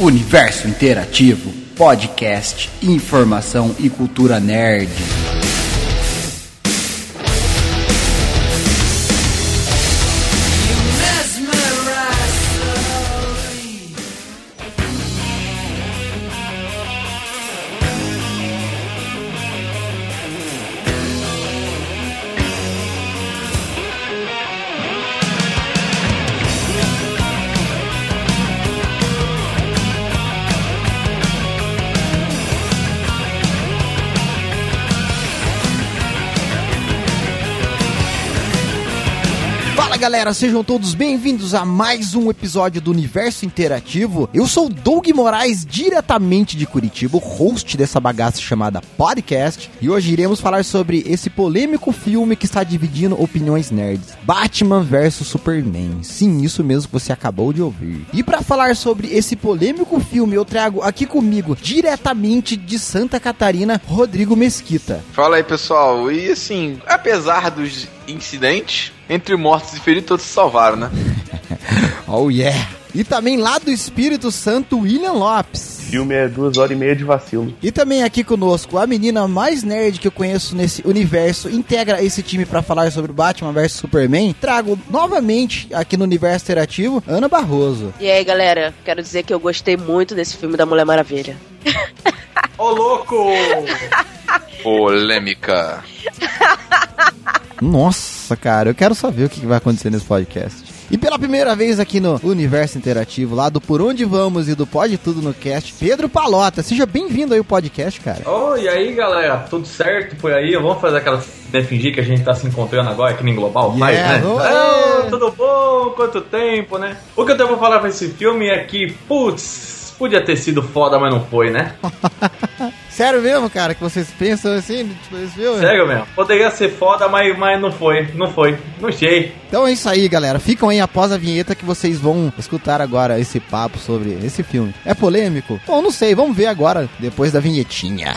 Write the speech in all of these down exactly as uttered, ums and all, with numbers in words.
Universo Interativo, podcast, informação e cultura nerd. Galera, sejam todos bem-vindos a mais um episódio do Universo Interativo. Eu sou o Doug Moraes, diretamente de Curitiba, o host dessa bagaça chamada podcast. E hoje iremos falar sobre esse polêmico filme que está dividindo opiniões nerds. Batman versus Superman. Sim, isso mesmo que você acabou de ouvir. E para falar sobre esse polêmico filme, eu trago aqui comigo, diretamente de Santa Catarina, Rodrigo Mesquita. Fala aí, pessoal. E assim, apesar dos incidentes, entre mortos e feridos, todos se salvaram, né? Oh yeah! E também lá do Espírito Santo, William Lopes. O filme é duas horas e meia de vacilo. E também aqui conosco, a menina mais nerd que eu conheço nesse universo, integra esse time pra falar sobre Batman versus Superman. Trago novamente aqui no Universo Interativo, Ana Barroso. E aí, galera, quero dizer que eu gostei muito desse filme da Mulher Maravilha. Ô, louco! Polêmica. Nossa, cara, eu quero saber o que vai acontecer nesse podcast. E pela primeira vez aqui no Universo Interativo, lá do Por Onde Vamos e do Pode Tudo no Cast, Pedro Palota. Seja bem-vindo aí ao podcast, cara. Oh, e aí, galera? Tudo certo por aí? Vamos fazer aquela... Né, fingir que a gente tá se encontrando agora, que nem Global faz, yeah, né? Oh, oh, tudo bom? Quanto tempo, né? O que eu tenho pra falar pra esse filme é que, putz, podia ter sido foda, mas não foi, né? Sério mesmo, cara, que vocês pensam assim, tipo, esse filme? Sério mesmo. Poderia ser foda, mas, mas não foi. Não foi. Não sei. Então é isso aí, galera. Ficam aí após a vinheta que vocês vão escutar agora esse papo sobre esse filme. É polêmico? Bom, não sei. Vamos ver agora, depois da vinhetinha.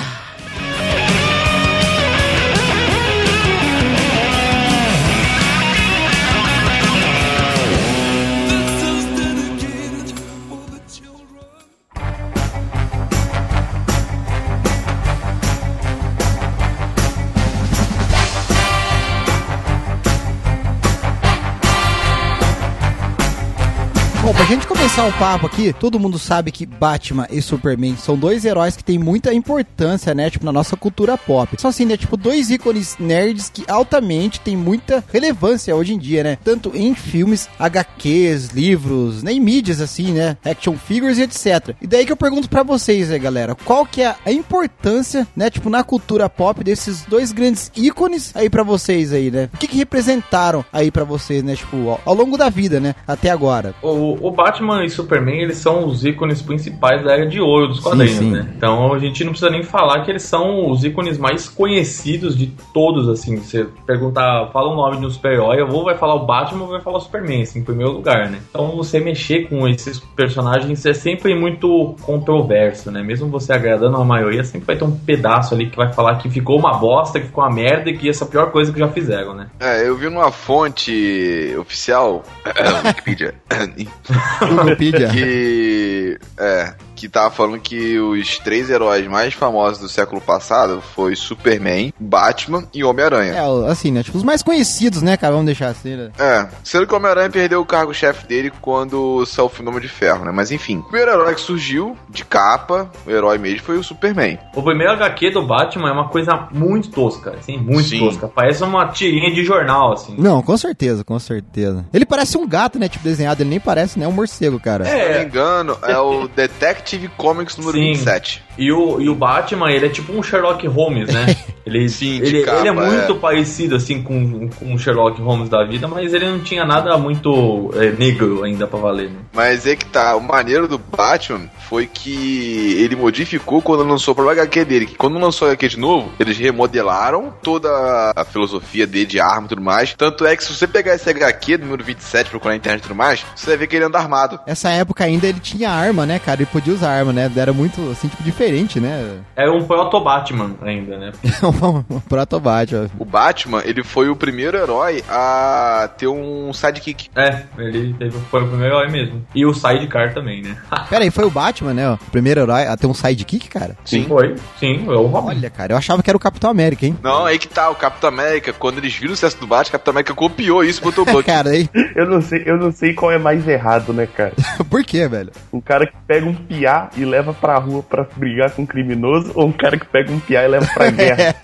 Bom, pra gente começar o papo aqui, todo mundo sabe que Batman e Superman são dois heróis que têm muita importância, né, tipo, na nossa cultura pop. Só assim, né, tipo, dois ícones nerds que altamente têm muita relevância hoje em dia, né, tanto em filmes, agá quês, livros, né, em mídias assim, né, action figures e etcétera. E daí que eu pergunto pra vocês, né, galera, qual que é a importância, né, tipo, na cultura pop desses dois grandes ícones aí pra vocês aí, né? O que que representaram aí pra vocês, né, tipo, ao, ao longo da vida, né, até agora? O O Batman e Superman, eles são os ícones principais da Era de Ouro dos quadrinhos, sim, sim. né? Então a gente não precisa nem falar que eles são os ícones mais conhecidos de todos, assim. Você perguntar, fala o nome de um super-herói, eu vou vai falar o Batman ou vai falar o Superman, assim, em primeiro lugar, né? Então você mexer com esses personagens é sempre muito controverso, né? Mesmo você agradando a maioria, sempre vai ter um pedaço ali que vai falar que ficou uma bosta, que ficou uma merda e que essa é a pior coisa que já fizeram, né? É, eu vi numa fonte oficial, Wikipedia, Wikipedia. que é que tava falando que os três heróis mais famosos do século passado foi Superman, Batman e Homem-Aranha. É, assim, né? Tipo, os mais conhecidos, né, cara? Vamos deixar assim, né? É, sendo que o Homem-Aranha perdeu o cargo-chefe dele quando saiu o Fenômeno de Ferro, né? Mas enfim, o primeiro herói que surgiu de capa, o herói mesmo, foi o Superman. O primeiro agá quê do Batman é uma coisa muito tosca, assim, muito Sim. tosca. Parece uma tirinha de jornal, assim. Não, com certeza, com certeza. Ele parece um gato, né? Tipo, desenhado, ele nem parece, né? Um morcego, cara. É. Se não me engano, é o Detective Comics número Sim. vinte e sete. E o, e o Batman, ele é tipo um Sherlock Holmes, né? Ele, Sim, ele, capa, ele é muito é. parecido, assim, com, com o Sherlock Holmes da vida, mas ele não tinha nada muito é, negro ainda pra valer, né? Mas é que tá, o maneiro do Batman foi que ele modificou quando lançou o próprio agá quê dele, que quando lançou o agá quê de novo, eles remodelaram toda a filosofia dele de arma e tudo mais. Tanto é que se você pegar esse agá quê número vinte e sete, procurar na internet e tudo mais, você vai ver que ele anda armado. Essa época ainda ele tinha arma, né, cara? Ele podia usar arma, né? Era muito, assim, tipo, diferente, né? É um proto-Batman ainda, né? um proto-Batman. O Batman, ele foi o primeiro herói a ter um sidekick. É, ele teve, foi o primeiro herói mesmo. E o sidecar também, né? Pera aí, foi o Batman, né? O primeiro herói a ter um sidekick, cara? Sim. Foi, sim, é o Robin. Olha, cara, eu achava que era o Capitão América, hein? Não, aí que tá, o Capitão América, quando eles viram o sucesso do Batman, o Capitão América copiou isso e botou o Buck. Cara, aí... Eu não sei, eu não sei qual é mais errado, né, cara? Por quê, velho? Um cara que pega um piá e leva pra rua pra brigar com um criminoso, ou um cara que pega um piá e leva pra guerra?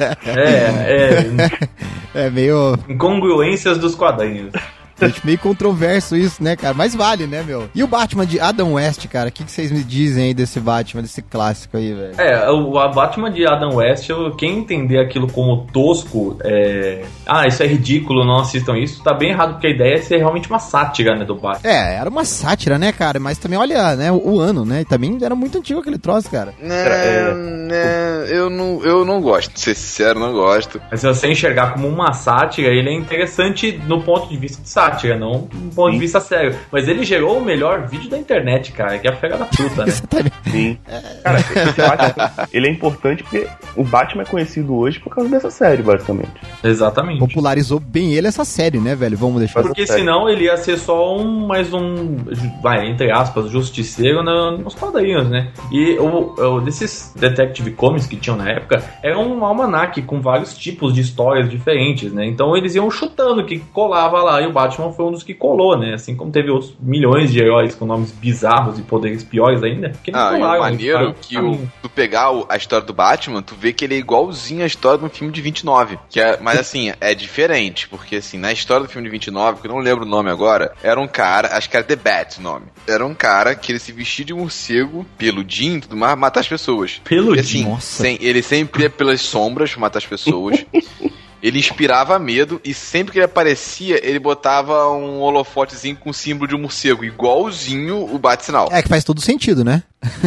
É, é... É meio... incongruências dos quadrinhos. Gente, meio controverso isso, né, cara? Mas vale, né, meu? E o Batman de Adam West, cara? O que, que vocês me dizem aí desse Batman, desse clássico aí, velho? É, o a Batman de Adam West, eu, quem entender aquilo como tosco, é... ah, isso é ridículo, não assistam isso, tá bem errado, porque a ideia é ser realmente uma sátira, né, do Batman. É, era uma sátira, né, cara? Mas também, olha, né, o, o ano, né? Também era muito antigo aquele troço, cara. É, é, eu, não, eu não gosto, de ser sincero, não gosto. Mas se você enxergar como uma sátira, ele é interessante no ponto de vista de sátira. Não um ponto Sim. de vista sério. Mas ele gerou o melhor vídeo da internet, cara, que é a pega da puta, né? Sim. Cara, esse Batman, ele é importante porque o Batman é conhecido hoje por causa dessa série, basicamente. Exatamente. Popularizou bem ele essa série, né, velho? Vamos deixar. Porque senão ele ia ser só um, mais um, vai, entre aspas, justiceiro na, nos quadrinhos, né? E o, o desses Detective Comics que tinham na época, era um almanaque com vários tipos de histórias diferentes, né? Então eles iam chutando que colava lá, e o Batman foi um dos que colou, né? Assim como teve outros milhões de heróis com nomes bizarros e poderes piores ainda, que ah, colaram. E o maneiro que o, tu pegar o, a história do Batman, tu vê que ele é igualzinho à história de um filme de vinte e nove. Que é, mas assim, é diferente, porque assim, na história do filme de vinte e nove, que eu não lembro o nome agora, era um cara, acho que era The Bat o nome. Era um cara que ele se vestia de morcego, peludinho e tudo mais, matar as pessoas. Peludinho? E, assim, Nossa. Sem, ele sempre ia pelas sombras matar as pessoas. Ele inspirava medo e sempre que ele aparecia, ele botava um holofotezinho com o símbolo de um morcego, igualzinho o bate-sinal. É, que faz todo sentido, né?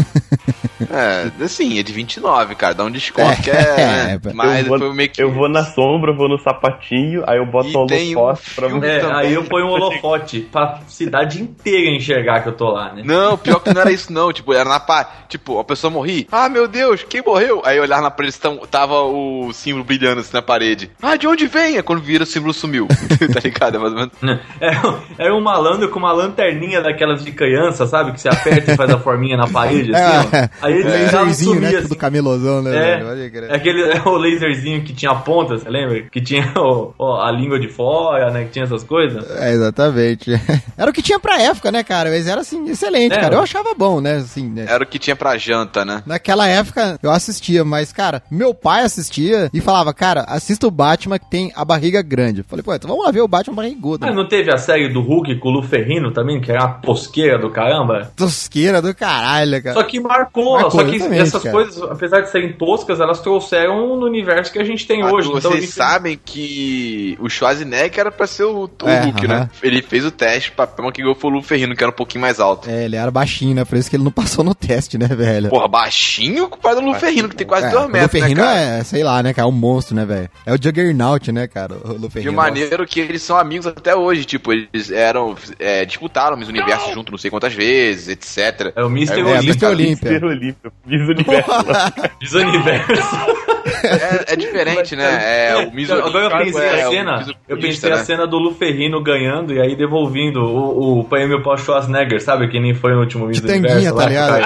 É, assim, é de vinte e nove, cara, dá um desconto é, que é... Né? é mas eu vou, meio que... eu vou na sombra, vou no sapatinho, aí eu boto um holofote um pra mim. É, aí eu ponho um holofote pra cidade inteira enxergar que eu tô lá, né? Não, pior que não era isso não, tipo, era na pá, tipo, a pessoa morria, ah, meu Deus, quem morreu? Aí eu olhava na parede, tava o símbolo brilhando assim na parede. Ah, de onde vem? É quando vira o símbolo sumiu. Tá ligado? É mais ou menos. É, é um malandro com uma lanterninha daquelas de criança, sabe? Que você aperta e faz a forminha na parede, assim, é, ó. Aí ele é, laserzinho, né? assim. Tipo do camelosão, né? É, velho? é aquele é o laserzinho que tinha ponta, você lembra? Que tinha o, o, a língua de fora, né? Que tinha essas coisas. É, exatamente. Era o que tinha pra época, né, cara? Mas era, assim, excelente, é, cara. Eu achava bom, né? Assim, né? Era o que tinha pra janta, né? Naquela época eu assistia, mas, cara, meu pai assistia e falava, cara, assista o Batman que tem a barriga grande. Eu falei, pô, então vamos lá ver o Batman barrigudo. Ah, né? não teve a série do Hulk com o Lu Ferrino também, que era uma tosqueira do caramba? Tosqueira do caralho, cara. Só que marcou, marcou só que essas cara. coisas, apesar de serem toscas, elas trouxeram no universo que a gente tem ah, hoje. Vocês então, gente... sabem que o Schwarzenegger era pra ser o, o é, Hulk, uh-huh. né? Ele fez o teste, o papel que ganhou foi o Lu Ferrino, que era um pouquinho mais alto. É, ele era baixinho, né? Por isso que ele não passou no teste, né, velho? Porra, baixinho com o pai do Lu Ferrino, que tem quase é, dois metros, o Lu Ferrino né, cara? é, sei lá, né, cara? É um monstro, né, velho? É o Juggernaut, né, cara? O Lu Ferrino. E o maneiro que eles são amigos até hoje, tipo, eles eram, é, disputaram o Miss Universo junto não sei quantas vezes, etcétera. É o mister É, Olímpia. mister Olímpia. mister Olímpia. Miss Universo. Miss Universo. É, é diferente, né? É, o Miss Agora eu pensei é, a cena, eu pensei né? a cena do Lu Ferrino ganhando e aí devolvendo o, o prêmio pro Schwarzenegger, sabe? Que nem foi no último Miss Universo. Tá ligado?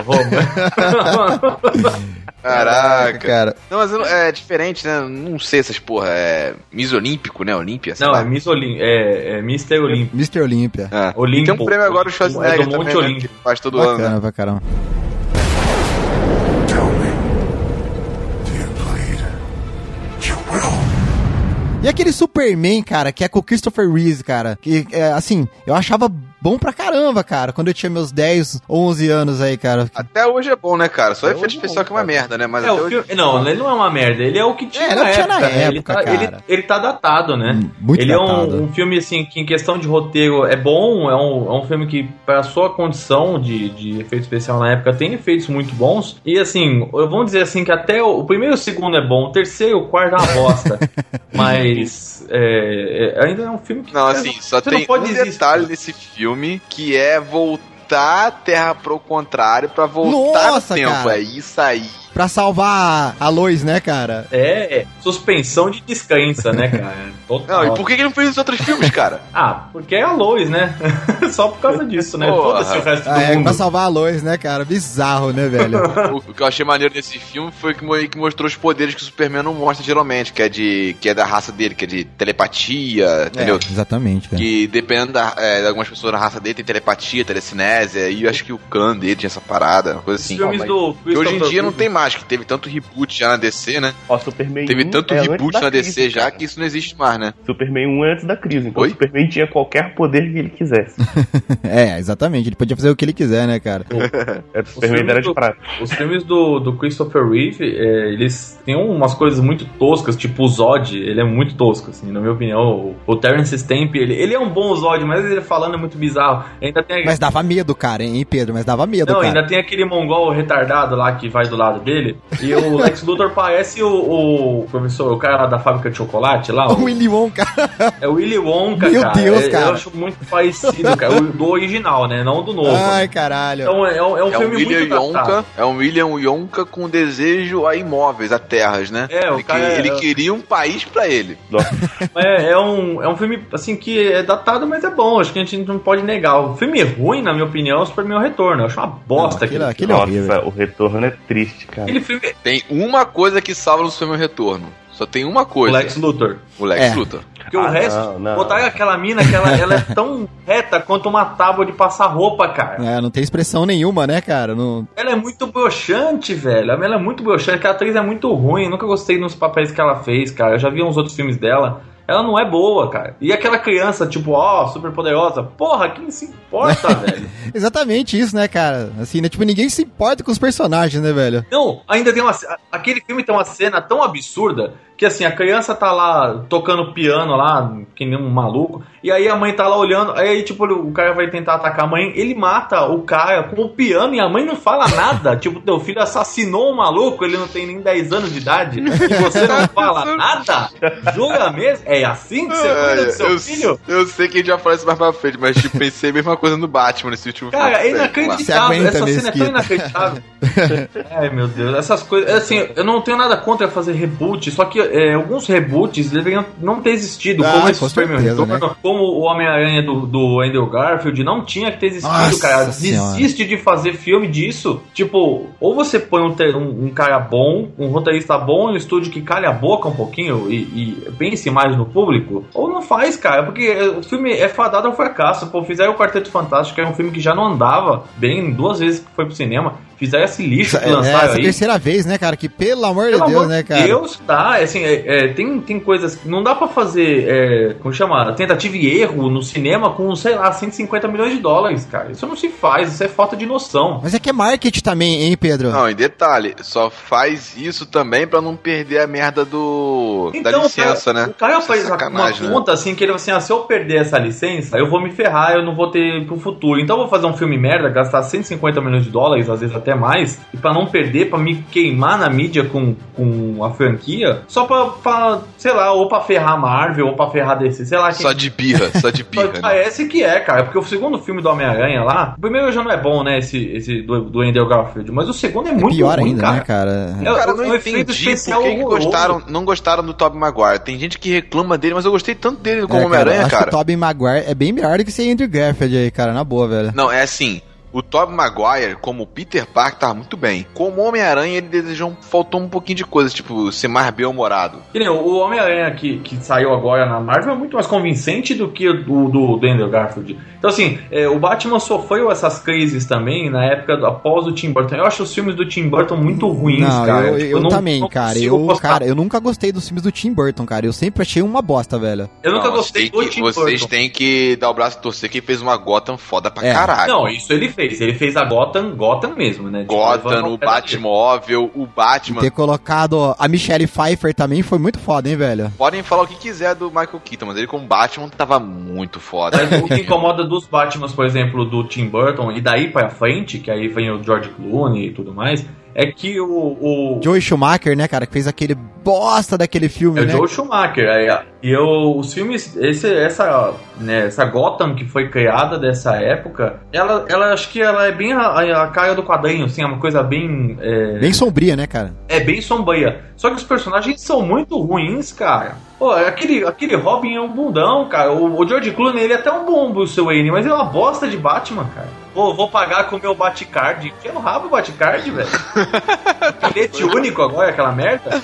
Caraca, cara. Não, mas eu, é diferente, né? Não sei essas porra. É Miss Olímpico, né? Olímpia? Não, lá. é Miss Olímpia. É, é mister Olímpia. mister Olímpia. É. Olímpico. Tem um prêmio agora, o Schwarzenegger é do Monte também, né? Que faz todo Bacana, ano. Né? pra caramba. E aquele Superman, cara, que é com o Christopher Reeve, cara, que, é, assim, eu achava bom pra caramba, cara, quando eu tinha meus dez, onze anos aí, cara. Até hoje é bom, né, cara? Só até efeito especial que é uma merda, né? Mas é, até o hoje... filme, não, ele não é uma merda, ele é o que tinha, é, na, época, tinha na né? época, ele tá, cara. Ele, ele tá datado, né? Muito ele datado. é um, um filme, assim, que em questão de roteiro é bom, é um, é um filme que, pra sua condição de, de efeito especial na época, tem efeitos muito bons, e assim, vamos dizer assim, que até o, o primeiro e o segundo é bom, o terceiro e o quarto é uma bosta, mas é, é, ainda é um filme que... Não, assim, só tem um desistir. detalhe nesse filme que é voltar virar a Terra pro contrário pra voltar Nossa, no tempo. cara. É isso aí. Pra salvar a Lois, né, cara? É, suspensão de descrença, né, cara? Total. Não, e por que ele não fez os outros filmes, cara? Ah, porque é a Lois, né? Só por causa disso, né? Porra. Foda-se o resto Ah, do é, mundo. pra salvar a Lois, né, cara? Bizarro, né, velho? O, o que eu achei maneiro nesse filme foi que, mo- que mostrou os poderes que o Superman não mostra geralmente, que é, de, que é da raça dele, que é de telepatia, entendeu? É, exatamente, cara. Que dependendo da, é, de algumas pessoas da raça dele tem telepatia, telecinésia, e eu acho que o clã dele tinha essa parada, uma coisa Os assim. filmes do Que hoje em dia não Christopher tem mais, que teve tanto reboot já na D C, né? Ó, Superman Teve um tanto é antes reboot da na D crise, C já cara. que isso não existe mais, né? Superman um é antes da crise, então Oi? o Superman tinha qualquer poder que ele quisesse. É, exatamente. Ele podia fazer o que ele quiser, né, cara? Era o Superman da Era de do, Prata. os filmes do, do Christopher Reeve, é, eles têm umas coisas muito toscas, tipo o Zod, ele é muito tosco, assim, na minha opinião. O, o Terence Stamp, ele, ele é um bom Zod, mas ele falando é muito bizarro. Ainda tem Mas dava medo, cara, hein, Pedro? Mas dava medo, Não, cara. ainda tem aquele mongol retardado lá que vai do lado dele. E o Lex Luthor parece o, o professor, o cara lá da fábrica de chocolate lá. O Willy Wonka. É o Willy Wonka, Meu cara. Deus, É, cara. Eu acho muito parecido, cara. O do original, né? Não do novo. Ai, caralho. Então é, é um, é um É um filme William muito datado. Wonka, é um William Wonka com desejo a imóveis, a terras, né? É, o ele, cara que- é- ele queria um país pra ele. É, é, um, é um filme, assim, que é datado, mas é bom. Acho que a gente não pode negar. O filme ruim, na minha opinião, é o Superman o Retorno. Eu acho uma bosta Não, aquele- aquele aquele é horrível. Nossa, o retorno é triste, cara. Aquele filme. Tem uma coisa que salva no Superman Retorno. Só tem uma O coisa. Lex Luthor. O Lex É. Luthor. Porque o Ah, resto, não, não. botar aquela mina que ela, ela é tão reta quanto uma tábua de passar roupa, cara. É, não tem expressão nenhuma, né, cara? Não... Ela é muito broxante, velho. Ela é muito broxante. Aquela atriz é muito ruim. Nunca gostei dos papéis que ela fez, cara. Eu já vi uns outros filmes dela. Ela não é boa, cara. E aquela criança, tipo, ó, super poderosa. Porra, quem se importa, velho? Exatamente isso, né, cara? Assim, né? Tipo, ninguém se importa com os personagens, né, velho? Não, ainda tem uma. Aquele filme tem uma cena tão absurda que assim, a criança tá lá tocando piano lá, que nem um maluco, e aí a mãe tá lá olhando, aí tipo, o cara vai tentar atacar a mãe, ele mata o cara com o piano e a mãe não fala nada. Tipo, teu filho assassinou um maluco, ele não tem nem dez anos de idade, e você não fala nada? Jura mesmo? É assim que você cuida do seu eu, filho? eu sei que a gente vai falar isso mais pra frente, mas tipo, pensei a mesma coisa no Batman nesse último Cara, é filme. Você inacreditável. aguenta, Essa cena é Mesquita. tão inacreditável. Ai, meu Deus. Essas coisas. Assim, eu não tenho nada contra fazer reboot, só que é, alguns reboots deveriam não ter existido. Ah, como esse com Superman certeza, Retorno, né? como o Homem-Aranha do, do Andrew Garfield, não tinha que ter existido, Nossa cara. Senhora. Desiste de fazer filme disso. Tipo, ou você põe um, te- um, um cara bom, um roteirista bom, um estúdio que calha a boca um pouquinho e, e pense mais no público, ou não faz, cara, porque o filme é fadado ao fracasso. Pô, fizeram o Quarteto Fantástico, que era um filme que já não andava bem duas vezes que foi pro cinema. Fizeram esse lixo que É, lançaram essa aí. terceira vez, né, cara? Que pelo amor de Pelo Deus, amor né, de cara? Deus, tá, assim, é, é, tem, tem coisas que não dá pra fazer, é, como chama, tentativa e erro no cinema com, sei lá, cento e cinquenta milhões de dólares, cara. Isso não se faz, isso é falta de noção. Mas é que é marketing também, hein, Pedro? Não, e detalhe, só faz isso também pra não perder a merda do da Então, licença, o cara, né? o cara Isso é faz uma sacanagem, né? conta assim que ele assim, ah, se eu perder essa licença, eu vou me ferrar, eu não vou ter pro futuro. Então eu vou fazer um filme merda, gastar cento e cinquenta milhões de dólares, às vezes até mais, e pra não perder, pra me queimar na mídia com, com a franquia, só pra, pra, sei lá, ou pra ferrar a Marvel, ou pra ferrar a D C, sei lá. Só de birra, só de birra, né? Parece que é, cara, porque o segundo filme do Homem-Aranha lá, o primeiro já não é bom, né, esse, esse do, do Andrew Garfield, mas o segundo é, É muito pior ruim, ainda, cara. né, cara? É, Cara, é não um efeito entendi por especial que que horroroso. gostaram, não gostaram do Tobey Maguire. Tem gente que reclama dele, mas eu gostei tanto dele como É, Homem-Aranha, acho cara. que o Tobey Maguire é bem melhor do que esse Andrew Garfield aí, cara, na boa, velho. Não, é assim. O Tobey Maguire, como Peter Parker, tava muito bem. Como Homem-Aranha, ele desejou, faltou um pouquinho de coisa, tipo, ser mais bem-humorado. Que nem o Homem-Aranha que, que saiu agora na Marvel é muito mais convincente do que o do, do, do Andrew Garfield. Então, assim, é, o Batman sofreu essas crises também na época do- após o Tim Burton. Eu acho os filmes do Tim Burton muito ruins, Não, cara. eu, Tipo, eu não- também, não cara. consigo Eu, gostar. cara. Eu nunca gostei dos filmes do Tim Burton, cara. Eu sempre achei uma bosta, velho. Eu nunca Não, gostei vocês do têm que- Tim Vocês Burton. têm que dar o braço a torcer que ele fez uma Gotham foda pra É. caralho. Não, isso ele fez. Ele fez a Gotham, Gotham mesmo, né? Tipo, Gotham, levando o ao pé da letra. Batmóvel, o Batman. Ter colocado a Michelle Pfeiffer também foi muito foda, hein, velho? Podem falar o que quiser do Michael Keaton, mas ele como Batman tava muito foda. Mas o que incomoda dos Batmans, por exemplo, do Tim Burton, e daí pra frente, que aí vem o George Clooney e tudo mais, é que o... o... Joel Schumacher, né, cara, que fez aquele bosta daquele filme, é né? É o Joel Schumacher. É, e eu, os filmes, esse, essa, né, essa Gotham que foi criada dessa época, ela, ela acho que ela é bem a, a cara do quadrinho, assim, é uma coisa bem... É, bem sombria, né, cara? É bem sombria. Só que os personagens são muito ruins, cara. Pô, aquele, aquele Robin é um bundão, cara. O, o George Clooney, ele é até um bom Bruce Wayne, mas ele é uma bosta de Batman, cara. Pô, vou pagar com o meu Batcard. Que é o rabo Batcard, velho. Bilhete único agora, aquela merda.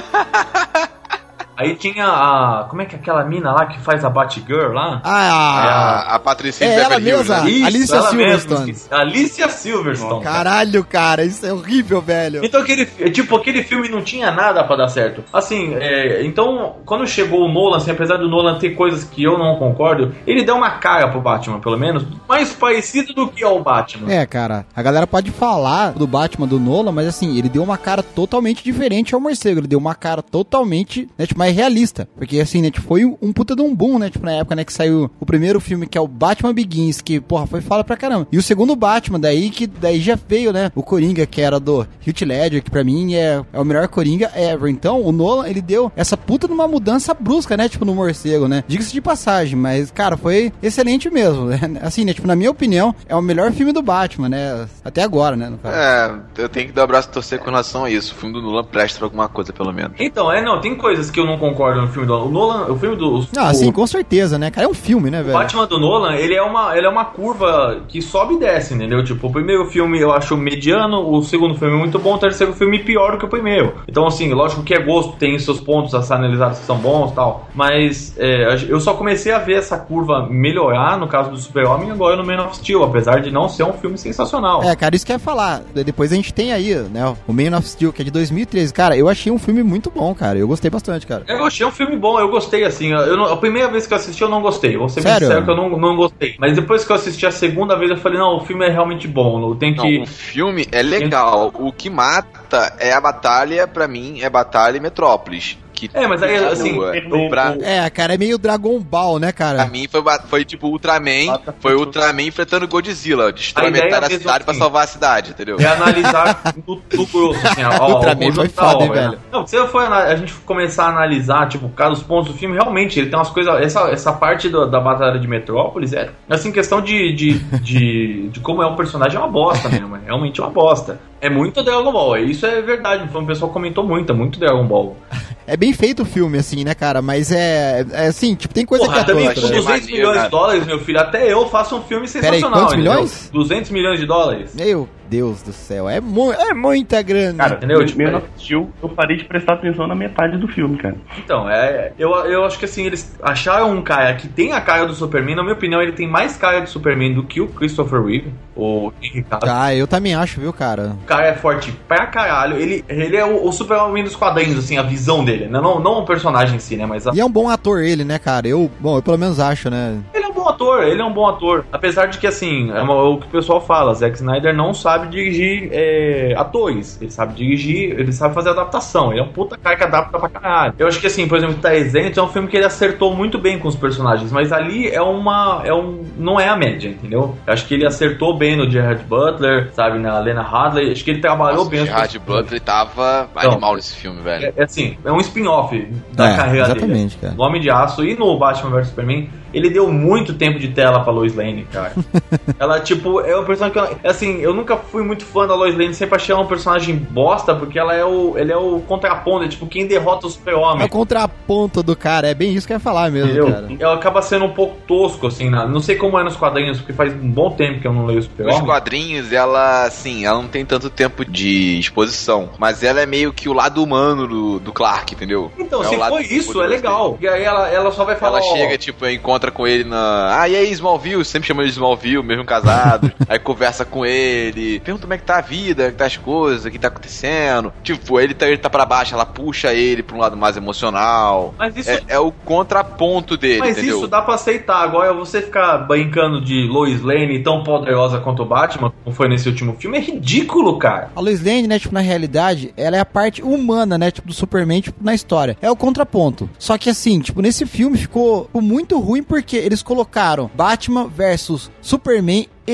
Aí tinha a... Como é que é aquela mina lá que faz a Batgirl lá? Ah, a, a Patricinha é ela Beverly Hills, mesma. né? Isso, Alicia ela Silverstone. mesma, Alicia Silverstone. Caralho, cara, isso é horrível, velho. Então aquele, tipo, aquele filme não tinha nada pra dar certo. Assim, é, então, quando chegou o Nolan, assim, apesar do Nolan ter coisas que eu não concordo, ele deu uma cara pro Batman, pelo menos, mais parecido do que é o Batman. É, cara, a galera pode falar do Batman do Nolan, mas assim, ele deu uma cara totalmente diferente ao morcego. Ele deu uma cara totalmente, né, tipo, mais realista. Porque assim, né, tipo, foi um puta de um boom, né, tipo, na época, né, que saiu o primeiro filme, que é o Batman Begins, que, porra, foi fala pra caramba. E o segundo Batman, daí que daí já veio, né, o Coringa, que era do Heath Ledger, que pra mim é, é o melhor Coringa ever. Então, o Nolan, ele deu essa puta numa mudança brusca, né, tipo, no morcego, né. Diga-se de passagem, mas, cara, foi excelente mesmo, né. Assim, né, tipo, na minha opinião, é o melhor filme do Batman, né, até agora, né, no caso. É, eu tenho que dar o braço a torcer com relação a isso. O filme do Nolan presta pra alguma coisa, pelo menos. Então, é, não, tem coisas que eu não concordo no filme do Nolan. O Nolan, o filme do... Ah, o, sim, com certeza, né, cara, é um filme, né, o velho. Batman do Nolan, ele é, uma, ele é uma curva que sobe e desce, entendeu? Tipo, o primeiro filme eu acho mediano, o segundo filme é muito bom, o terceiro filme pior do que o primeiro. Então, assim, lógico que é gosto, tem seus pontos a ser analisados que são bons e tal, mas é, eu só comecei a ver essa curva melhorar no caso do Super-Homem agora no Man of Steel, apesar de não ser um filme sensacional. É, cara, isso que eu ia falar. Depois a gente tem aí, né, o Man of Steel, que é de dois mil e treze. Cara, eu achei um filme muito bom, cara. Eu gostei bastante, cara. Eu achei um filme bom, eu gostei, assim. Eu não, a primeira vez que eu assisti, eu não gostei. Vou ser bem Sério? sincero que eu não, não gostei. Mas depois que eu assisti a segunda vez, eu falei, não, o filme é realmente bom. Tem que... Não, o filme é legal. O que mata é a batalha, pra mim, é Batalha e Metrópolis. Que é, mas aí, assim... o, pra, é, cara, é meio Dragon Ball, né, cara? Pra mim foi, foi tipo Ultraman, foi Ultraman enfrentando Godzilla, destrói metade da cidade assim, pra salvar a cidade, entendeu? É analisar no, no grosso, assim, ó, Ultraman foi foda, hein, velho? Não, se for a gente começar a analisar, tipo, cada os pontos do filme, realmente, ele tem umas coisas, essa, essa parte do, da batalha de Metrópolis, é, assim, questão de, de, de, de como é o personagem, é uma bosta mesmo, é realmente uma bosta. É muito Dragon Ball, isso é verdade, o pessoal comentou muito, é muito Dragon Ball. É bem feito o filme, assim, né, cara? Mas é, é assim, tipo, tem coisa Porra, que é também toda, com né? duzentos milhões de dólares, meu filho, até eu faço um filme sensacional. Peraí, quantos entendeu? milhões? duzentos milhões de dólares. Meu Deus do céu, é, mu é muita grana. Cara, entendeu? Tipo, Man of Steel, eu parei de prestar atenção na metade do filme, cara. Então, é, eu, eu acho que assim, eles acharam um cara que tem a cara do Superman. Na minha opinião, ele tem mais cara do Superman do que o Christopher Reeve, o Henry Cavill. Ah, eu também acho, viu, cara? O cara é forte pra caralho. Ele, ele é o, o Superman dos quadrinhos, assim, a visão dele, né? Não, não o personagem em si, né? Mas a... E é um bom ator ele, né, cara? Eu, bom, eu pelo menos acho, né? Ele é um bom ator, ele é um bom ator. Apesar de que, assim, é uma, o que o pessoal fala, Zack Snyder não sabe dirigir é, atores. Ele sabe dirigir, ele sabe fazer adaptação. Ele é um puta cara que adapta pra caralho. Eu acho que, assim, por exemplo, trezentos é um filme que ele acertou muito bem com os personagens, mas ali é uma... É um, não é a média, entendeu? Eu acho que ele acertou bem no Gerard Butler, sabe, na Lena Hadley. Acho que ele trabalhou Nossa, bem. O Gerard Butler tava então, animal nesse filme, velho. É, é assim, é um spin-off da é, carreira exatamente, dele. Cara. No Homem de Aço e no Batman versus. Superman, ele deu muito tempo de tela pra Lois Lane, cara. Ela, tipo, é uma personagem que... Ela, assim, eu nunca fui muito fã da Lois Lane, sempre achei ela um personagem bosta, porque ela é o, ele é o contraponto, é tipo quem derrota o Super-Homem. É o contraponto do cara, é bem isso que eu ia falar mesmo, entendeu? Cara. Ela acaba sendo um pouco tosco, assim, na, não sei como é nos quadrinhos, porque faz um bom tempo que eu não leio o Super-Homem. Nos quadrinhos, ela, assim, ela não tem tanto tempo de exposição, mas ela é meio que o lado humano do, do Clark, entendeu? Então, é se for isso, é legal. Dele. E aí ela, ela só vai falar... Ela ó, chega, tipo, encontra com ele na... Ah, e aí, Smallville? Sempre chama ele de Smallville, mesmo casado. Aí conversa com ele, pergunta como é que tá a vida, como é que tá as coisas, o que tá acontecendo. Tipo, ele tá, ele tá pra baixo, ela puxa ele pra um lado mais emocional. Mas isso... É, é o contraponto dele, Mas entendeu? isso dá pra aceitar. Agora, você ficar brincando de Lois Lane tão poderosa quanto o Batman, como foi nesse último filme, é ridículo, cara. A Lois Lane, né, tipo, na realidade, ela é a parte humana, né, tipo, do Superman, tipo, na história. É o contraponto. Só que, assim, tipo, nesse filme ficou muito ruim porque eles colocaram Batman versus Superman e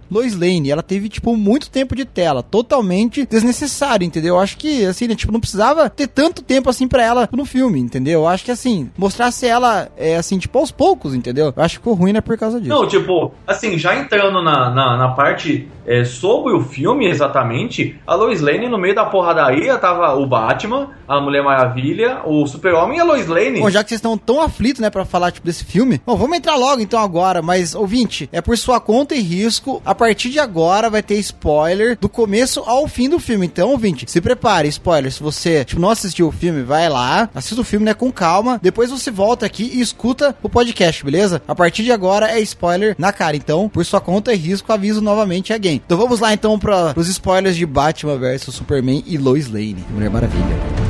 Lois Lane. Ela teve, tipo, muito tempo de tela, totalmente desnecessário, entendeu? Eu acho que, assim, né, tipo, não precisava ter tanto tempo, assim, pra ela no filme, entendeu? Eu acho que, assim, mostrasse ela, é, assim, tipo, aos poucos, entendeu? Eu acho que ficou ruim, né, por causa disso. Não, tipo, assim, já entrando na, na, na parte é, sobre o filme, exatamente, a Lois Lane, no meio da porradaria, tava o Batman, a Mulher Maravilha, o Super-Homem e a Lois Lane. Bom, já que vocês estão tão aflitos, né, pra falar, tipo, desse filme, bom, vamos entrar logo, então, agora, mas, ouvinte, é por sua conta e risco, a partir de agora vai ter spoiler do começo ao fim do filme, então, ouvinte, se prepare, spoiler, se você, tipo, não assistiu o filme, vai lá, assista o filme, né, com calma, depois você volta aqui e escuta o podcast, beleza? A partir de agora é spoiler na cara, então, por sua conta e risco, aviso novamente alguém. Então vamos lá, então, para os spoilers de Batman versus Superman e Lois Lane, Mulher Maravilha.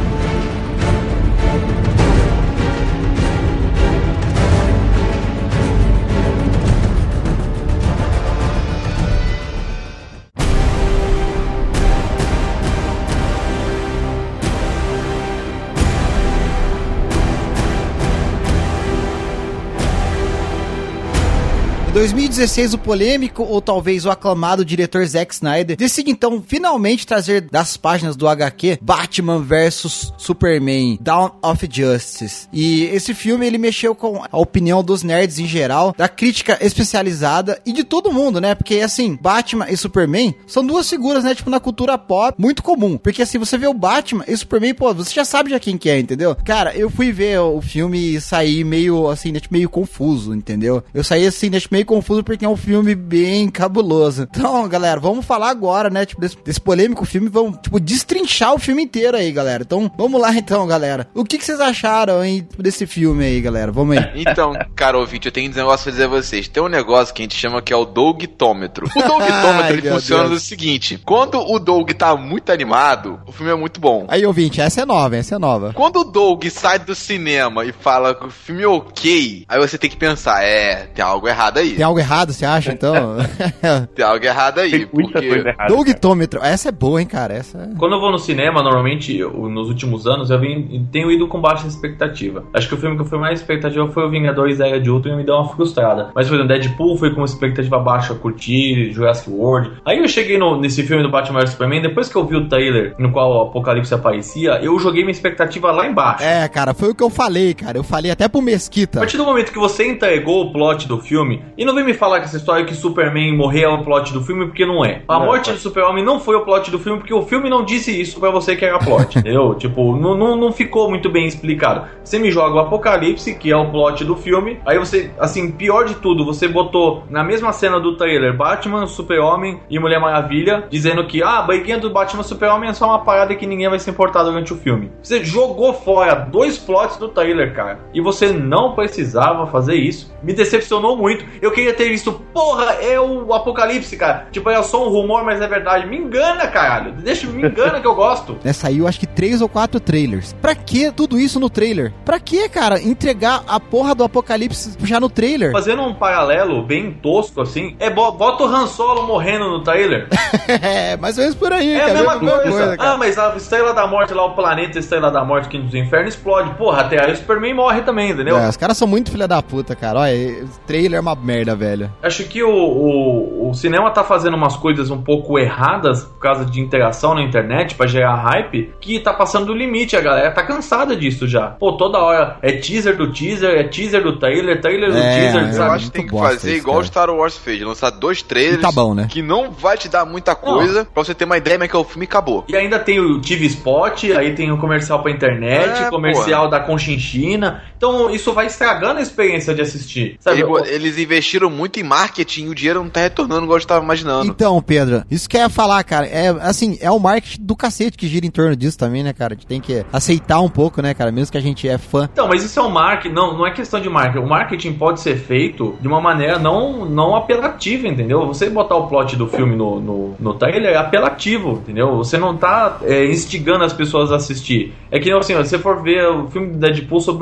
Em dois mil e dezesseis, o polêmico, ou talvez o aclamado diretor Zack Snyder, decide então finalmente trazer das páginas do agá quê Batman versus Superman, Dawn of Justice. E esse filme, ele mexeu com a opinião dos nerds em geral, da crítica especializada e de todo mundo, né? Porque, assim, Batman e Superman são duas figuras, né? Tipo, na cultura pop, muito comum. Porque, assim, você vê o Batman e o Superman, pô, você já sabe já quem que é, entendeu? Cara, eu fui ver o filme e saí meio, assim, né? Tipo, meio confuso, entendeu? Eu saí, assim, né? Tipo, meio confuso porque é um filme bem cabuloso. Então, galera, vamos falar agora, né, tipo, desse, desse polêmico filme, vamos, tipo, destrinchar o filme inteiro aí, galera. Então, vamos lá então, galera. O que, que vocês acharam, hein, desse filme aí, galera? Vamos aí. Então, cara, ouvinte, eu tenho um negócio pra dizer a vocês. Tem um negócio que a gente chama que é o Dougtômetro. O Dougtômetro, ele funciona do seguinte: quando o Doug tá muito animado, o filme é muito bom. Aí, ouvinte, essa é nova, essa é nova. Quando o Doug sai do cinema e fala que o filme é ok, aí você tem que pensar, é, tem algo errado aí. Tem algo errado, você acha, então? Tem algo errado aí. Tem muita porque... coisa errada. Dougtômetro, essa é boa, hein, cara? Essa é... Quando eu vou no cinema, normalmente, eu, nos últimos anos, eu vim, tenho ido com baixa expectativa. Acho que o filme que eu fui mais expectativa foi o Vingadores Era de Ultron e me deu uma frustrada. Mas, por exemplo, Deadpool foi com expectativa baixa, curti, Jurassic World. Aí eu cheguei no, nesse filme do Batman versus Superman, depois que eu vi o trailer no qual o Apocalipse aparecia, eu joguei minha expectativa lá embaixo. É, cara, foi o que eu falei, cara. Eu falei até pro Mesquita. A partir do momento que você entregou o plot do filme, e não vem me falar que essa história que Superman morrer é o plot do filme, porque não é. A morte do Super-Homem não foi o plot do filme, porque o filme não disse isso pra você que era plot, entendeu? Tipo, não, não, não ficou muito bem explicado. Você me joga o Apocalipse, que é o plot do filme, aí você, assim, pior de tudo, você botou na mesma cena do trailer Batman, Super-Homem e Mulher Maravilha, dizendo que, ah, a briguinha do Batman e Super-Homem é só uma parada que ninguém vai se importar durante o filme. Você jogou fora dois plots do trailer, cara, e você não precisava fazer isso. Me decepcionou muito. Eu queria ter visto, porra, é o Apocalipse, cara. Tipo, é só um rumor, mas é verdade. Me engana, caralho. Deixa, me engana que eu gosto. É, saiu acho que três ou quatro trailers. Pra que tudo isso no trailer? Pra que, cara, entregar a porra do Apocalipse já no trailer? Fazendo um paralelo bem tosco, assim, é bo- bota o Han Solo morrendo no trailer. É, mais ou menos por aí, é cara. É a mesma coisa. coisa ah, mas a Estrela da Morte lá, o planeta Estrela da Morte aqui dos infernos explode. Porra, até aí o Superman morre também, entendeu? É, os caras são muito filha da puta, cara. Olha, o trailer é uma merda, velho. Acho que o, o, o cinema tá fazendo umas coisas um pouco erradas por causa de interação na internet pra gerar hype, que tá passando do limite. A galera tá cansada disso já. Pô, toda hora é teaser do teaser, é teaser do trailer, trailer do é, teaser, eu sabe? acho que tem que fazer isso, igual o Star Wars fez, lançar dois trailers, tá bom, né? Que não vai te dar muita coisa, não. Pra você ter uma ideia, mas que é o filme e acabou. E ainda tem o T V Spot, aí tem o comercial pra internet, é, comercial porra. Da Conchinchina. Então isso vai estragando a experiência de assistir, sabe? Ele, eles investiram muito em marketing e o dinheiro não tá retornando igual eu estava imaginando. Então, Pedro, isso que eu ia falar, cara, é assim, é o marketing do cacete que gira em torno disso também, né, cara? A gente tem que aceitar um pouco, né, cara, mesmo que a gente é fã. Então, mas isso é um marketing, não, não é questão de marketing. O marketing pode ser feito de uma maneira não, não apelativa, entendeu? Você botar o plot do filme no, no, no trailer é apelativo, entendeu? Você não tá é, instigando as pessoas a assistir. É que, assim, se você for ver, o filme do Deadpool surpreendeu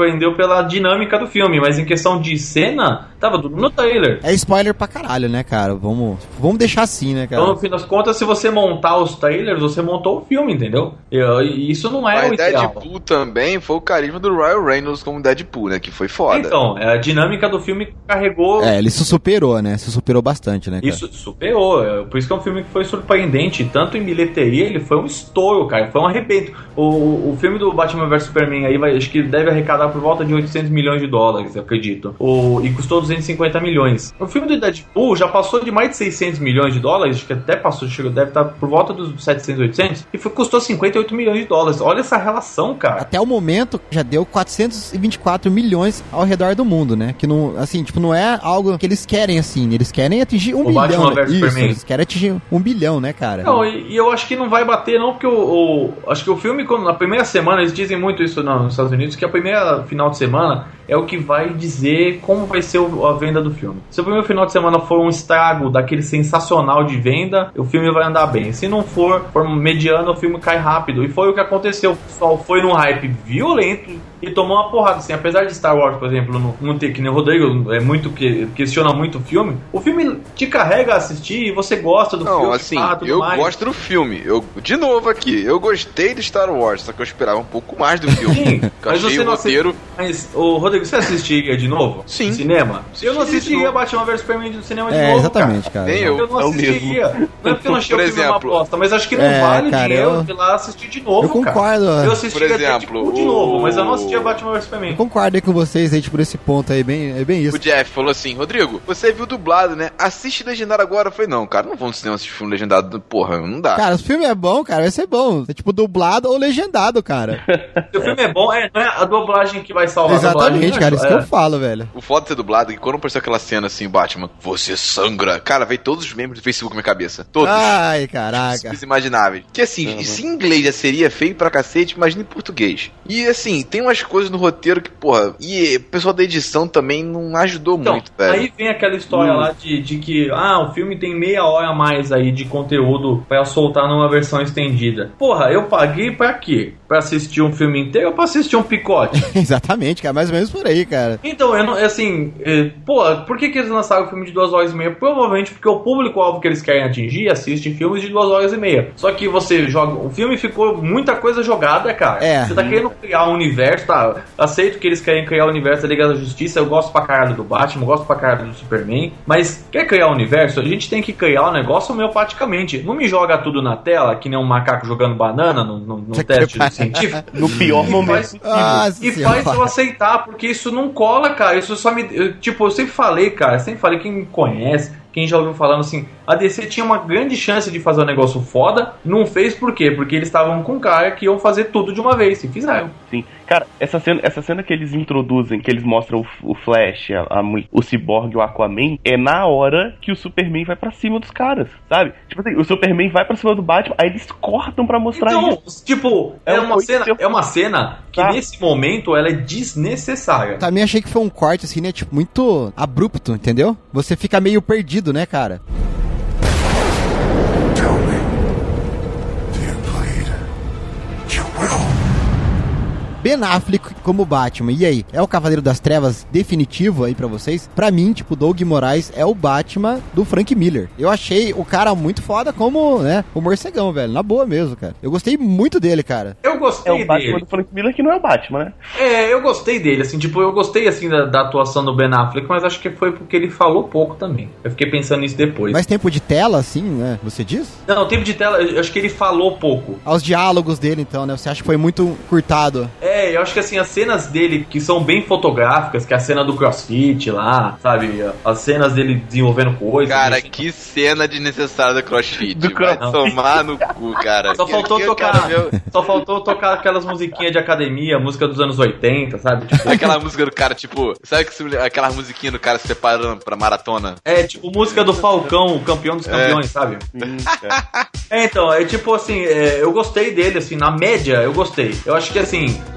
pela dinâmica do filme, mas em questão de cena, tava tudo no trailer. É spoiler pra caralho, né, cara? Vamos, vamos deixar assim, né, cara? Então, no fim das contas, se você montar os trailers, você montou o filme, entendeu? E, e isso não é Mas o ideal. Deadpool também foi o carisma do Ryan Reynolds como Deadpool, né? Que foi foda. Então, a dinâmica do filme carregou... É, ele se superou, né? Se superou bastante, né, cara? Isso superou. Por isso que é um filme que foi surpreendente. Tanto em bilheteria, ele foi um estouro, cara. Foi um arrebento. O, o filme do Batman versus Superman aí, vai, acho que deve arrecadar por volta de oitocentos milhões de dólares, eu acredito. O, e custou duzentos e cinquenta milhões. O filme do Deadpool já passou de mais de seiscentos milhões de dólares, acho que até passou, chegou, deve estar por volta dos setecentos, oitocentos, e foi, custou cinquenta e oito milhões de dólares. Olha essa relação, cara. Até o momento, já deu quatrocentos e vinte e quatro milhões ao redor do mundo, né? Que não, assim, tipo, não é algo que eles querem, assim. Eles querem atingir um O bilhão, Batman né? versus Isso, Superman. eles querem atingir um bilhão, né, cara? Não, e, e eu acho que não vai bater, não, porque o, o acho que o filme, quando, na primeira semana, eles dizem muito isso não, nos Estados Unidos, que a primeira final de semana é o que vai dizer como vai ser o, a venda do filme. Se o primeiro final de semana for um estrago daquele sensacional de venda, o filme vai andar bem. Se não for, for mediano, o filme cai rápido. E foi o que aconteceu. O pessoal foi num hype violento e tomou uma porrada. Assim, apesar de Star Wars, por exemplo, não, não ter, que nem o Rodrigo é muito, que, questiona muito o filme, o filme te carrega a assistir e você gosta do Não, filme. assim, pá, tudo eu mais. gosto do filme. Eu, de novo aqui, eu gostei do Star Wars, só que eu esperava um pouco mais do filme. Sim, eu mas achei você o não roteiro... assiste, mas, ô, Rodrigo, você assistiria de novo? Sim. No cinema? Eu não Assistiria de assistiria novo. Batman versus Superman no cinema de É, novo, exatamente, cara. Nem Eu eu. não É o assistiria. Não é porque eu não achei Por o filme uma exemplo, aposta, mas acho que não É, vale cara, o dinheiro eu- de ir lá assistir de novo, Eu concordo, cara. é. Eu assistiria Por exemplo, Deadpool de novo, mas eu não o- assistia Batman versus Superman. Eu concordo aí com vocês aí, tipo, nesse ponto aí, bem, é bem isso. O Jeff falou assim, Rodrigo, você viu dublado, né? Assiste legendado agora. Eu falei, não, cara, não vou no cinema assistir filme legendado. Porra, não dá. Cara, o filme é bom, cara, vai ser bom. É tipo dublado ou legendado, cara. Se o filme é bom, é, não é a dublagem que vai salvar a Exatamente, dublagem, cara, né? isso que É. eu falo, velho. O foda de ser dublado é que quando apareceu aquela cena assim, Batman, você sangra. Cara, veio todos os membros do Facebook na minha cabeça. Todos. Ai, caraca. Os imagináveis. Que assim, se em inglês já seria feio pra cacete, imagina em português. E assim, tem umas coisas no roteiro que, porra, e o pessoal da edição também não ajudou Então, muito, velho. aí vem aquela história Hum. lá de, de que, ah, o filme tem meia hora a mais aí de conteúdo pra soltar numa versão estendida. Porra, eu paguei pra quê? Pra assistir um filme inteiro ou pra assistir um picote? Exatamente, cara, mais ou menos por aí, cara. Então, eu não, assim, é, pô, por que, que eles lançaram o filme de duas horas e meia? Provavelmente porque o público-alvo que eles querem atingir assiste filmes de duas horas e meia. Só que você joga. O filme ficou muita coisa jogada, cara. É. Você tá querendo criar um universo, tá? Aceito que eles querem criar o universo da Liga da Justiça. Eu gosto pra caralho do Batman, eu gosto pra caralho do Superman. Mas quer criar o universo? A gente tem que criar o negócio homeopaticamente. Não me joga tudo na tela, que nem um macaco jogando banana no, no, no teste científico. No pior E momento faz- possível. Nossa E senhora. faz eu aceitar, porque isso não cola, cara. Isso só me. eu, tipo, eu sempre falei, cara. Eu sempre falei, quem me conhece, quem já ouviu falando assim, a D C tinha uma grande chance de fazer um negócio foda. Não fez por quê? Porque eles estavam com cara que iam fazer tudo de uma vez. E fizeram. Sim. Cara, essa cena, essa cena que eles introduzem, que eles mostram o, o Flash, a, a, o Cyborg e o Aquaman, é na hora que o Superman vai pra cima dos caras, sabe? Tipo assim, o Superman vai pra cima do Batman, aí eles cortam pra mostrar Então, isso. tipo, é, É uma um cena, oito- é uma cena que Tá. nesse momento ela é desnecessária. Também achei que foi um corte, assim, né, tipo, muito abrupto, entendeu? Você fica meio perdido, né, cara? Tell me, do you plead your will? Ben Affleck como Batman. E aí, é o Cavaleiro das Trevas definitivo aí pra vocês? Pra mim, tipo, Doug Moraes é o Batman do Frank Miller. Eu achei o cara muito foda como, né, o morcegão, velho. Na boa mesmo, cara. Eu gostei muito dele, cara. Eu É gostei o Batman dele. do Frank Miller que não é o Batman, né? É, eu gostei dele, assim, tipo, eu gostei, assim, da, da atuação do Ben Affleck, mas acho que foi porque ele falou pouco também. Eu fiquei pensando nisso depois. Mais tempo de tela, assim, né, você diz? Não, o tempo de tela, eu acho que ele falou pouco. Aos diálogos dele, então, né? Você acha que foi muito curtado? É, eu acho que assim, as cenas dele que são bem fotográficas, que é a cena do CrossFit lá, sabe? As cenas dele desenvolvendo coisas. Cara, assim. que cena desnecessária do CrossFit. Do Vai crossfit. tomar no cu, cara. Só Que- faltou que eu tocar. quero ver- Só faltou tocar aquelas musiquinhas de academia, música dos anos oitenta, sabe? Tipo, Aquela música do cara, tipo, sabe que, aquela musiquinha do cara se preparando pra maratona? é tipo música do Falcão, o campeão dos campeões, sabe? Sim, cara. É, então, é tipo assim, é, eu gostei dele, assim, na média eu gostei. Eu acho que assim, o,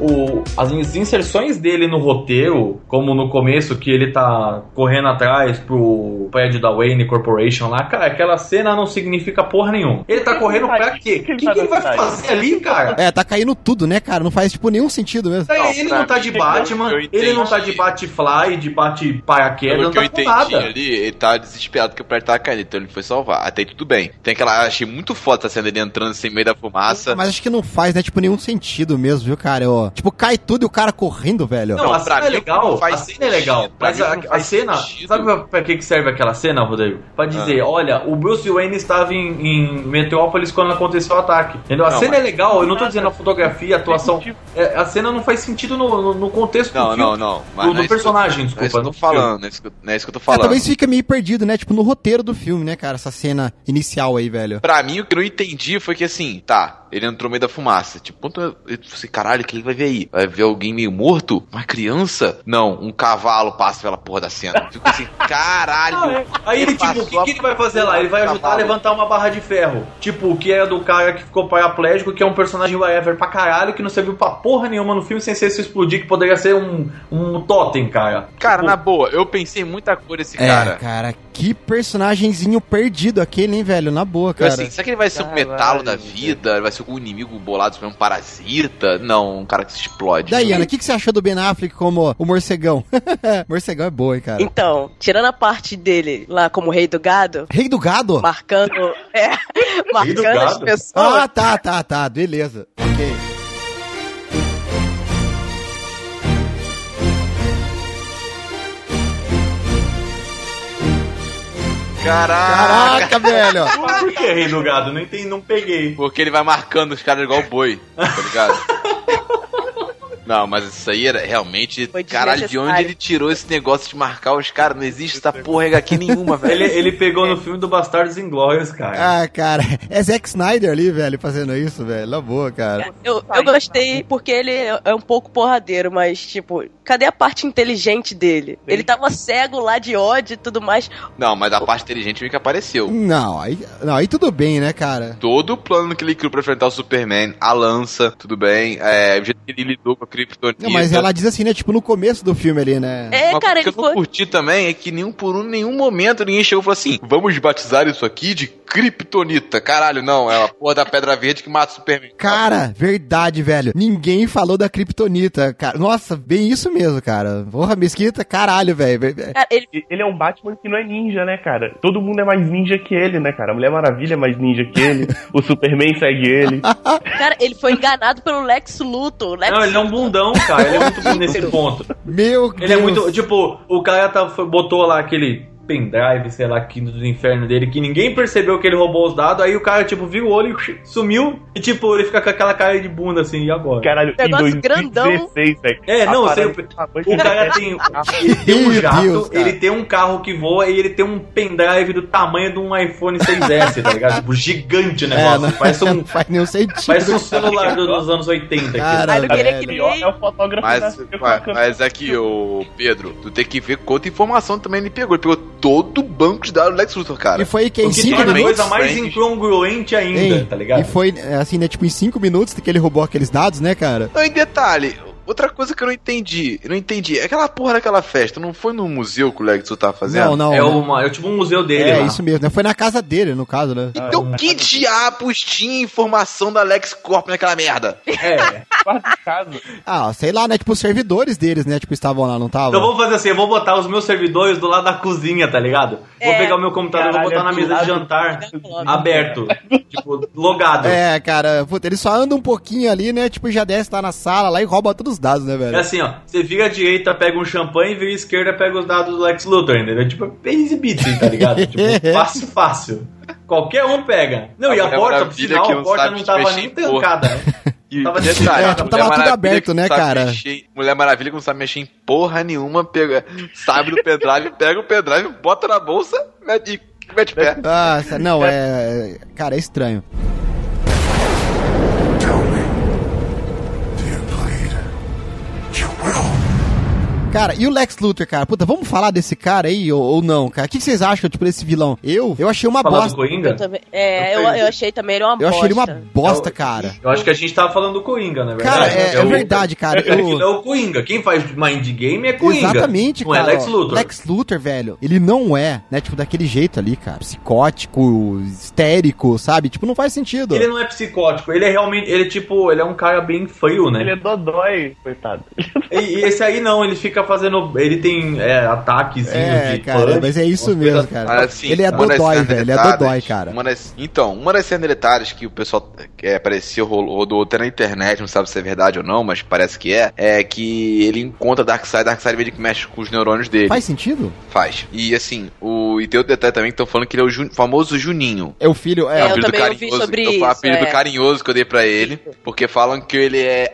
o, as inserções dele no roteiro, como no começo, que ele tá correndo atrás pro prédio da Wayne Corporation lá, cara, aquela cena não significa porra nenhuma. Ele tá correndo pra quê? O que, que ele vai fazer ali, cara? É, tá caindo tudo, né, cara? Não faz, tipo, nenhum sentido mesmo. Não, ele não tá de Batman, ele não tá de Bate-Fly, de Bate-Paraquedas, não tá com nada. Ali, ele tá desesperado que o prédio tava caindo, então ele foi salvar. Até aí tudo bem. Tem aquela, achei muito foda essa cena dele entrando assim, meio da fumaça. Mas acho que não faz, né, tipo, nenhum sentido mesmo, viu, cara? Ó, tipo, cai tudo e o cara correndo, velho. Não, a cena é legal, a cena é legal, mas a, a cena, sabe pra, pra que serve aquela cena, Rodrigo? Pra dizer, ah. olha, o Bruce Wayne estava em, em Metrópolis quando aconteceu o ataque, entendeu? A não, cena mas... é legal, eu não tô dizendo a fotografia, a atuação, é, a cena não faz sentido no, no, no contexto não, do filme, não, não, mas do, do não personagem, é desculpa. Não é isso que eu tô falando, não é isso que, não é isso que eu tô falando. É, talvez fica meio perdido, né, tipo, no roteiro do filme, né, cara, essa cena inicial aí, velho. Pra mim, o que eu não entendi foi que assim, tá, ele entrou no meio da fumaça, tipo, quanto eu falei, caralho, o que ele vai ver aí? Vai ver alguém meio morto? Uma criança? Não, um cavalo passa pela porra da cena. Fico assim, caralho. Ah, é. Aí ele, tipo, o que, que ele vai fazer lá? Ele vai ajudar a levantar uma barra de ferro. Tipo, que é do cara que ficou paraplégico, que é um personagem whatever pra caralho, que não serviu pra porra nenhuma no filme sem ser se explodir, que poderia ser um, um totem, cara. Cara, tipo, na boa, eu pensei muita coisa nesse é, cara. cara, que personagemzinho perdido aquele, hein, velho? Na boa, cara. Assim, será que ele vai ser um metalo da vida? Ele vai ser algum inimigo bolado, um parasita? Não, um cara que se explode. Daí, Ana, o que, que você achou do Ben Affleck como o morcegão? Morcegão é boa, hein, cara? Então, tirando a parte dele lá como rei do gado... Rei do gado? Marcando... É, marcando as pessoas... Ah, tá, tá, tá, beleza. Ok. Caraca, Caraca, velho! Por que rei do gado? Não entendi, não peguei. Porque ele vai marcando os caras igual boi, tá ligado? Não, mas isso aí era realmente... Caralho, de onde ele tirou esse negócio de marcar os caras? Não existe essa porra aqui nenhuma, velho. Ele, ele pegou no filme do Bastardos Inglórios, cara. Ah, cara, é Zack Snyder ali, velho, fazendo isso, velho. Na boa, cara. Eu, eu gostei porque ele é um pouco porradeiro, mas, tipo, cadê a parte inteligente dele? Ele tava cego lá de ódio e tudo mais. Não, mas a parte inteligente meio que apareceu. Não, aí, não, aí tudo bem, né, cara? Todo o plano que ele criou pra enfrentar o Superman, a lança, tudo bem. É, o jeito que ele lidou com a Kryptonita. Não, mas ela diz assim, né, tipo, no começo do filme ali, né? É, mas cara, o que ele eu foi... não curti também é que nenhum por um, nenhum momento ninguém chegou e falou assim, vamos batizar isso aqui de Kryptonita. Caralho, não, é a porra da pedra verde que mata o Superman. Cara, verdade, velho. Ninguém falou da Kryptonita, cara. Nossa, bem isso mesmo, cara. Porra, Mesquita, caralho, velho. Ele... ele é um Batman que não é ninja, né, cara? Todo mundo é mais ninja que ele, né, cara? A Mulher Maravilha é mais ninja que ele. O Superman segue ele. Cara, ele foi enganado pelo Lex Luthor. Lex não, ele é um bundão, cara. Ele é muito bom nesse ponto. Meu Ele Deus. é muito... Tipo, o cara tá, botou lá aquele... pendrive, sei lá, aqui do inferno dele, que ninguém percebeu que ele roubou os dados, aí o cara, tipo, viu o olho e sumiu, e, tipo, ele fica com aquela cara de bunda, assim, e agora? Caralho, negócio em dois mil e dezesseis, velho. É, não, você, o cara tem, ele tem um jato, Deus, ele tem um carro que voa, e ele tem um pendrive do tamanho de um iPhone seis S, tá ligado? Tipo, gigante o negócio, é, não, parece um... Não faz nenhum sentido. Parece um celular dos anos oitenta. Cara, aí, velho. que nem... É o fotógrafo mas, da... mas, mas aqui, ô Pedro, tu tem que ver quanta informação também ele pegou. Ele pegou todo o banco de dados do Lex Luthor, cara. E foi que em Porque cinco tem uma minutos... coisa mais incongruente ainda, Ei, tá ligado? E foi, assim, né, tipo, em cinco minutos que ele roubou aqueles dados, né, cara? Não, em detalhe... Outra coisa que eu não entendi, eu não entendi, aquela porra daquela festa, não foi no museu que o Lex tava fazendo? Não, não. É, né? uma, é tipo um museu dele, É, lá. isso mesmo, né? Foi na casa dele, no caso, né? Então que diabos tinha informação da Lex Corp naquela merda? É. Quase casa. Ah, sei lá, né? Tipo, os servidores deles, né? Tipo, estavam lá, não estavam? Então vamos fazer assim, eu vou botar os meus servidores do lado da cozinha, tá ligado? Vou É. pegar o meu computador e vou botar na mesa de jantar aberto, tipo, logado. É, cara, puta, ele só anda um pouquinho ali, né? Tipo, já desce lá na sala lá e rouba todos os dados, né, velho? É assim, ó, você vira à direita, pega um champanhe, vira à esquerda, pega os dados do Lex Luthor, entendeu? Tipo, easy beat, tá ligado? Tipo, fácil, fácil. Qualquer um pega. Não, A e a Mulher porta, por Maravilha sinal, que a não porta sabe não se tava mexer nem em porra. trancada, né? E Tava detalhe, destrancada. É, tipo, tava Mulher tudo Maravilha aberto, que não né, sabe cara? mexer- Mulher Maravilha que não sabe mexer em porra nenhuma, pega, sabe do pendrive, pega o pendrive, bota na bolsa, mete, mete pé. Ah, não, é... Cara, é estranho. Tell me. Do you bleed? You will. Cara, e o Lex Luthor, cara? Puta, vamos falar desse cara aí ou, ou não, cara? O que vocês acham, tipo, desse vilão? Eu? Eu achei uma Falar bosta. do Coringa? Eu também. É, eu, eu achei também ele uma Eu bosta. achei ele uma bosta, cara. Eu acho que a gente tava falando do Coringa, na verdade. Cara, é, é o- verdade, cara. É, Eu- é o Coringa. Quem faz Mind Game é Coringa. Exatamente, não cara. é Lex ó, Luthor. Lex Luthor, velho, ele não é, né, tipo, daquele jeito ali, cara. Psicótico, histérico, sabe? Tipo, não faz sentido. Ele não é psicótico, ele é realmente, ele tipo, ele é um cara bem feio, né? Ele é dodói, coitado. E, e esse aí não, ele fica fazendo, ele tem é, ataquezinhos É, de cara, punch, mas é isso umas mesmo, coisas- cara. Mas, assim, ele é uma das dodói, cenas velho, ele é deletadas- dodói, cara. Uma das, então, uma das cenas deletadas que o pessoal é, apareceu, rolou, rodou até na internet, não sabe se é verdade ou não, mas parece que é, é que ele encontra Darkseid, Darkseid vê que mexe com os neurônios dele. Faz sentido? Faz. E assim, o, e tem outro detalhe também que estão falando que ele é o Ju- famoso Juninho. É o filho, é. É, o eu apelido também ouvi carinhoso, sobre é o isso, apelido é. carinhoso que eu dei pra ele, porque falam que ele é,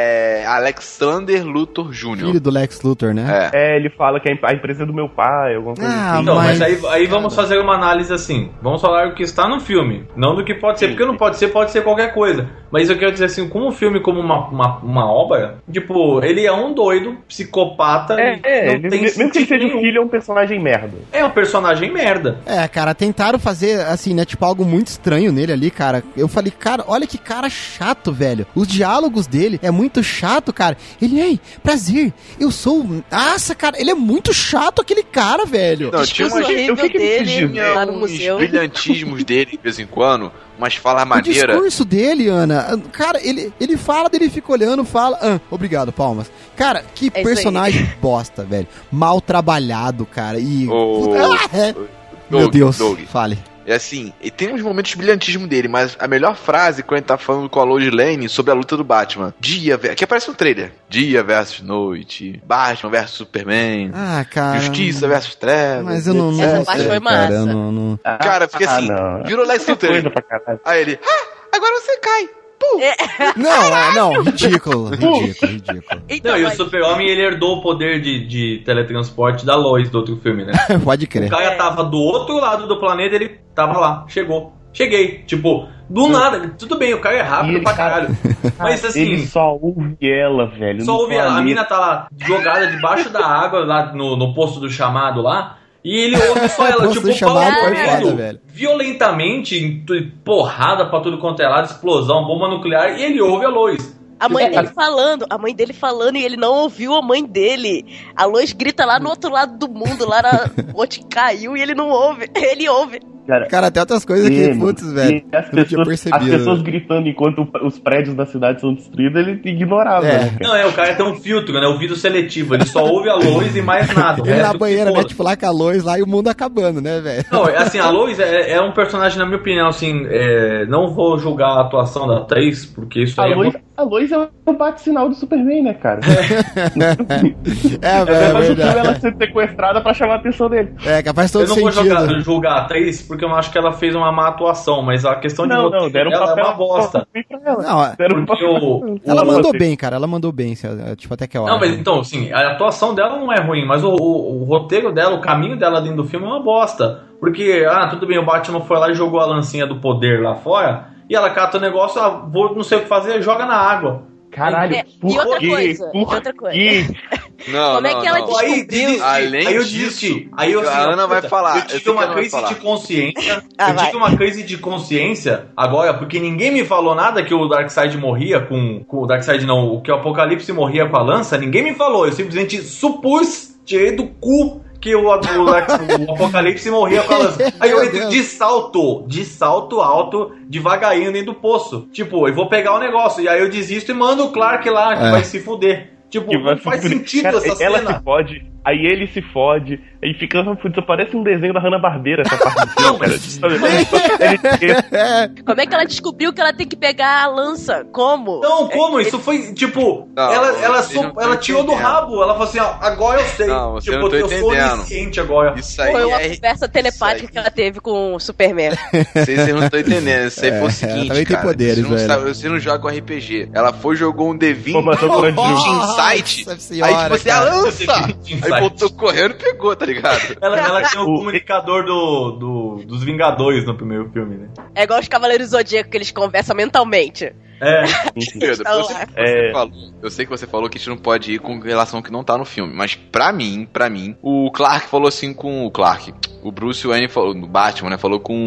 é Alexander Luthor Júnior Filho do Lex Luthor, né? É. É, ele fala que a empresa é do meu pai, alguma coisa Ah, assim. Então, mas, Mas, aí, aí cara. vamos fazer uma análise assim. Vamos falar o que está no filme, não do que pode ser, porque não pode ser, pode ser qualquer coisa. Mas eu quero dizer assim, como um filme, como uma, uma, uma obra, tipo, ele é um doido, psicopata, É, e é não ele, tem mesmo que ele sentido seja um nenhum. filho, é um personagem merda. É um personagem merda. É, cara, tentaram fazer, assim, né, tipo, algo muito estranho nele ali, cara. Eu falei, cara, olha que cara chato, velho. Os diálogos dele é muito chato, cara. Ele, ei, prazer, eu sou... Nossa, cara, ele é muito chato, aquele cara, velho. Não, O tinha discurso umas, horrível eu fico dele decidindo. lá no uns museu. brilhantismos dele de vez em quando, umas falas O maneiras. discurso dele, Ana, cara, ele, ele fala, dele fica olhando, fala, ah, obrigado, palmas. Cara, que É isso aí. personagem bosta, velho. Mal trabalhado, cara, e... O- Ah, é. Meu Doug, Deus, Doug. fale. É assim, e tem uns momentos de brilhantismo dele, mas a melhor frase quando ele tá falando com a Lois Lane sobre a luta do Batman. Dia, ve- aqui aparece um trailer. Dia versus noite. Batman versus Superman. Ah, cara... Justiça versus trevas. Mas eu não, não Essa sei, parte foi cara, massa. eu não... não... Cara, fica assim, não. virou Lex Luthor. Coisa pra caralho. Aí ele, ah, agora você cai. Pum. Não, é, não, ridículo, ridículo, ridículo. Então, Não, e o mas- Super-Homem, ele herdou o poder de, de teletransporte da Lois do outro filme, né? Pode O crer. cara É. tava do outro lado do planeta, ele tava lá, chegou. Cheguei, tipo, do nada, tudo bem, o cara é rápido E ele pra tá- caralho. Mas assim, Ele só ouve ela, velho. só no ouve ela, a planeta. mina tá lá jogada debaixo da água, lá no, no posto do chamado lá, e ele ouve só ela, Posto tipo, do chamado foi correndo foda, velho. violentamente, porrada pra tudo quanto é lado, explosão, bomba nuclear, e ele ouve a Lois. A mãe É. dele falando, a mãe dele falando e ele não ouviu a mãe dele. A Lois grita lá no outro lado do mundo, lá na onde caiu e ele não ouve. Ele ouve. Cara, Cara, tem outras coisas que, Emo. putz, velho, E as eu não tinha pessoas, as percebido. pessoas gritando enquanto os prédios da cidade são destruídos, ele ignorava. É. né, cara? Não, é, o cara tem um filtro, né? Ouvido seletivo. Ele só ouve a Lois e mais nada. O Ele resto na que banheira, foda. né, tipo, lá com a Lois lá e o mundo acabando, né, velho? Não, é assim, a Lois é, é um personagem, na minha opinião, assim, é, não vou julgar a atuação da atriz, porque isso A aí é Lois, muito... a Lois é o bate-sinal do Superman, né, cara? É, É, velho, é faz o filme ela verdade. ser sequestrada pra chamar a atenção dele. É, capaz todo Eu não vou sentido. julgar, julgar a atriz, porque eu não acho que ela fez uma má atuação, mas a questão de Não, roteiro não, deram um dela papel é uma bosta. pra ela. Não, é- Deram um Porque papel- o- ela o- mandou o- bem, cara, ela mandou bem, se- tipo, até que eu Não, acho. mas então, assim, a atuação dela não é ruim, mas o, o- o roteiro dela, o caminho dela dentro do filme é uma bosta. Porque, ah, tudo bem, o Batman foi lá e jogou a lancinha do poder lá fora, e ela cata o negócio, ah, vou não sei o que fazer, joga na água. Caralho, É, e por outra quê? coisa, Por e outra coisa. quê? Não, Como é não, que ela não. diz- Aí, Descobriu. desisti. Além aí eu disso, desisti. Aí eu, a assim, Ana vai puta, falar, Eu eu sei tive que uma ela vai crise falar. de consciência. Ah, eu vai. tive uma crise de consciência agora, porque ninguém me falou nada que o Darkseid morria com, com. O Darkseid não, que o Apocalipse morria com a lança. Ninguém me falou. Eu simplesmente supus, tirei do cu que o, o, o Apocalipse morria com a lança. Aí eu Meu entro Deus. de salto, de salto alto, devagarinho dentro do poço. Tipo, eu vou pegar o negócio. E aí eu desisto e mando o Clark lá, que É. vai se fuder. Tipo, Que vai não faz se fuder. sentido Cara, essa ela cena. se fode, aí ele se fode, aí fica. Putz, parece um desenho da Hanna-Barbera essa parte do filme, cara. Ele- Como é que ela descobriu que ela tem que pegar a lança? Como? Não, como? É, Isso foi, tipo, Não, ela, ela, vocês não so- estão ela tirou do entendendo. rabo, ela falou assim, ó, agora eu sei. Não, você tipo, não tá eu sou entendendo. onisciente agora. Isso aí Foi uma é... conversa telepática isso aí- que ela teve com o Superman. Vocês vocês não estão entendendo. Isso aí É, foi o ela seguinte, também tem cara. poderes, vocês, não velho. sabem- vocês não jogam R P G. Ela foi, jogou um D vinte, Formação um Grande insight. Nossa senhora, Aí tipo assim, a cara. lança! Insight. Aí voltou correndo e pegou, tá ligado? Ela, ela tinha o O- comunicador do, do- dos Vingadores no primeiro filme, né? É igual os Cavaleiros do Zodíaco que eles conversam mentalmente. É. Pedro, eu, sei que você É. falou, eu sei que você falou que a gente não pode ir com relação ao que não tá no filme, mas pra mim, pra mim, o Clark falou assim com o Clark. O Bruce Wayne falou, no Batman, né? Falou com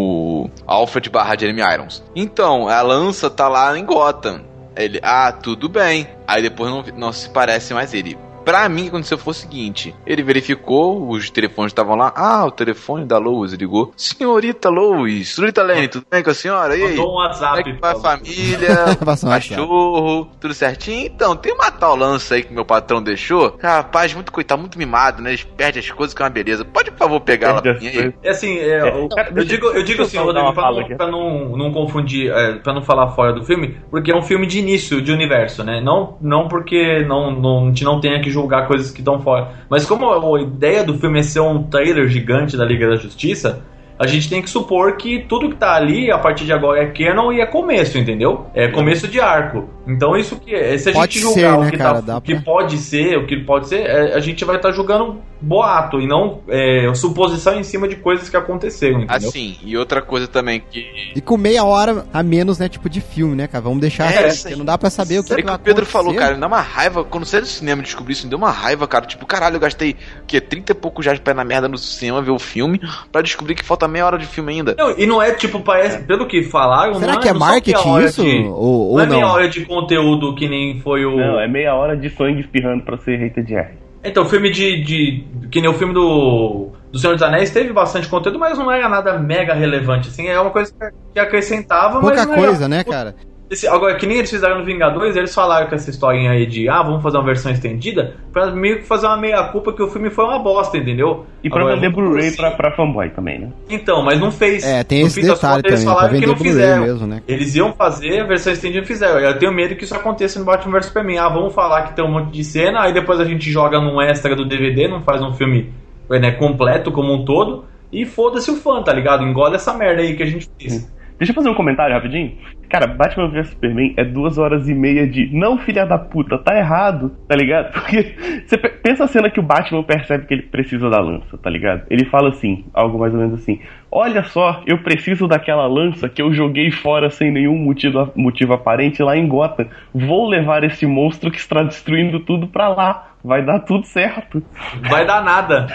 o Alfred barra Jeremy Irons. Então, a lança tá lá em Gotham. Ele, ah, tudo bem. Aí depois não, não se parece mais ele. Pra mim, o que aconteceu foi o seguinte: ele verificou, os telefones estavam lá. Ah, o telefone da Lois ligou. Senhorita Lois, senhorita Lane, tudo bem com a senhora? E aí? Mandou um WhatsApp. Como é que vai a família? Passou um Cachorro, tudo certinho? Então, tem uma tal lança aí que meu patrão deixou. Rapaz, muito coitado, muito mimado, né? Eles perdem as coisas que é uma beleza. Pode, por favor, pegar ela pra mim aí? É assim, é, É, eu, cara, eu deixa- digo, eu digo deixa assim, eu dar Rodrigo, uma pra, fala não, aqui. pra não, não confundir, é, pra não falar fora do filme, porque é um filme de início de universo, né? Não, não porque não, não, a gente não tenha que julgar coisas que estão fora. Mas como a ideia do filme é ser um trailer gigante da Liga da Justiça, a gente tem que supor que tudo que tá ali, a partir de agora, é canon e é começo, entendeu? É começo de arco. Então isso que se a Pode gente julgar ser, o né, que, cara? tá, Dá o que pra- pode ser, o que pode ser, é, a gente vai estar julgando boato e não é, suposição em cima de coisas que aconteceram, entendeu? Assim, e outra coisa também que... E com meia hora a menos, né, tipo de filme, né, cara? Vamos deixar É, assim, isso porque aí. não dá pra saber o que, É que que vai o Pedro acontecer. falou, cara, me dá uma raiva. Quando saí do cinema e descobri isso, me deu uma raiva, cara. Tipo, caralho, eu gastei, o quê? trinta e poucos reais pra ir na merda no cinema ver o filme, pra descobrir que falta meia hora de filme ainda. Não, e não é tipo, parece, pelo que falaram, Será não que é não são meia marketing hora isso? de- Ou, ou não é meia não? hora de conteúdo que nem foi o. Não, é meia hora de sangue espirrando pra ser rated R. Então, o filme de, de. Que nem o filme do. Do Senhor dos Anéis teve bastante conteúdo, mas não era nada mega relevante, assim. É uma coisa que acrescentava, Pouca mas não era- coisa, né, cara? Esse- agora, que nem eles fizeram no Vingadores, eles falaram com essa historinha aí de ah, vamos fazer uma versão estendida, pra meio que fazer uma meia-culpa que o filme foi uma bosta, entendeu? E pra Agora, vender Blu-ray assim, pra, pra fanboy também, né? Então, mas não fez. É, tem No esse fim das detalhe contas, eles também, pra falaram que vender não Blu-ray fizeram. mesmo, né? Eles iam fazer a versão estendida e fizeram. Eu tenho medo que isso aconteça no Batman versus Superman. Ah, vamos falar que tem um monte de cena, aí depois a gente joga num extra do D V D, não faz um filme, né, completo como um todo, e foda-se o fã, tá ligado? Engole essa merda aí que a gente fez. Deixa eu fazer um comentário rapidinho. Cara, Batman versus Superman é duas horas e meia de não, filha da puta, tá errado, tá ligado? Porque você pe- pensa a cena que o Batman percebe que ele precisa da lança, tá ligado? Ele fala assim, algo mais ou menos assim: olha só, eu preciso daquela lança que eu joguei fora sem nenhum motivo, motivo aparente lá em Gotham. Vou levar esse monstro que está destruindo tudo pra lá. Vai dar tudo certo. Vai dar nada.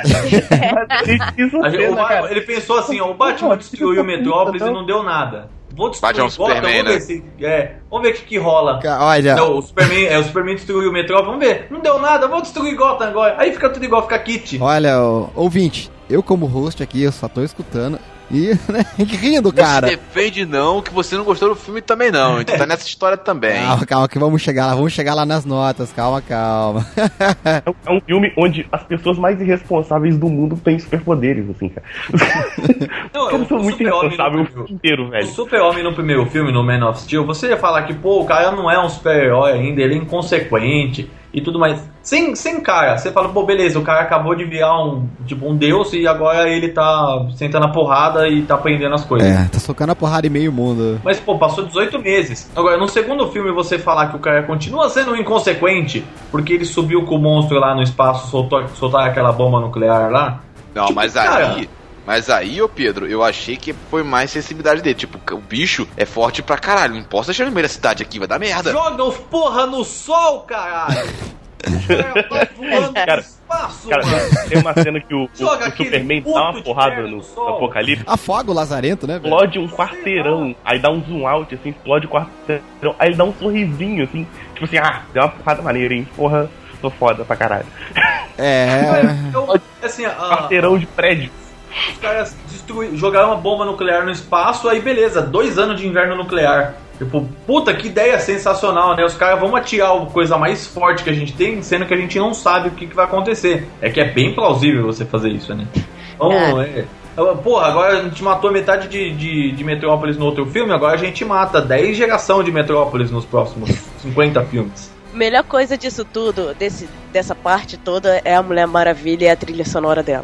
Isso A gente- o cena, Ba- cara. ele pensou assim, ó, o Batman destruiu o Metrópolis e não deu nada. Vou destruir Batman Gotham, Superman, vamos ver né? se, é, vamos ver o que, que rola. Ca- Olha, Não, o Superman, é, o Superman destruiu o Metrópolis, vamos ver. Não deu nada, vou destruir Gotham agora. Aí fica tudo igual, fica kit. olha, ô, ouvinte, eu como host aqui, eu só tô escutando e, né, rindo, cara. Não se defende não, que você não gostou do filme também não. A gente tá nessa história também. Calma, calma, que vamos chegar lá, vamos chegar lá nas notas, calma, calma. É um- É um filme onde as pessoas mais irresponsáveis do mundo têm superpoderes, assim, cara. Não, Os caras o são muito Super-Homem irresponsáveis no o primeiro- filme inteiro, O velho. Super-Homem no primeiro filme, no Man of Steel, você ia falar que, pô, o cara não é um super-herói ainda, ele é inconsequente e tudo mais. Sem, sem cara, você fala, pô, beleza, o cara acabou de virar um, tipo, um deus e agora ele tá sentando a porrada e tá aprendendo as coisas. É, tá socando a porrada em meio mundo. Mas, pô, passou dezoito meses. Agora, no segundo filme, você falar que o cara continua sendo um inconsequente porque ele subiu com o monstro lá no espaço, soltou, soltar aquela bomba nuclear lá. Não, Tipo, mas cara- aí... Mas aí, ô Pedro, eu achei que foi mais sensibilidade dele. Tipo, o bicho é forte pra caralho. Não posso deixar ele no meio da cidade aqui, vai dar merda. Joga os porra no sol, caralho! O cara tá voando Cara, no espaço, Cara, mano! tem uma cena que o, o- Joga o aquele Superman puto dá uma de porrada terno no, no sol. no Apocalipse, Afoga o Lazarento, né, velho? explode um quarteirão, aí dá um zoom out, assim, explode o quarteirão, aí ele dá um sorrisinho, assim, tipo assim, ah, deu uma porrada maneira, hein, porra, tô foda pra caralho. É. Eu, assim, a, Quarteirão de prédio. os caras destrui- jogaram uma bomba nuclear no espaço, aí beleza, dois anos de inverno nuclear. Tipo, puta, que ideia sensacional, né? Os caras vão atirar a coisa mais forte que a gente tem, sendo que a gente não sabe o que, que vai acontecer. É que é bem plausível você fazer isso, né? Então, é. Porra, agora a gente matou metade de, de, de Metrópolis no outro filme, agora a gente mata dez gerações de Metrópolis nos próximos cinquenta filmes. Melhor coisa disso tudo, desse, dessa parte toda, é a Mulher Maravilha e a trilha sonora dela.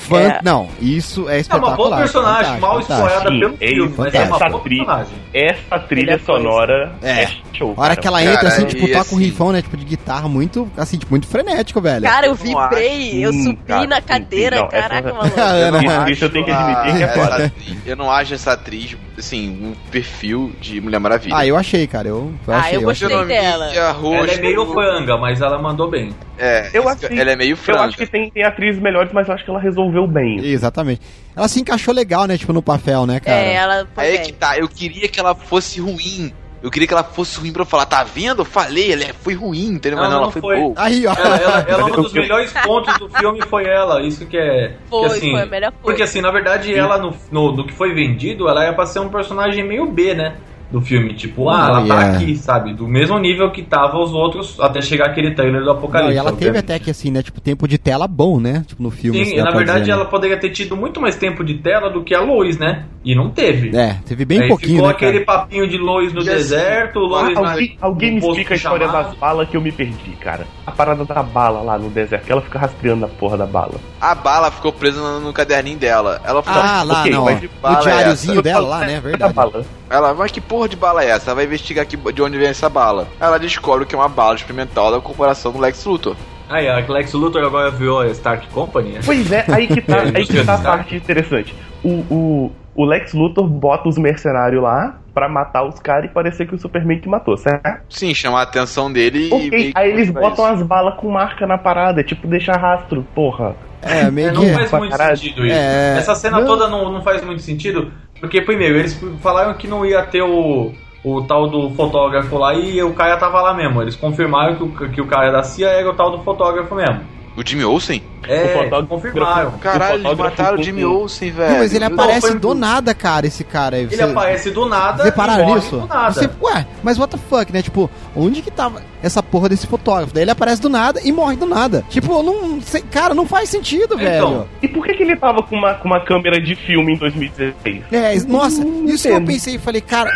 Fan... É. Não, isso é É espetacular. uma boa personagem, fantástico, mal fantástico. explorada Sim, pelo é filme, isso, mas é uma essa boa trilha, personagem. essa trilha Melhor coisa. sonora É. é show. A hora cara. que ela entra, Cara, assim, tipo, e toca um assim- rifão, né? Tipo, de guitarra muito, assim, tipo, muito frenético, velho. Cara, eu não acho. vibrei, eu Sim, subi cara, na sim, cadeira, sim, não, caraca, essa- maluco. Ah, não, Isso, não. isso eu tenho que admitir que é essa foda. atriz- eu não acho essa atriz, assim, um perfil de Mulher Maravilha. Ah, eu achei, cara. Eu, eu Ah, achei. eu gostei Fisionomia, dela. rosto, Ela é meio franga, mas ela mandou bem. É, Eu isso- acho que- ela é meio Eu franga. acho que tem, tem atrizes melhores, mas eu acho que ela resolveu bem. Exatamente. Ela se encaixou legal, né? Tipo, no papel, né, cara? É, ela foi Aí é bem. que tá, eu queria que ela fosse ruim. Eu queria que ela fosse ruim pra eu falar, tá vendo? Eu falei, ela foi ruim, entendeu? Mas Não, não, ela não foi, foi. boa. Aí, ó. Ela, ela, ela um Mas dos eu- melhores pontos do filme foi ela. Isso que é. Foi, que, assim, foi a melhor coisa. Porque assim, na verdade, ela no, no, do que foi vendido, ela é pra ser um personagem meio B, né? Do filme. Tipo, ah, ela Oh, tá yeah. aqui, sabe? Do mesmo nível que tava os outros até chegar aquele trailer do Não, Apocalipse. e ela teve obviamente. até que, assim, né? Tipo, tempo de tela bom, né? Tipo, no filme. Sim, assim, e dá na pra verdade dizer, ela né? poderia ter tido muito mais tempo de tela do que a Lois, né? E não teve. É, teve bem Aí pouquinho, ficou né, aquele cara? papinho de Lois no E assim, deserto, Ah, Lois na- alguém alguém no me posto explica a história chamado. das balas que eu me perdi, cara. A parada da bala lá no deserto, que ela fica rastreando a porra da bala. A bala ficou presa no, no caderninho dela. Ela falou, Ah, lá, ok, não, ó. mas que bala O é diáriozinho essa? dela lá, né? Da Verdade. bala. ela, mas que porra de bala é essa? Ela vai investigar aqui de onde vem essa bala. Ela descobre que é uma bala experimental da corporação do Lex Luthor. Aí, a Lex Luthor agora virou a Stark Company, né? Pois é, aí que tá, É, aí que tá a Stark. parte interessante. O, o, o Lex Luthor bota os mercenários lá pra matar os caras e parecer que o Superman que matou, certo? Sim, chamar a atenção dele e... Ok, meio que aí eles mostrar botam isso. as balas com marca na parada, tipo, deixa rastro, porra. É, meio É, não que... faz pra muito caralho. sentido isso. É. Essa cena Não. toda não, não faz muito sentido, porque, primeiro, eles falaram que não ia ter o, o tal do fotógrafo lá e o cara tava lá mesmo. Eles confirmaram que o, que o cara da C I A era o tal do fotógrafo mesmo. O Jimmy Olsen? É, O fotógrafo- confirmaram. Caralho, eles fotógrafo mataram o com- Jimmy Olsen, velho. Não, mas ele Não, aparece foi- do nada, cara, esse cara aí. Ele Você- aparece do nada Vocês pararam e morre nisso? do nada. Você, ué, mas what the fuck, né? Tipo, onde que tava essa porra desse fotógrafo? Daí ele aparece do nada e morre do nada. Tipo, não. sei- Cara, não faz sentido, Então, velho. E por que, que ele tava com uma, com uma câmera de filme em dois mil e dezesseis? É, nossa, Não isso que eu entendo. pensei e falei, cara.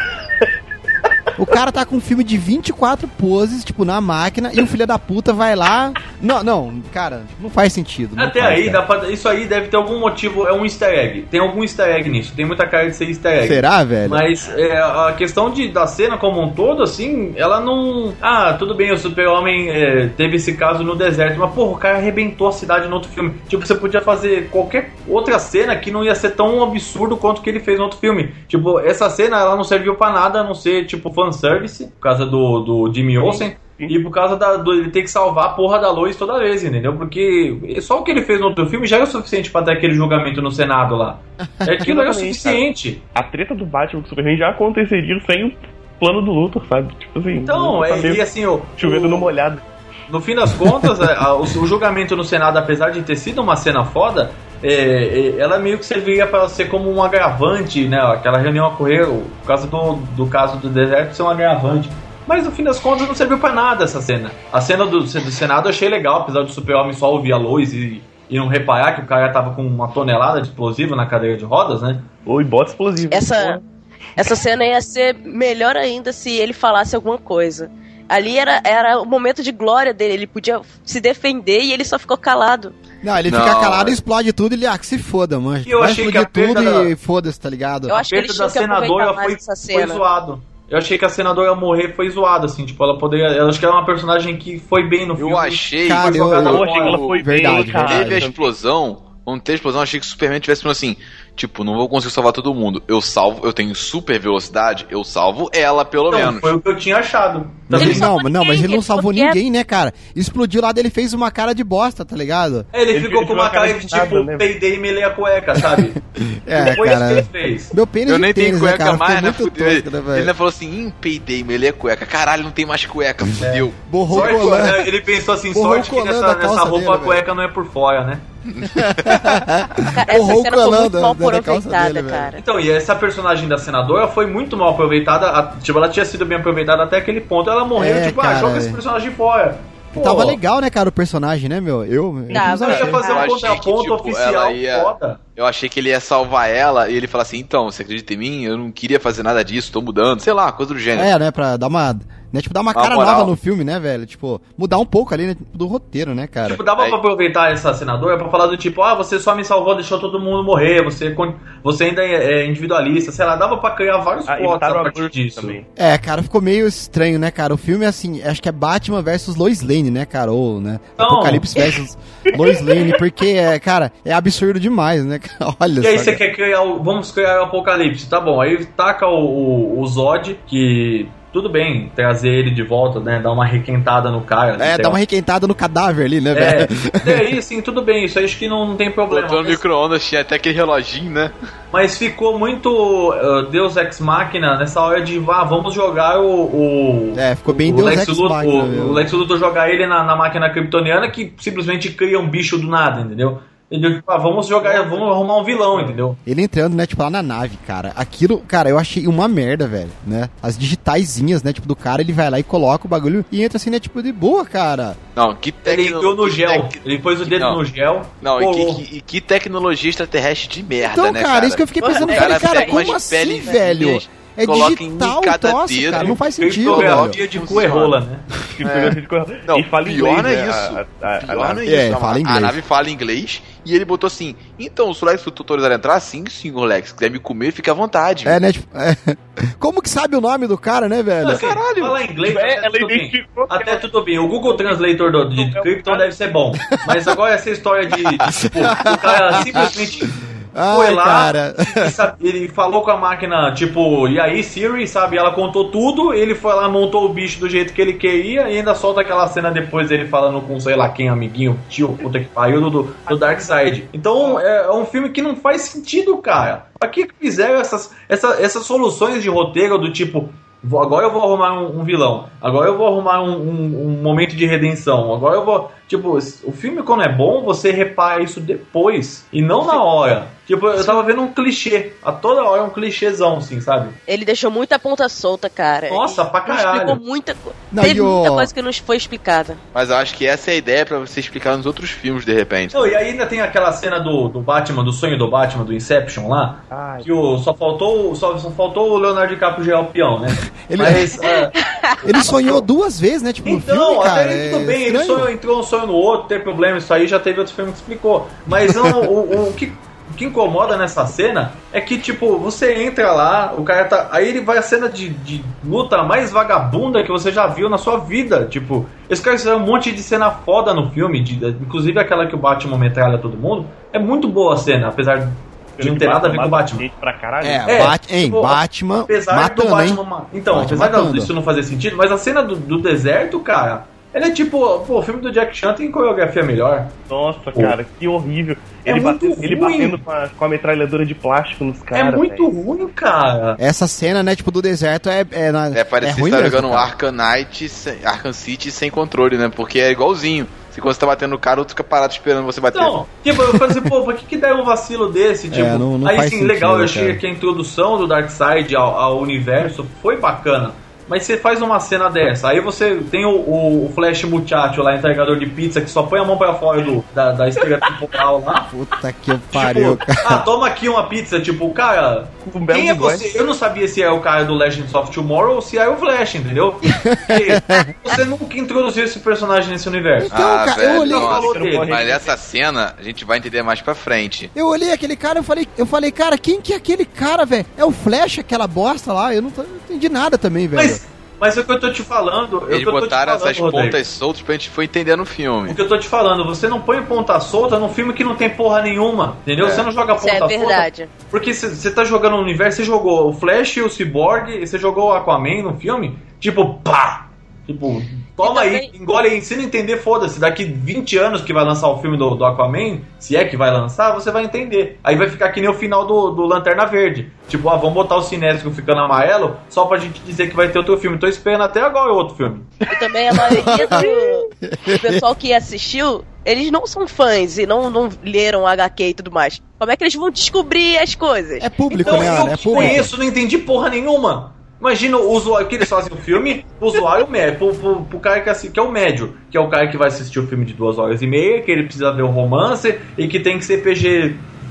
O cara tá com um filme de vinte e quatro poses, tipo, na máquina, e o filho da puta vai lá. Não, não, cara, não faz sentido. não Até faz, aí, cara. dá pra, isso aí deve ter algum motivo, é um easter egg. Tem algum easter egg nisso, tem muita cara de ser easter egg. Será, velho? Mas é, a questão de, da cena como um todo, assim, ela não... Ah, tudo bem, o Super-Homem é, teve esse caso no deserto, mas porra, o cara arrebentou a cidade no outro filme. Tipo, você podia fazer qualquer outra cena que não ia ser tão absurdo quanto que ele fez no outro filme. Tipo, essa cena, ela não serviu pra nada, a não ser, tipo, fanservice, por causa do, do Jimmy Olsen. E por causa da, do, ele ter que salvar a porra da Lois toda vez, entendeu? Porque só o que ele fez no outro filme já era o suficiente pra ter aquele julgamento no Senado lá. Aquilo era o Exatamente, suficiente. A treta do Batman com o Superman já aconteceria sem o plano do Luthor, sabe? Tipo assim. Então, é, e assim, o, chovendo o, no molhado. no fim das contas, a- a- o, o julgamento no Senado, apesar de ter sido uma cena foda, é, é, ela meio que serviria para ser como um agravante, né? Aquela reunião ocorreu por causa do, do caso do deserto ser um agravante. Mas no fim das contas não serviu pra nada essa cena. A cena do, do Senado eu achei legal, apesar do Super-Homem só ouvir a Lois e, e não reparar que o cara tava com uma tonelada de explosivo na cadeira de rodas, né? Oi, bota explosivo. Essa, essa cena ia ser melhor ainda se ele falasse alguma coisa. Ali era, era o momento de glória dele, ele podia se defender e ele só ficou calado. Não, ele Não, fica calado é. e explode tudo e ele, ah, que se foda, mancha. E eu Vai achei explodir que a tudo perda e foda-se, tá ligado? Eu acho que A eles perda da tinham que aproveitar senadora mais foi, essa foi cena. zoado. Eu achei que a senadora morrer foi zoado, assim, tipo, ela poderia. Eu acho que ela é uma personagem que foi bem no filme. Eu achei... Cara, foi eu- jogada eu Eu achei que ela fora. foi Verdade, bem, cara. verdade. Teve a explosão, quando teve a explosão, eu achei que o Superman tivesse falando assim, tipo, não vou conseguir salvar todo mundo. Eu salvo, eu tenho super velocidade, eu salvo ela, pelo Então, menos. foi o que eu tinha achado. Não, Ele ele não não, salvou não, mas ninguém, ele não ele salvou ficou ninguém, né, cara? Explodiu lá, dele fez uma cara de bosta, tá ligado? É, ele, Ele ficou fez com uma uma cara cara de de tipo, nada, né? peidei e melei a cueca, sabe? É, foi isso que cara. ele fez. Meu pênis Eu de nem tenho tênis, né, cueca cara? mais, Ficou né? muito Fudeu. tosco, Ele, né, ele velho? ainda falou assim, empeidei, melei a cueca. Caralho, não tem mais cueca, fudeu. Borrou Sorte, colando. né? Ele pensou assim, Borrou sorte que colando nessa, a nessa calça roupa dele, a cueca não é por fora, né? Cara, essa Borrou o cena foi colã muito da- mal da calça aproveitada, dele, velho. cara. Então, e essa personagem da senadora foi muito mal aproveitada. a- Tipo, ela tinha sido bem aproveitada até aquele ponto. Ela morreu, É, tipo, ah, cara, joga é. esse personagem fora. Pô, Tava legal, né, cara, o personagem, né, meu? Eu, eu Tava. não Ela ia achei. fazer Eu um achei que, contraponto tipo, oficial ela ia- foda. Eu achei que ele ia salvar ela e ele falar assim, então, você acredita em mim? Eu não queria fazer nada disso, tô mudando. Sei lá, coisa do gênero. É, né, pra dar uma... Né, tipo, dar uma, uma cara moral. nova no filme, né, velho? Tipo, mudar um pouco ali, né, do roteiro, né, cara? Tipo, dava é. pra aproveitar essa senadora pra falar do tipo, ah, você só me salvou, deixou todo mundo morrer, você, você ainda é individualista, sei lá, dava pra criar vários ah, plots a partir disso. Também. É, cara, ficou meio estranho, né, cara? O filme é assim, acho que é Batman versus Lois Lane, né, cara? Ou, né, Não. Apocalipse versus Lois Lane, porque, é, cara, é absurdo demais, né? Olha E aí só, você cara. quer criar o... Vamos criar o Apocalipse, tá bom. Aí taca o, o, o Zod, que... Tudo bem, trazer ele de volta, né? Dar uma requentada no cara. É, dar uma requentada no cadáver ali, né, É, velho? é aí, sim, tudo bem. Isso aí acho que não, não tem problema. Botou no mas, micro-ondas, tinha até aquele reloginho, né? mas ficou muito uh, Deus Ex Machina nessa hora de, ah, vamos jogar o... o É, ficou bem o Deus Lex Ex Luthor, Machina, o, meu. o Lex Luthor jogar ele na, na máquina kryptoniana que simplesmente cria um bicho do nada, entendeu? Entendeu? Tipo, ah, vamos jogar, vamos arrumar um vilão, entendeu? Ele entrando, né, tipo, lá na nave, cara. Aquilo, cara, eu achei uma merda, velho, né? As digitaizinhas, né, tipo, do cara, ele vai lá e coloca o bagulho e entra assim, né, tipo, de boa, cara. Não, que Ele tecnologia. entrou no gel, ele pôs o dedo Não. no gel. Não, e colou. que, que, que tecnologia exterrestre de merda, Então, né, cara, cara? isso que eu fiquei pensando, O eu falei, cara cara, pega como umas assim, peles velho? finas, É coloca em digital o cada troço, dedo. cara, não faz sentido, Criptografia velho. de cu e rola, né? Não, e fala pior inglês, não é né? isso. A, a, a, Pior a, não é É, isso. fala a, inglês. a nave fala inglês e ele botou assim, então, se o Lex Luthor autorizar entrar, sim, senhor Lex. Se quiser me comer, fica à vontade. É, né, tipo, é. Como que sabe o nome do cara, né, velho? Assim, falar inglês, É, até, ela tudo bem. identificou que até ela- tudo bem. O Google Translator do, de Não, Krypton cara. deve ser bom. Mas agora essa história de, de tipo, o cara simplesmente foi Ai, lá, cara. e sabe, ele falou com a máquina, tipo, e aí Siri, sabe, ela contou tudo, ele foi lá, montou o bicho do jeito que ele queria e ainda solta aquela cena depois dele falando com sei lá quem, amiguinho, tio, puta que pariu, do, do Darkseid. Então é, é um filme que não faz sentido, cara. Pra que que fizeram essas, essa, essas soluções de roteiro do tipo... Vou- agora eu vou arrumar um, um vilão. Agora eu vou arrumar um, um- um momento de redenção. Agora eu vou... Tipo, o filme quando é bom, você repara isso depois. E não na hora. Tipo, eu tava vendo um clichê. A toda hora é um clichêzão, assim, sabe? Ele deixou muita ponta solta, cara. Nossa, Ele pra não caralho. explicou muita coisa. Não, Teve e o- muita coisa que não foi explicada. Mas eu acho que essa é a ideia pra você explicar nos outros filmes, de repente. Não, e aí ainda tem aquela cena do, do Batman, do sonho do Batman, do Inception lá. Ai. Que o, só, faltou, só, só faltou o Leonardo DiCaprio gerar o peão, né? Ele- Mas... é, Ele sonhou duas vezes, né, tipo, no Então, filme, cara. até aí tudo é bem, ele estranho. sonhou, entrou um sonho no outro, tem problema, isso aí já teve outro filme que explicou. Mas não, o, o, o que, o que incomoda nessa cena é que, tipo, você entra lá, o cara tá. Aí ele vai a cena de, de luta mais vagabunda que você já viu na sua vida. Tipo, esse cara fizeram um monte de cena foda no filme, de, inclusive aquela que o Batman metralha todo mundo. É muito boa a cena, apesar de não ter nada a ver com o Batman. Gente pra caralho. É, É, Bat- hein, tipo, Batman Apesar matando, do hein? Batman. ma- Então, Batman apesar matando. disso não fazer sentido, mas a cena do, do deserto, cara, ele é tipo, pô, o filme do Jack Chan tem coreografia melhor. Nossa, cara, que horrível. É Ele, muito batendo, ele ruim. batendo com a, com a metralhadora de plástico nos caras. é muito velho. ruim, cara. Essa cena, né, tipo, do deserto é... É, na- É parecer ruim que tá mesmo, jogando um cara. Arkham Knight, sem- Arkham City sem controle, né? Porque é igualzinho. Se quando você tá batendo no cara, o outro fica parado esperando você bater. Não, tipo, eu falei assim, pô, por que que deram um vacilo desse? Tipo, É, não- não aí faz sim, sentido, legal, eu achei cara. que a introdução do Darkseid ao, ao universo foi bacana. Mas você faz uma cena dessa, aí você tem o, o, o Flash Muchacho lá, entregador de pizza, que só põe a mão pra fora do, da, da esteira temporal lá. Puta que pariu, Tipo, cara. ah, toma aqui uma pizza, tipo, cara, Um belo quem é bigode. você? Eu não sabia se é o cara do Legends of Tomorrow ou se é o Flash, entendeu? Porque você nunca introduziu esse personagem nesse universo. Então, cara, eu olhei- Não falou nossa, dele. mas essa cena a gente vai entender mais pra frente. Eu olhei aquele cara, eu falei, eu falei, cara, quem que é aquele cara, velho? É o Flash, aquela bosta lá? Eu não, tô- não entendi nada também, velho. Mas, mas é o que eu tô te falando. é o Eles que eu tô te botaram falando, essas Rodrigo. pontas soltas pra gente foi entender no filme. O que eu tô te falando, você não põe ponta solta num filme que não tem porra nenhuma, entendeu? É. Você não joga Isso ponta é solta. verdade. Porque você tá jogando no universo, você jogou o Flash e o Cyborg, e você jogou o Aquaman no filme, tipo, pá! Tipo, toma E aí, também- engole aí, se não entender, foda-se. Daqui vinte anos que vai lançar o filme do, do Aquaman, se é que vai lançar, você vai entender. Aí vai ficar que nem o final do, do Lanterna Verde. Tipo, ah, vamos botar o cinético ficando amarelo só pra gente dizer que vai ter outro filme. Tô esperando até agora o outro filme. E também a maioria do, do pessoal que assistiu, eles não são fãs e não, não leram H Q e tudo mais. Como é que eles vão descobrir as coisas? É público, Então, né, eu Ana? É que público. conheço, não entendi porra nenhuma. Imagina o usuário que eles fazem o filme, o usuário médio, pro, pro, pro cara que, assi- que é o médio, que é o cara que vai assistir o filme de duas horas e meia, que ele precisa ver um romance e que tem que ser P G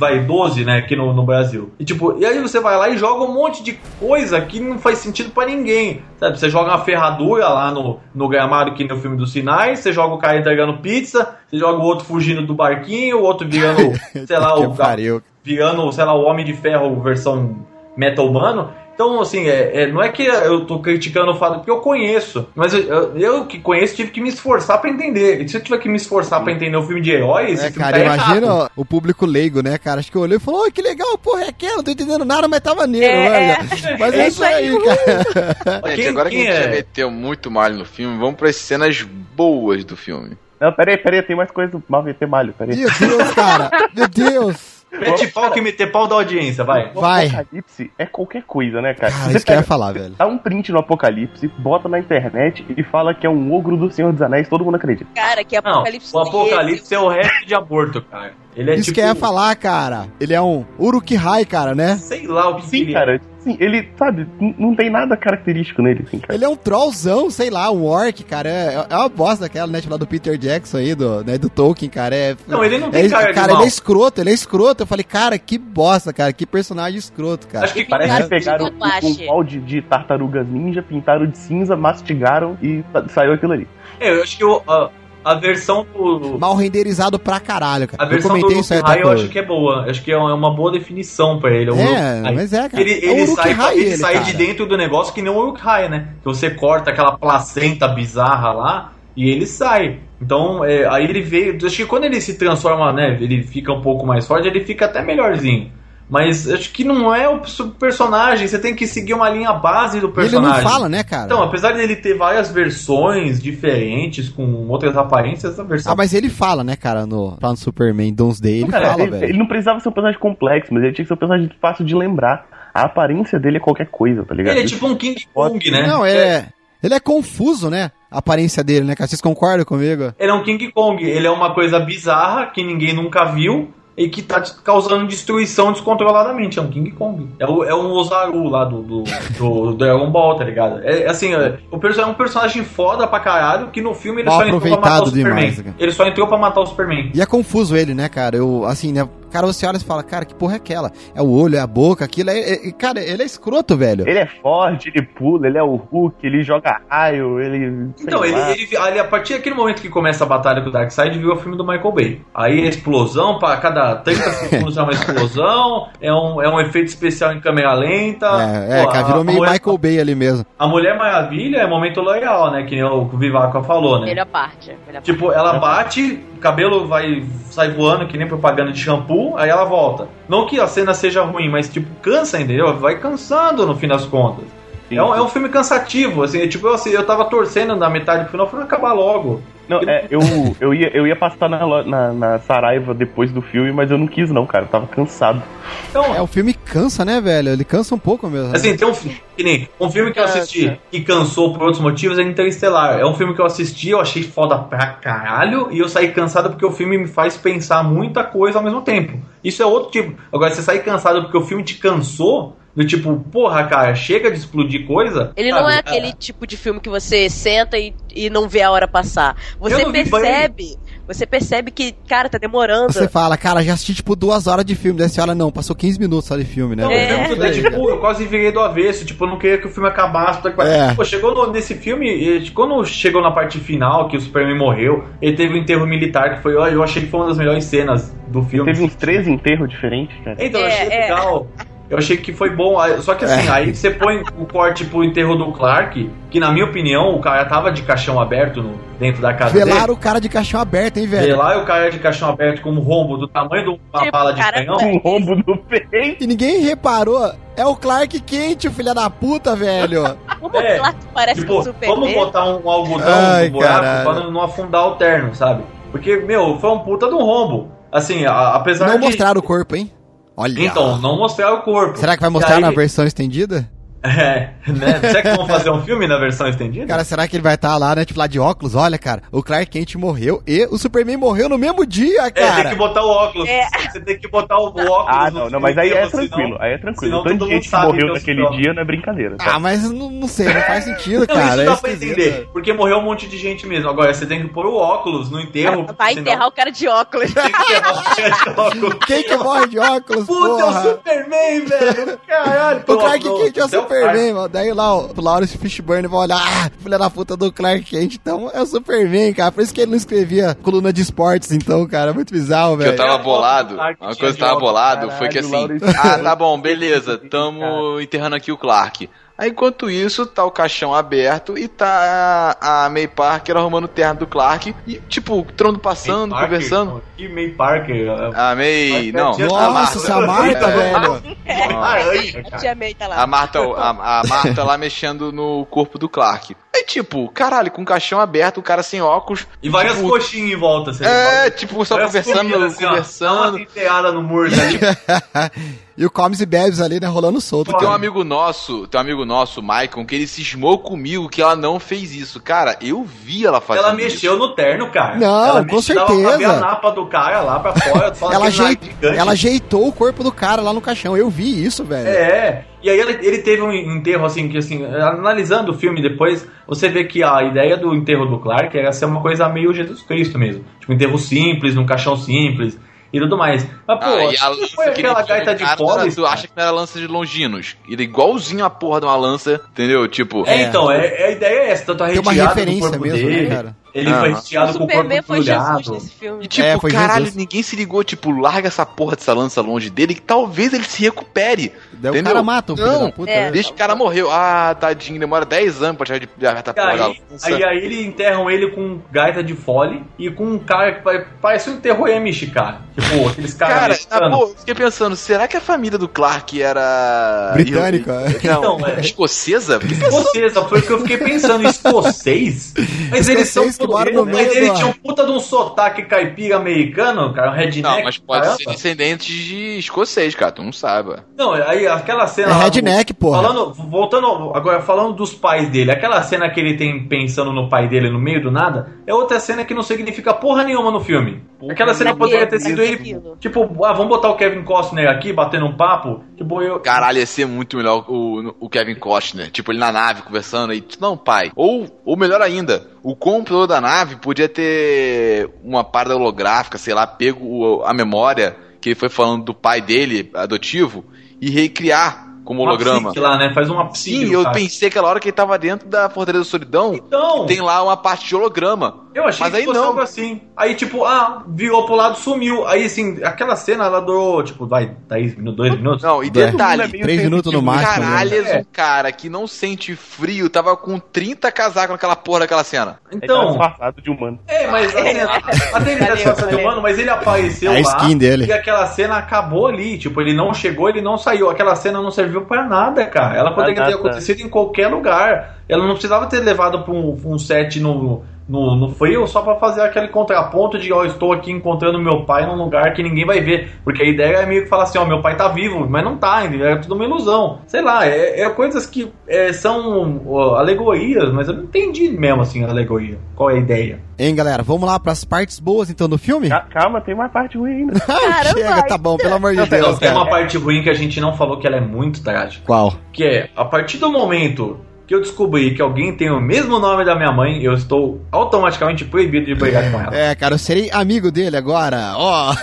vai, doze, né, aqui no, no Brasil. E tipo, e aí você vai lá e joga um monte de coisa que não faz sentido pra ninguém, sabe? Você joga uma ferradura lá no, no gramado que no filme do Sinai, você joga o cara entregando pizza, você joga o outro fugindo do barquinho, o outro virando, sei lá, o, virando, sei lá, o Homem de Ferro versão meta-humano. Então, assim, é, é, não é que eu tô criticando o fato, porque eu conheço, mas eu, eu que conheço tive que me esforçar pra entender. E se eu tiver que me esforçar pra entender o filme de herói, esse é, filme cara, tá imagina errado. o público leigo, né, cara? Acho que olhou e falou, oh, que legal, porra, é aquela, não tô entendendo nada, mas tá maneiro, é, olha. Mas é, é isso aí, cara. Gente, Quem, agora quem que a gente é? já meteu muito malho no filme, vamos pras cenas boas do filme. Não, peraí, peraí, tem mais coisa do mal meter malho, peraí. Meu Deus, cara, meu Deus. Mete pau que meter pau da audiência, vai. O Vai. Apocalipse é qualquer coisa, né, cara? Cara, Você isso que eu ia pega, falar, velho. dá um print no Apocalipse, bota na internet e fala que é um ogro do Senhor dos Anéis, todo mundo acredita. Cara, que Não, apocalipse o Apocalipse é o resto de aborto, cara. Ele é Isso tipo, que eu ia falar, cara. Ele é um Uruk-hai, cara, né? sei lá o que Sim, ele cara, sim, ele, sabe, n- não tem nada característico nele, assim, cara. Ele é um trollzão, sei lá, um orc, cara. É, é uma bosta aquela, né, tipo, lá do Peter Jackson aí, do, né, do Tolkien, cara. É, Não, ele não tem é, cara de Cara, mal. ele é escroto, ele é escroto. Eu falei, cara, que bosta, cara. Que personagem escroto, cara. Acho que Parece Cara, que pegaram tipo Apache. um, um molde de tartarugas ninja, pintaram de cinza, mastigaram e sa- saiu aquilo ali. é, eu acho que o, a, a versão do Mal renderizado pra caralho, cara. a versão eu do comentei isso aí Uruk-hai até eu hoje. acho que é boa. Acho que é uma boa definição pra ele. O É, Uruk-hai. mas é, cara. Ele, É o ele sai, Uruk-hai, ele ele, sai cara. de dentro do negócio que nem o Uruk-hai, né? Que você corta aquela placenta bizarra lá e ele sai. Então, é, aí ele veio. Acho que quando ele se transforma, né? Ele fica um pouco mais forte, ele fica até melhorzinho. Mas acho que não é o personagem, você tem que seguir uma linha base do Ele personagem. não fala, né, cara? Então, apesar dele ter várias versões diferentes, com outras aparências, essa versão. Ah, mas ele fala, né, cara, no, lá no Superman Doomsday, ele Cara, fala, ele, velho. ele não precisava ser um personagem complexo, mas ele tinha que ser um personagem fácil de lembrar. A aparência dele é qualquer coisa, tá ligado? Ele é tipo um King Kong, né? Não, é... Ele é confuso, né? A aparência dele, né, cara? Vocês concordam comigo? Ele é um King Kong, ele é uma coisa bizarra que ninguém nunca viu e que tá causando destruição descontroladamente. É um King Kong. É, o, é um Ozaru lá do, do, do Dragon Ball, tá ligado? É assim, é, o perso- é um personagem foda pra caralho que no filme ele Mal só entrou pra matar o aproveitado Superman. demais, cara. Ele só entrou pra matar o Superman. E é confuso ele, né, cara? Eu, assim, né? Cara, você olha e fala, cara, que porra é aquela? É o olho, é a boca, aquilo é... é- cara, ele é escroto, velho. Ele é forte, ele pula, ele é o Hulk, ele joga raio, ele... sei Então, ele, lá. ele, ele, a partir daquele momento que começa a batalha com o Darkseid, viu o filme do Michael Bay. Aí a explosão, pra cada trinta segundos é uma explosão, é um, é um efeito especial em câmera lenta. É, é, Pô, cara, a- virou a meio mulher- Michael Bay ali mesmo. A Mulher Maravilha é momento loyal, né? Que nem o Vivaco falou, né? Melhor parte. Melhor parte. Tipo, ela bate, o cabelo vai sai voando que nem propaganda de shampoo, aí ela volta. Não que a cena seja ruim, mas tipo, cansa, entendeu? Vai cansando no fim das contas. Sim, É um, sim. é um filme cansativo, assim, tipo, assim, eu tava torcendo na metade do final, falei, acabar logo. Não, é, eu, eu, ia, eu ia passar na, lo- na, na Saraiva depois do filme, mas eu não quis não, cara, eu tava cansado. Então, É, o filme cansa, né, velho? Ele cansa um pouco mesmo. né? assim, tem um, fi- que nem, um filme que eu assisti e cansou por outros motivos é Interestelar. É um filme que eu assisti, eu achei foda pra caralho, e eu saí cansado porque o filme me faz pensar muita coisa ao mesmo tempo. Isso é outro tipo. Agora, você sair cansado porque o filme te cansou, do tipo, porra, cara, chega de explodir coisa. Ele sabe? não é aquele tipo de filme que você senta e, e não vê a hora passar. Você Eu não vi percebe, você percebe que, cara, tá demorando. Você fala, cara, já assisti tipo duas horas de filme. Daí você olha, não, passou quinze minutos só de filme, né? Não, É. o filme do Deadpool, eu quase virei do avesso, tipo, eu não queria que o filme acabasse. É. Pô, chegou no- nesse filme, e quando chegou na parte final, que o Superman morreu, ele teve um enterro militar, que foi, ó, eu achei que foi uma das melhores cenas do filme. Teve uns três enterros diferentes, cara. Então, eu É, achei é. legal. Eu achei que foi bom. Aí- Só que assim, É. aí você põe o corte pro enterro do Clark, que na minha opinião, o cara tava de caixão aberto no, dentro da casa Velaram dele. o cara de caixão aberto, hein, Vê velho? lá e o cara de caixão aberto com um rombo do tamanho de uma Tipo, bala de cara, canhão. Um rombo no peito. E ninguém reparou. É o Clark Kent, o filho da puta, velho. Como É, o Clark parece Tipo, com o Superman? vamos botar um algodão Ai, no buraco caralho. pra não, não afundar o terno, sabe? Porque, meu, foi um puta de um rombo. Assim, a- apesar Não de... mostraram o corpo, hein? Olha. Então, não mostrar o corpo. Será que vai mostrar E aí- na versão estendida? É, né? Será que vão fazer um filme na versão estendida? Cara, será que ele vai estar lá, né, tipo, lá de óculos? Olha, cara, o Clark Kent morreu e o Superman morreu no mesmo dia, cara. É, tem que botar o óculos. É. Você tem que botar o óculos. Ah, no não, não, mas aí é tempo, tranquilo, senão- aí é tranquilo. senão O tanto todo de mundo gente que sabe morreu que é o naquele Super-Homem. dia não é brincadeira. Ah, mas não, não sei, não faz sentido, Não, cara. isso é dá pra esquisito. entender, porque morreu um monte de gente mesmo. Agora, você tem que pôr o óculos no enterro. Vai senão- enterrar o cara de óculos. Tem que enterrar o cara de óculos. Quem que morre de óculos, Puta, é o porra? Superman, velho. Caralho. O Clark Pô, Kent é o você Superman, mano. Daí lá o Lawrence Fishburne vai olhar, ah, filha da puta do Clark Kent, então é o Superman, cara. Por isso que ele não escrevia coluna de esportes, então, cara. É muito bizarro, Que eu velho. tava É, bolado, Clark uma tinha coisa que eu tava de bolado óculos, foi que assim, caralho, Laurence ah, tá Fishburne. bom, beleza, tamo enterrando aqui o Clark. Aí, enquanto isso, tá o caixão aberto e tá a May Parker arrumando o terno do Clark e, tipo, o trono passando, May Parker, conversando. Que May Parker. A May, não, Nossa, a Nossa, se a Marta, velho. Aranha, A cara. tia May tá A lá. Marta, a, a Marta lá mexendo no corpo do Clark. Aí, tipo, caralho, com o caixão aberto, o cara sem óculos. E várias tipo, coxinhas em volta. Você É, tipo, só Várias conversando, comidas, assim, ó. Dá conversando. uma enteada no muro ali. E o Comes e Bebes ali, né, rolando solto. Tem um cara. amigo nosso, tem um amigo nosso, o Maicon, que ele cismou comigo que ela não fez isso. Cara, eu vi ela fazendo Ela mexeu no terno, cara. Não, ela com mexeu, dava pra ver certeza. a napa do cara lá pra fora. só Ela, aquele ajei- nariz gigante. ela ajeitou o corpo do cara lá no caixão. Eu vi isso, velho. É, e aí ele, ele teve um enterro assim, que assim, analisando o filme depois, você vê que a ideia do enterro do Clark era ser uma coisa meio Jesus Cristo mesmo. Tipo, um enterro simples, num caixão simples e tudo mais. Mas, pô, Ah, e a não lança foi que ele aquela tinha, gaita de cara, polis, tu acha que não era lança de Longinos. Ele é igualzinho a porra de uma lança, entendeu? Tipo, É, então, é, é a ideia é essa, tanto a Tem uma retirada do referência corpo mesmo, né, dele, cara? ele Aham. foi O retirado com o corpo Superman foi Jesus embrulhado. nesse filme. E tipo, É, foi caralho, Jesus. ninguém se ligou, tipo, larga essa porra dessa lança longe dele que talvez ele se recupere. Daí o entendeu? cara mata o filho Não, da puta. é. né? Deixa o cara morreu. Ah, tadinho, demora dez anos pra tirar de de essa E porra da aí, lança. aí, aí ele enterram ele com gaita de fole e com um cara que pa- parece um terror Amish, cara. Tipo, aqueles caras Cara, na mexicanos. boa, eu fiquei pensando, será que a família do Clark era... Britânica. Não, Então, é. escocesa? Porque pensando... Escocesa, foi o que eu fiquei pensando, escocês? Mas eles são Escocês que moram no mas meio ele do- tinha um puta de um sotaque caipira americano, cara, um redneck. Não, mas pode caramba. ser descendente de escocês, cara, tu não saiba. Não, aí aquela cena... É lá, redneck, porra. Falando, voltando, agora falando dos pais dele, aquela cena que ele tem pensando no pai dele no meio do nada, é outra cena que não significa porra nenhuma no filme. Aquela cena nenhuma. poderia ter sido ele, Aquilo. tipo, ah, vamos botar o Kevin Costner aqui, batendo um papo, tipo, eu... Caralho, ia ser muito melhor o, o Kevin Costner. Tipo, ele na nave conversando aí. Não, pai. Ou, ou melhor ainda, o computador da nave podia ter uma parada holográfica, sei lá, pego o- a memória que ele foi falando do pai dele, adotivo, e recriar como uma holograma. psique lá, né? Faz uma psique. Sim, no eu cara. pensei aquela hora que ele tava dentro da Fortaleza da Solidão. Então, Tem lá uma parte de holograma. eu achei Mas que aí fosse não. algo assim. Aí, tipo, ah, virou pro lado, sumiu. Aí, assim, aquela cena, ela durou, tipo, vai, dez minutos, dois minutos. Não, e É. detalhe, meio Três minutos no máximo. caralho, É. um cara que não sente frio tava com trinta casacos naquela porra daquela cena. Ele tá Então, disfarçado de humano. é, mas assim, até ele tá Valeu, disfarçado de valeu. humano, mas ele apareceu É a lá skin dele. e aquela cena acabou ali. Tipo, ele não chegou, ele não saiu. Aquela cena não serviu pra nada, cara. Ela poderia Pra ter nada. acontecido em qualquer lugar. Ela não precisava ter levado pra um, um set no, no, no frio só pra fazer aquele contraponto de, ó, estou aqui encontrando meu pai num lugar que ninguém vai ver. Porque a ideia é meio que falar assim, ó, meu pai tá vivo, mas não tá ainda, é tudo uma ilusão. Sei lá, é, é coisas que é, são ó, alegorias, mas eu não entendi mesmo assim a alegoria. Qual é a ideia? Hein, galera, vamos lá pras partes boas, então, do filme? Ca- Calma, tem mais parte ruim ainda. Ah, chega, tá bom, pelo amor de Não, Deus, tem cara. uma parte ruim que a gente não falou que ela é muito trágica. Qual? Que é, a partir do momento que eu descobri que alguém tem o mesmo nome da minha mãe, eu estou automaticamente proibido de brigar com ela. É, cara, eu serei amigo dele agora, ó.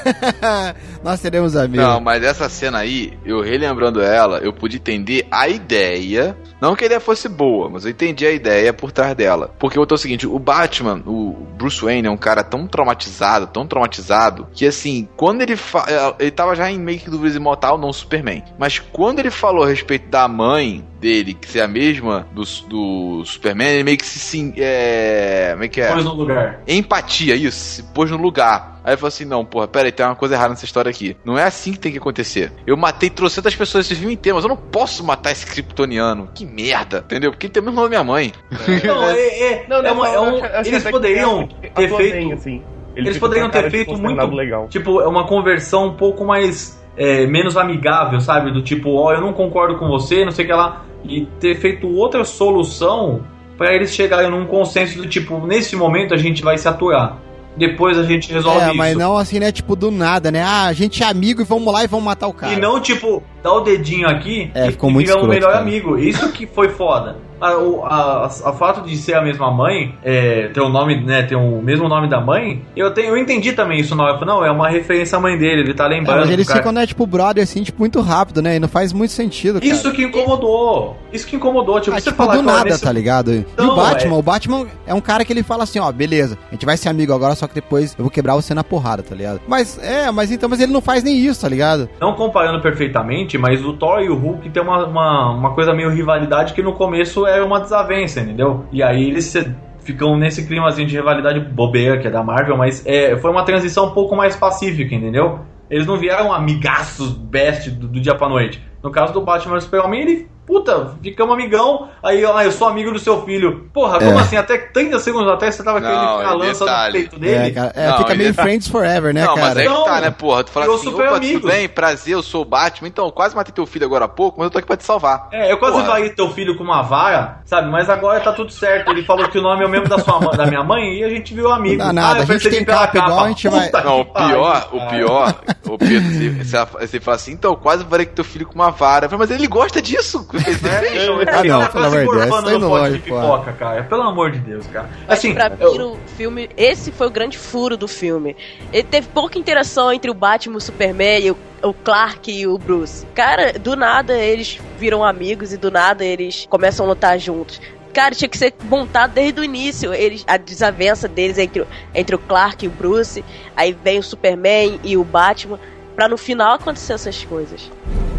Nós seremos amigos. Não, mas essa cena aí, eu relembrando ela, eu pude entender a ideia. Não que a ideia fosse boa, mas eu entendi a ideia por trás dela. Porque eu tô o seguinte, o Batman, o Bruce Wayne é um cara tão traumatizado, tão traumatizado, que assim, quando ele fa... ele tava já em meio que dúvidas imortal, não Superman. Mas quando ele falou a respeito da mãe dele, que ser a mesma do, do Superman, ele meio que se sim, é... como é que é? Pôs no lugar. Empatia, isso, se pôs no lugar. Aí ele falou assim, não, porra, pera aí, tem uma coisa errada nessa história aqui. Não é assim que tem que acontecer. Eu matei trocentas pessoas esse filme inteiro, mas eu não posso matar esse kryptoniano. Que merda, entendeu? Porque ele tem o mesmo nome da minha mãe. Não, é, é, Não, não, é uma- é eu um- acho- acho eles até que poderiam tem- ter atuou feito... bem, assim. Ele Eles fica poderiam com a cara ter de feito consternado muito... legal. Tipo, é uma conversão um pouco mais... é, menos amigável, sabe? Do tipo, ó, oh, eu não concordo com você, não sei o que lá. E ter feito outra solução pra eles chegarem num consenso do tipo, nesse momento a gente vai se aturar. Depois a gente resolve isso. É, mas não assim, né? Tipo, do nada, né? Ah, a gente é amigo e vamos lá e vamos matar o cara. E não, tipo, dá o dedinho aqui é, e, ficou e muito vira o escroto, melhor cara. amigo. Isso que foi foda. A, a, a, a fato de ser a mesma mãe, é, ter o nome, né? Ter o mesmo nome da mãe, eu, tenho, eu entendi também isso na hora. Eu falei, não, é uma referência à mãe dele, ele tá lembrando. É, mas eles cara. ficam, né, tipo, brother, assim, tipo, muito rápido, né? E não faz muito sentido, cara. Isso que incomodou. Isso que incomodou. Tipo, ah, você tipo, falar do nada, nesse... tá ligado? Então, e o Batman, é... o Batman é um cara que ele fala assim, ó, beleza, a gente vai ser amigo agora, só que depois eu vou quebrar você na porrada, tá ligado? Mas, é, mas então, mas ele não faz nem isso, tá ligado? Não comparando perfeitamente, mas o Thor e o Hulk tem uma, uma, uma coisa meio rivalidade que no começo é uma desavença, entendeu? E aí eles ficam nesse climazinho de rivalidade bobeira que é da Marvel, mas é, foi uma transição um pouco mais pacífica, entendeu? Eles não vieram amigaços best do, do dia pra noite. No caso do Batman e Superman, ele, puta, ficamos amigão, aí ó, eu sou amigo do seu filho. Porra, como é. assim? Até trinta segundos atrás você tava querendo enfiar a lança no peito dele? É, cara, é, não, fica meio tá... Friends Forever, né, não, cara? Não, mas é que tá, né, porra? Tu fala eu assim, super opa, amigo. tudo bem, prazer, eu sou o Batman, então eu quase matei teu filho agora há pouco, mas eu tô aqui pra te salvar. É, eu quase varei teu filho com uma vara, sabe? Mas agora tá tudo certo. Ele falou que o nome é o mesmo da, sua, da minha mãe e a gente virou amigo. Não dá nada, ah, a gente tem capa igual, a gente vai... Não, o pior, o pior, o Pedro, você, você fala assim, então eu quase varei com teu filho com uma vara. Eu falei, mas ele gosta disso. É, ah, não, pelo amor de Deus, tá indo longe, pipoca, cara. Pelo amor de Deus, cara. Assim, pra mim, eu... o filme, esse foi o grande furo do filme. Ele teve pouca interação entre o Batman, o Superman e o, o Clark e o Bruce. Cara, do nada eles viram amigos e do nada eles começam a lutar juntos. Cara, tinha que ser montado desde o início, eles, a desavença deles entre, entre o Clark e o Bruce. Aí vem o Superman e o Batman, pra no final acontecer essas coisas.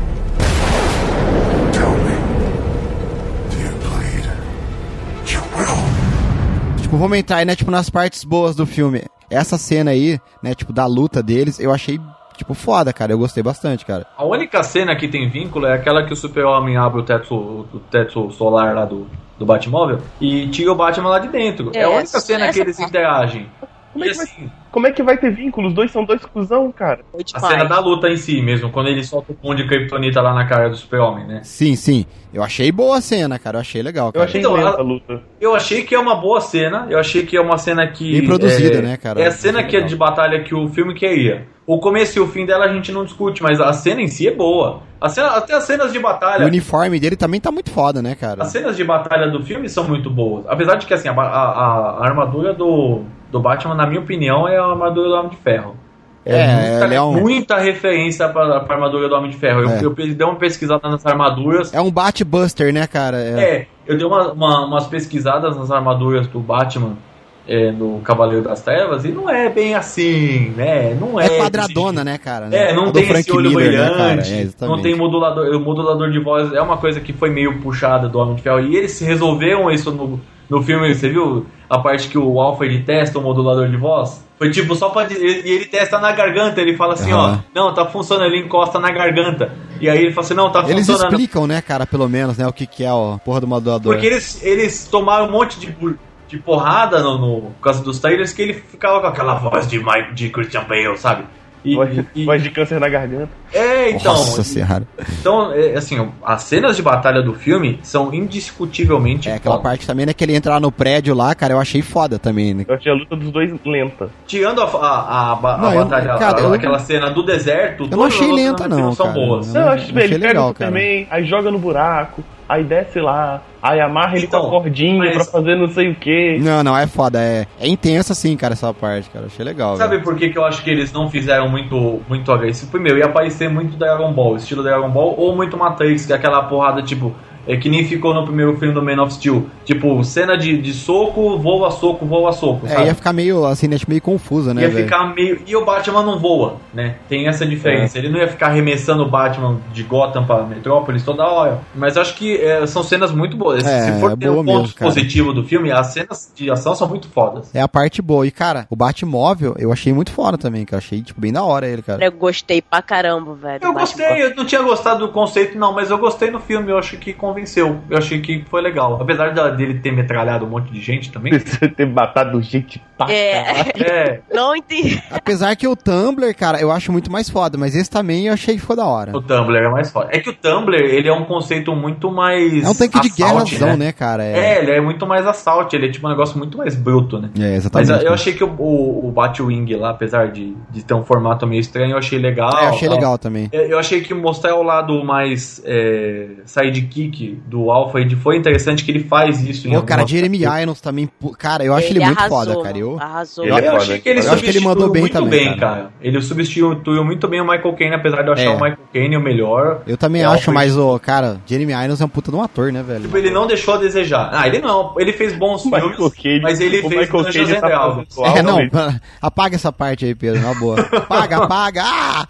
Tipo, vamos entrar aí, né, tipo, nas partes boas do filme. Essa cena aí, né, tipo, da luta deles, eu achei, tipo, foda, cara. Eu gostei bastante, cara. A única cena que tem vínculo é aquela que o Super-Homem abre o teto, o teto solar lá do, do Batmóvel e tira o Batman lá de dentro. É, é a única cena que eles parte. interagem. Como é, que assim, vai, como é que vai ter vínculo? Os dois são dois cuzão, cara. A cena da luta em si mesmo, quando ele solta o pão de kryptonita lá na cara do Super-Homem, né? Sim, sim. Eu achei boa a cena, cara. Eu achei legal, cara. Eu achei então, lenta a, a luta. Eu achei que é uma boa cena. Eu achei que é uma cena que... Bem produzida, é, né, cara? É a cena que é de batalha que o filme queria. O começo e o fim dela a gente não discute, mas a cena em si é boa. A cena, até as cenas de batalha... O uniforme dele também tá muito foda, né, cara? As cenas de batalha do filme são muito boas. Apesar de que, assim, a, a, a armadura do, do Batman, na minha opinião, é a armadura do Homem de Ferro. É, é muita, é um... muita referência pra, pra armadura do Homem de Ferro. É. Eu, eu dei uma pesquisada nas armaduras. É um Bat-Buster, né, cara? É, é eu dei uma, uma, umas pesquisadas nas armaduras do Batman é, no Cavaleiro das Trevas e não é bem assim, né? Não é. É quadradona, né, cara? É, não do tem Frank esse olho Miller, brilhante, né, é, não tem modulador. O modulador de voz é uma coisa que foi meio puxada do Homem de Ferro. E eles resolveram isso no, no filme, você viu? A parte que o Alfred testa o modulador de voz. Foi tipo só pra dizer, e ele testa na garganta, ele fala assim, uhum. ó, não, tá funcionando, ele encosta na garganta. E aí ele fala assim, não, tá eles funcionando. Eles explicam, né, cara, pelo menos, né, o que que é a porra do modulador. Porque eles, eles tomaram um monte de, de porrada no, no, por causa dos trailers, que ele ficava com aquela voz de, Mike, de Christian Bale, sabe? E, voz, e, voz de câncer na garganta. É, então. Nossa senhora. Então, é, assim, as cenas de batalha do filme são indiscutivelmente É, aquela foda. parte também, né, que ele entra lá no prédio lá, cara, eu achei foda também, né? Eu achei a luta dos dois lenta. Tirando a, a, a, a, não, a eu, batalha, cara, a, eu, aquela cena do deserto, eu não achei lenta, não, são cara. boas. Eu, eu acho bem, ele pega legal, o Superman, aí joga no buraco, aí desce lá, aí amarra ele então, com a cordinha mas... pra fazer não sei o que. Não, não, é foda, é, é intensa assim, cara, essa parte, cara, achei legal. Sabe velho. por que, que eu acho que eles não fizeram muito, muito agressivo? Primeiro, ia parecer muito Dragon Ball, estilo Dragon Ball, ou muito Matrix, que é aquela porrada, tipo, é que nem ficou no primeiro filme do Man of Steel. Tipo, cena de, de soco, voa soco, voa soco, É, sabe? ia ficar meio, assim, né, meio confusa, né, Ia velho? ficar meio... E o Batman não voa, né? Tem essa diferença. É. Ele não ia ficar arremessando o Batman de Gotham pra Metrópolis toda hora. Mas acho que é, são cenas muito boas. É, Se for é ter um ponto mesmo, positivo do filme, as cenas de ação são muito fodas. É a parte boa. E, cara, o Batmóvel eu achei muito foda também, cara. Achei, tipo, bem da hora ele, cara. Eu gostei pra caramba, velho. Eu gostei, eu não tinha gostado do conceito, não, mas eu gostei no filme. Eu acho que convenceu. convenceu. Eu achei que foi legal. Apesar dele ter metralhado um monte de gente também. ter matado gente pra É. É. Não entendi. Apesar que o Tumblr, cara, eu acho muito mais foda, mas esse também eu achei que foi da hora. O Tumblr é mais foda. É que o Tumblr, ele é um conceito muito mais... É um tanque de assault, guerrazão, né? né, cara? É. é, ele é muito mais assalto, ele é tipo um negócio muito mais bruto, né? É, exatamente. Mas eu achei que o, o, o Batwing lá, apesar de, de ter um formato meio estranho, eu achei legal. É, eu achei tal. legal também. Eu, eu achei que mostrar o lado mais é, sidekick do Alphaid foi interessante, que ele faz isso. Pô, cara, algumas Jeremy coisas. Irons também, pô, cara, eu acho ele, Ele muito arrasou, foda, cara. Eu, Arrasou. Eu, Ele é eu foda. achei que ele Eu acho que ele substituiu mandou bem muito também, bem, cara. cara. Ele substituiu muito bem o Michael Caine, apesar de eu achar É. o Michael Caine o melhor. eu também É, acho, Alfred- mas, o cara, Jeremy Irons é um puta de um ator, né, velho? Tipo, ele não deixou a desejar. Ah, ele não. Ele fez bons O filmes, Michael Caine- mas ele o fez Michael Dungeons Caine and tá Dragons. fazendo É, não, Realmente. apaga essa parte aí, Pedro, na boa. Apaga, apaga! Ah!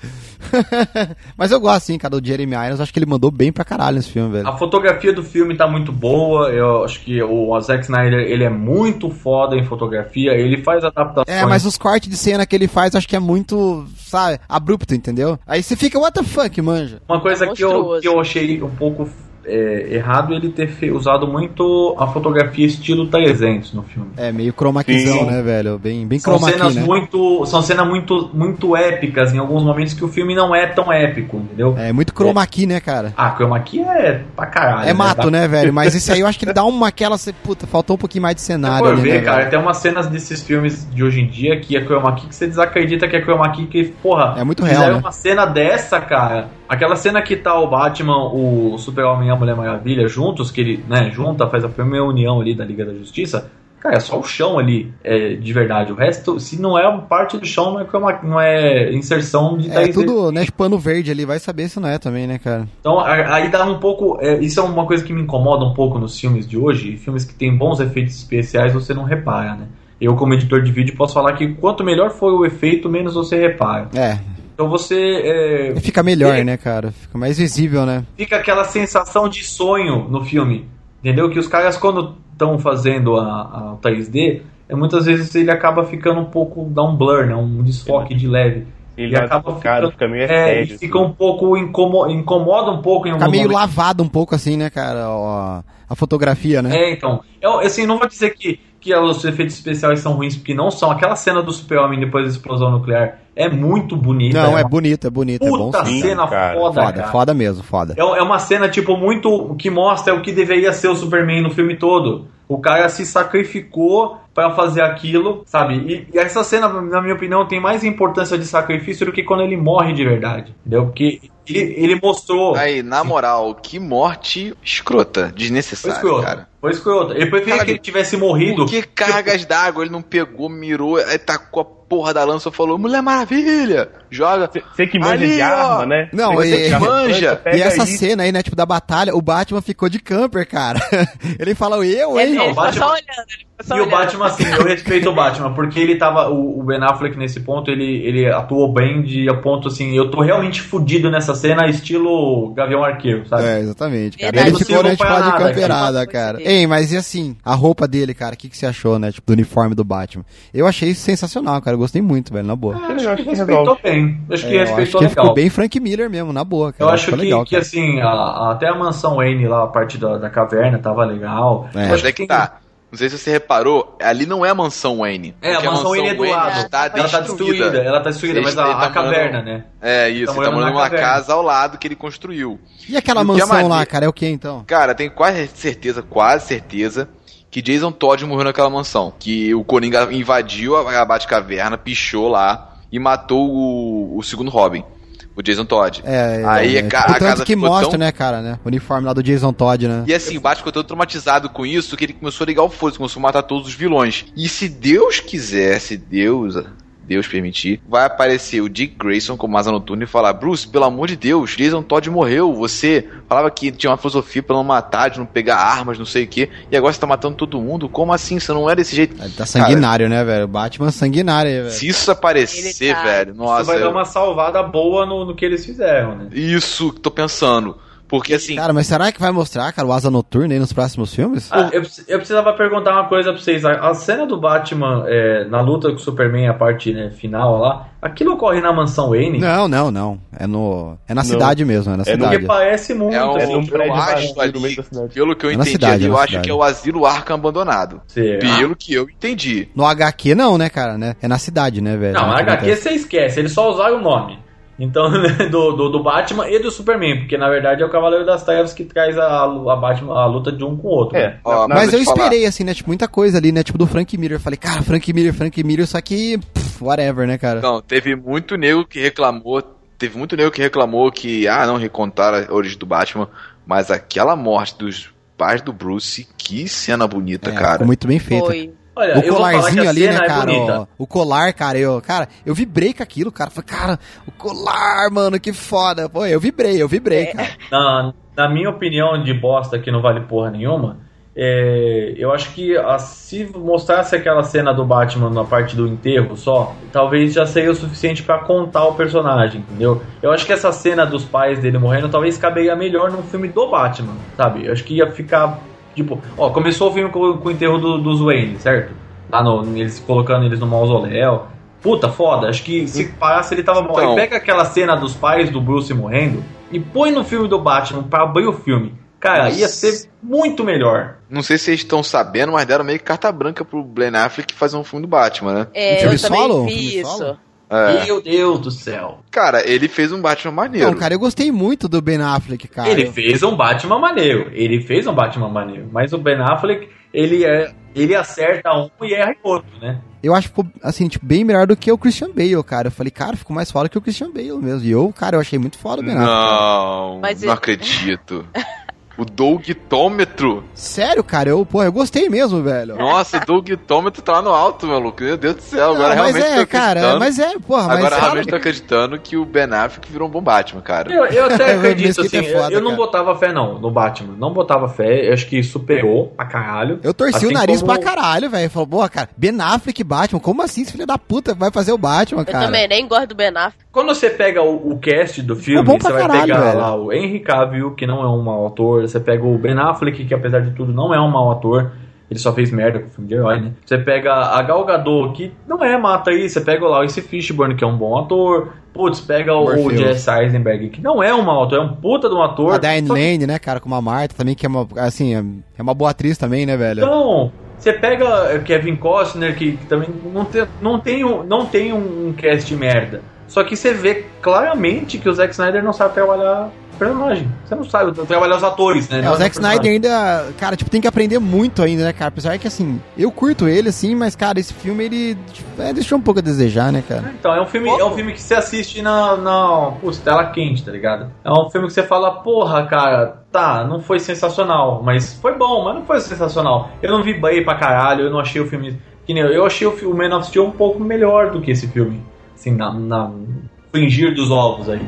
Mas eu gosto, sim, cara, do Jeremy Irons, acho que ele mandou bem pra caralho nesse filme, velho. A fotografia do filme tá muito boa. Eu acho que o Zack Snyder, ele é muito foda em fotografia. Ele faz adaptações. É, mas os cortes de cena que ele faz, acho que é muito, sabe, abrupto, entendeu? Aí você fica, what the fuck, manja? Uma coisa É que, eu, monstruoso. que eu achei um pouco é, errado ele ter fe- usado muito a fotografia estilo trezentos no filme. É, meio chromaquizão, Sim. né, velho? Bem, bem São chroma key, cenas né? muito, são cenas muito, muito épicas em alguns momentos que o filme não é tão épico, entendeu? É, muito chroma key, né, cara? Ah, chroma key é pra caralho. É mato, Dá- né, velho? Mas esse aí eu acho que ele dá uma aquela, cê, puta, faltou um pouquinho mais de Você cenário for ali, ver, né, cara, velho? tem umas cenas desses filmes de hoje em dia que é chroma key que você desacredita que é chroma key, que, porra, É muito fizeram real, né? uma cena dessa, cara. Aquela cena que tá o Batman, o Super-Homem e a Mulher Maravilha juntos, que ele, né, junta, faz a primeira união ali da Liga da Justiça. Cara, é só o chão ali, é, de verdade. O resto, se não é parte do chão, não é, chroma, não é inserção de É três D. tudo, né, de pano verde ali, vai saber se não é também, né, cara? Então, a- aí dá um pouco. É, isso é uma coisa que me incomoda um pouco nos filmes de hoje. Filmes que tem bons efeitos especiais, você não repara, né? Eu, como editor de vídeo, posso falar que quanto melhor for o efeito, menos você repara. É, Então você. É, fica melhor, ele- né, cara? Fica mais visível, né? Fica aquela sensação de sonho no filme. Entendeu? Que os caras, quando estão fazendo a, a três D, é, muitas vezes ele acaba ficando um pouco. Dá um blur, né? Um desfoque de leve. Ele E dá acaba desfocado, ficando- fica meio É, sério, e fica assim. um pouco incomo, incomoda um pouco em algum Fica meio momento. lavado um pouco assim, né, cara? Ó, a fotografia, né? É, então. Eu, assim, não vou dizer que, que os efeitos especiais são ruins, porque não são. Aquela cena do Super-Homem depois da explosão nuclear é muito bonita. Não, é uma bonito, é bonito, é bom puta sim. cena cara. foda, Foda, cara. foda mesmo, foda. É, é uma cena, tipo, muito. Que mostra o que deveria ser o Superman no filme todo. O cara se sacrificou pra fazer aquilo, sabe? E, e essa cena, na minha opinião, tem mais importância de sacrifício do que quando ele morre de verdade. Entendeu? Porque ele, ele mostrou. Aí, na moral, que morte escrota, Foi desnecessária, escroto. cara. Foi escroto. Eu preferia Cara, que ele tivesse morrido. Por que cargas d'água ele não pegou, mirou, aí tacou a porra da lança e falou, Mulher Maravilha, joga. Você que manja Ali, de ó. arma, né? Não, Você e- que manja. pega E essa aí. cena aí, né, tipo, da batalha, o Batman ficou de camper, cara. Ele falou, eu, hein? Ele, não, ele ficou Batman- só olhando, ele ficou só E o olhando. Batman, assim, eu respeito o Batman, porque ele tava. O, o Ben Affleck, nesse ponto, ele, ele atuou bem de a ponto assim, eu tô realmente fudido nessa cena, estilo Gavião Arqueiro, sabe? É, exatamente, cara. Verdade. Ele ficou, Não né, tipo, lá de nada, camperada, cara. cara. Ei, mas e assim, a roupa dele, cara, o que, que você achou, né, tipo, do uniforme do Batman? Eu achei isso sensacional, cara, eu gostei muito, velho, na boa. Eu Eu acho acho que que respeitou resolve. bem. Acho que É, eu acho respeitou que legal. ficou bem Frank Miller mesmo, na boa, cara. Eu acho ficou que, legal, que cara. assim, a- a- até a mansão Wayne lá, a parte da, da caverna, tava legal. É. Eu Mas acho é que tá. Não sei se você reparou, ali não é a mansão Wayne. É, a porque mansão Wayne é do lado. está ela tá destruída, ela tá destruída, mas a, Ele tá a caverna, morando- né? É isso, Tá ele tá morando morando na numa caverna. casa ao lado que ele construiu. E aquela E o que é mansão lá, maneiro- cara, é o que então? Cara, tenho quase certeza, quase certeza, que Jason Todd morreu naquela mansão. Que o Coringa invadiu a a Batcaverna, pichou lá e matou o, o segundo Robin, o Jason Todd. É, Aí é, a, ca- tipo, a tanto casa que ficou mostra, tão... né, cara, né, o uniforme lá do Jason Todd, né? E assim, o Batman ficou todo traumatizado com isso que ele começou a ligar o foda, começou a matar todos os vilões. E se Deus quiser, se Deus, Deus permitir, vai aparecer o Dick Grayson como Asa Noturna e falar: Bruce, pelo amor de Deus, Jason Todd morreu. Você falava que tinha uma filosofia pra não matar, de não pegar armas, não sei o que, e agora você tá matando todo mundo? Como assim? Você não é desse jeito? Ele tá sanguinário, né, velho? Batman sanguinário aí, velho. Se isso aparecer, Ele tá- velho, Isso nossa. vai dar eu- uma salvada boa no, no que eles fizeram, né? Isso que tô pensando. Porque assim... Cara, mas será que vai mostrar, cara, o Asa Noturna aí nos próximos filmes? Ah, eu, eu precisava perguntar uma coisa pra vocês. A, a cena do Batman é, na luta com o Superman, a parte né, final lá, aquilo ocorre na mansão Wayne? Não, não, não. É, no, é na não. cidade mesmo, é na é cidade. Porque parece muito. É um, assim, um prédio eu acho ali, pelo que eu é entendi cidade, ali, é eu acho cidade. que é o asilo Arkham abandonado. Será? Pelo que eu entendi. No H Q não, né, cara? Né? É na cidade, né, velho? Não, no H Q você esquece, eles só usaram o nome. Então, do, do, do Batman e do Superman, porque na verdade é o Cavaleiro das Trevas que traz a, a, Batman, a luta de um com o outro. É. Né? Ó, mas eu te falar. esperei, assim, né? Tipo, muita coisa ali, né? Tipo, do Frank Miller. Eu falei, cara, Frank Miller, Frank Miller, só que. Pff, whatever, né, cara? Não, teve muito nego que reclamou. Teve muito nego que reclamou que, ah, não recontaram a origem do Batman, mas aquela morte dos pais do Bruce, que cena bonita, É, cara. ficou muito bem feita. Foi. Olha, O eu vou falar que colarzinho a ali, cena né, é cara? bonita. Ó, o colar, cara, eu, cara, eu vibrei com aquilo, cara. Falei, cara, o colar, mano, que foda. Pô, eu vibrei, eu vibrei, É. cara. Na, na minha opinião de bosta, que não vale porra nenhuma, é, eu acho que a, se mostrasse aquela cena do Batman na parte do enterro só, talvez já seria o suficiente pra contar o personagem, entendeu? Eu acho que essa cena dos pais dele morrendo talvez caberia melhor num filme do Batman, sabe? Eu acho que ia ficar, tipo... Ó, começou o filme com, com o enterro do, dos Wayne, certo? Lá no, eles colocando eles no mausoléu. Puta, foda. Acho que se parasse ele tava morrendo. Então. Pega aquela cena dos pais do Bruce morrendo e põe no filme do Batman pra abrir o filme. Cara, Nossa. ia ser muito melhor. Não sei se vocês estão sabendo, mas deram meio que carta branca pro Ben Affleck fazer um filme do Batman, né? É, Um filme eu também solo? Um vi filme isso. solo? É. Meu Deus do céu. Cara, ele fez um Batman maneiro. Não, cara, eu gostei muito do Ben Affleck, cara. Ele Eu- fez um Batman maneiro. Ele fez um Batman maneiro. Mas o Ben Affleck, ele, é, ele acerta um e erra em outro, né? Eu acho que ficou, assim, tipo, bem melhor do que o Christian Bale, cara. Eu falei, cara, ficou mais foda que o Christian Bale mesmo. E eu, cara, eu achei muito foda o Ben Affleck. cara. Não, Mas não ele- acredito. O Dougtômetro. Sério, cara, eu, pô, eu gostei mesmo, velho. Nossa, o Dougtômetro tá lá no alto, maluco. Meu Deus do céu. Não, Agora mas realmente tô é, cara, acreditando. mas é, porra, mas Agora cara, realmente tô acreditando que o Ben Affleck virou um bom Batman, cara. Eu, eu até acredito, Mesquita assim, é foda, eu, eu não cara. botava fé, não, no Batman. Não botava fé, eu acho que superou pra caralho. eu torci Assim o nariz como- pra caralho, velho. Falou, porra, cara, Ben Affleck Batman, como assim esse filho da puta vai fazer o Batman, Eu cara? também nem gosto do Ben Affleck. Quando você pega o, o cast do filme, bom você pra vai caralho, pegar velho. lá o Henry Cavill, que não é um mau ator. Você pega o Ben Affleck, que apesar de tudo não é um mau ator. Ele só fez merda com o filme de herói, né? Você pega a Gal Gadot, que não é mata aí. Você pega lá o Esse Fishburne, que é um bom ator. Putz, pega o, o Morpheus. Jesse Eisenberg, que não é um mau ator, é um puta de um ator. A Diane Só que- Lane, né, cara, com uma Marta também, que é uma, assim, é- é uma boa atriz também, né, velho? Então, você pega Kevin Costner, que, que também não tem, não, tem um, não tem um cast de merda. Só que você vê claramente que o Zack Snyder não sabe trabalhar personagem. Você não sabe trabalhar os atores, né? É, Não o Zack personagem. Snyder ainda, cara, tipo, tem que aprender muito ainda, né, cara? Apesar que, assim, eu curto ele, assim, mas, cara, esse filme, ele tipo, é, deixou um pouco a desejar, né, cara? Então, é um filme, é um filme que você assiste na, na putz, tela quente, tá ligado? É um filme que você fala, porra, cara, tá, não foi sensacional, mas foi bom, mas não foi sensacional. Eu não vibrei pra caralho, eu não achei o filme... Que nem eu, eu achei o, fi- o Man of Steel um pouco melhor do que esse filme. Assim, na, na fringir dos ovos aí.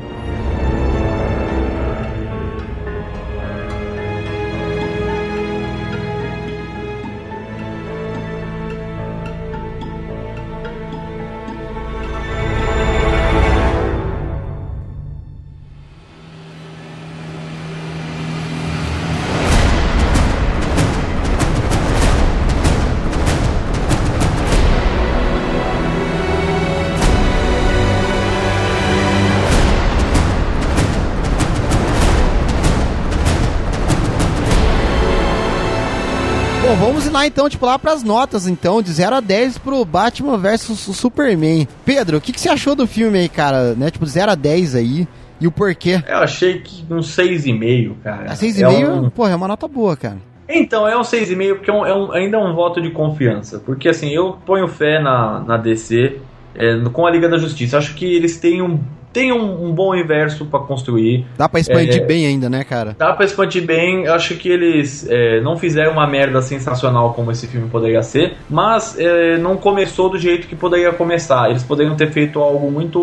Bom, vamos ir lá então, tipo, lá pras notas, então, de zero a dez pro Batman versus Superman. Pedro, o que, que você achou do filme aí, cara? Né, tipo, zero a dez aí, e o porquê? Eu achei que um seis e meio, cara. A seis e É meio, um- porra, é uma nota boa, cara. Então, é um seis e meio porque é um, é um- ainda é um voto de confiança. Porque assim, eu ponho fé na, na D C é, com a Liga da Justiça. Acho que eles têm um, têm um, um bom universo pra construir. Dá pra expandir É. bem ainda, né, cara? Dá pra expandir bem. Eu acho que eles é, não fizeram uma merda sensacional como esse filme poderia ser. Mas é, não começou do jeito que poderia começar. Eles poderiam ter feito algo muito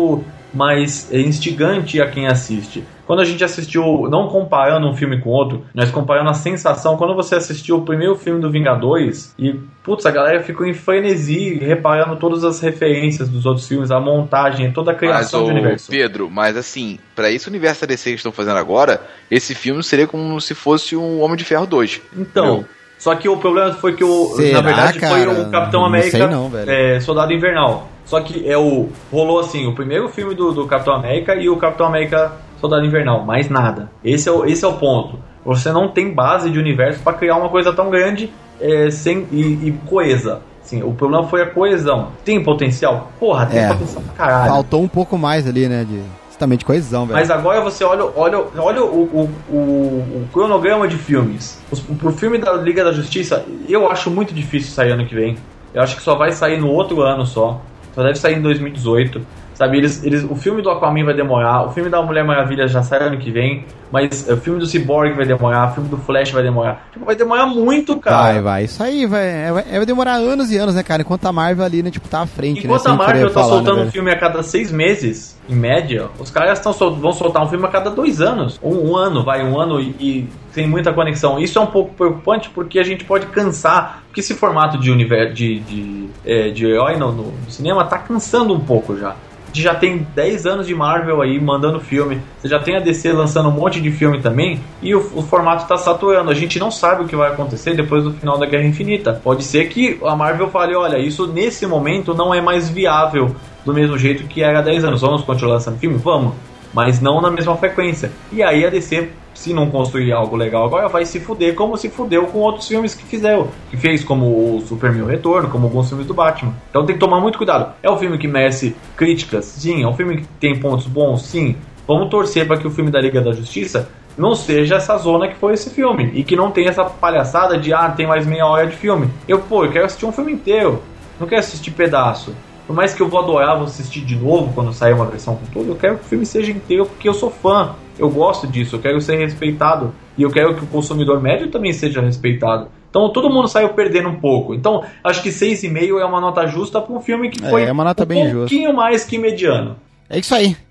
mais instigante a quem assiste. Quando a gente assistiu, não comparando um filme com outro, mas comparando a sensação, quando você assistiu o primeiro filme do Vingadores e, putz, a galera ficou em frenesi, reparando todas as referências dos outros filmes, a montagem, toda a criação mas, de universo. Pedro, mas assim, pra esse universo da D C que estão fazendo agora, esse filme seria como se fosse um Homem de Ferro dois. Então... Entendeu? Só que o problema foi que, o, Será, na verdade, cara? foi o Capitão Não América sei não, velho. é, Soldado Invernal. Só que é o, rolou assim, o primeiro filme do, do Capitão América e o Capitão América Soldado Invernal, mais nada. Esse é o, esse é o ponto. Você não tem base de universo pra criar uma coisa tão grande é, sem, e, e coesa. Assim, o problema foi a coesão. Tem potencial? Porra, tem É. potencial pra caralho. Faltou um pouco mais ali, né, de justamente coesão, velho. Mas agora você olha, olha, olha o, o, o, o cronograma de filmes. Os, pro filme da Liga da Justiça, eu acho muito difícil sair ano que vem. Eu acho que só vai sair no outro ano só. Só deve sair em dois mil e dezoito. Sabe, eles, eles, o filme do Aquaman vai demorar, o filme da Mulher Maravilha já sai ano que vem, mas o filme do Cyborg vai demorar, o filme do Flash vai demorar. Tipo, vai demorar muito, cara. Vai, vai. Isso aí vai, vai, vai demorar anos e anos, né, cara? Enquanto a Marvel ali, né, tipo, tá à frente, Enquanto né? a Marvel tá falar, soltando né, um filme a cada seis meses, em média, os caras tão sol- vão soltar um filme a cada dois anos. Um, um ano, vai, um ano e, e tem muita conexão. Isso é um pouco preocupante porque a gente pode cansar, porque esse formato de, universo, de, de, é, de herói no, no cinema tá cansando um pouco já. A gente já tem dez anos de Marvel aí mandando filme. Você já tem a D C lançando um monte de filme também. E o, o formato tá saturando. A gente não sabe o que vai acontecer depois do final da Guerra Infinita. Pode ser que a Marvel fale, olha, isso nesse momento não é mais viável do mesmo jeito que era há dez anos. Vamos continuar lançando filme? Vamos. Mas não na mesma frequência. E aí a D C, se não construir algo legal agora, vai se fuder como se fudeu com outros filmes que fizeram. Que fez, como o Superman o Retorno, como alguns filmes do Batman. Então tem que tomar muito cuidado. É um filme que merece críticas? Sim. É um filme que tem pontos bons? Sim. Vamos torcer para que o filme da Liga da Justiça não seja essa zona que foi esse filme. E que não tenha essa palhaçada de, ah, tem mais meia hora de filme. Eu, pô, eu quero assistir um filme inteiro. Não quero assistir pedaço. Por mais que eu vou adorar, vou assistir de novo quando sair uma versão com tudo, eu quero que o filme seja inteiro porque eu sou fã. Eu gosto disso, eu quero ser respeitado. E eu quero que o consumidor médio também seja respeitado. Então todo mundo saiu perdendo um pouco. Então acho que seis vírgula cinco é uma nota justa para um filme que foi é uma nota um bem pouquinho justa. mais que mediano. É isso aí.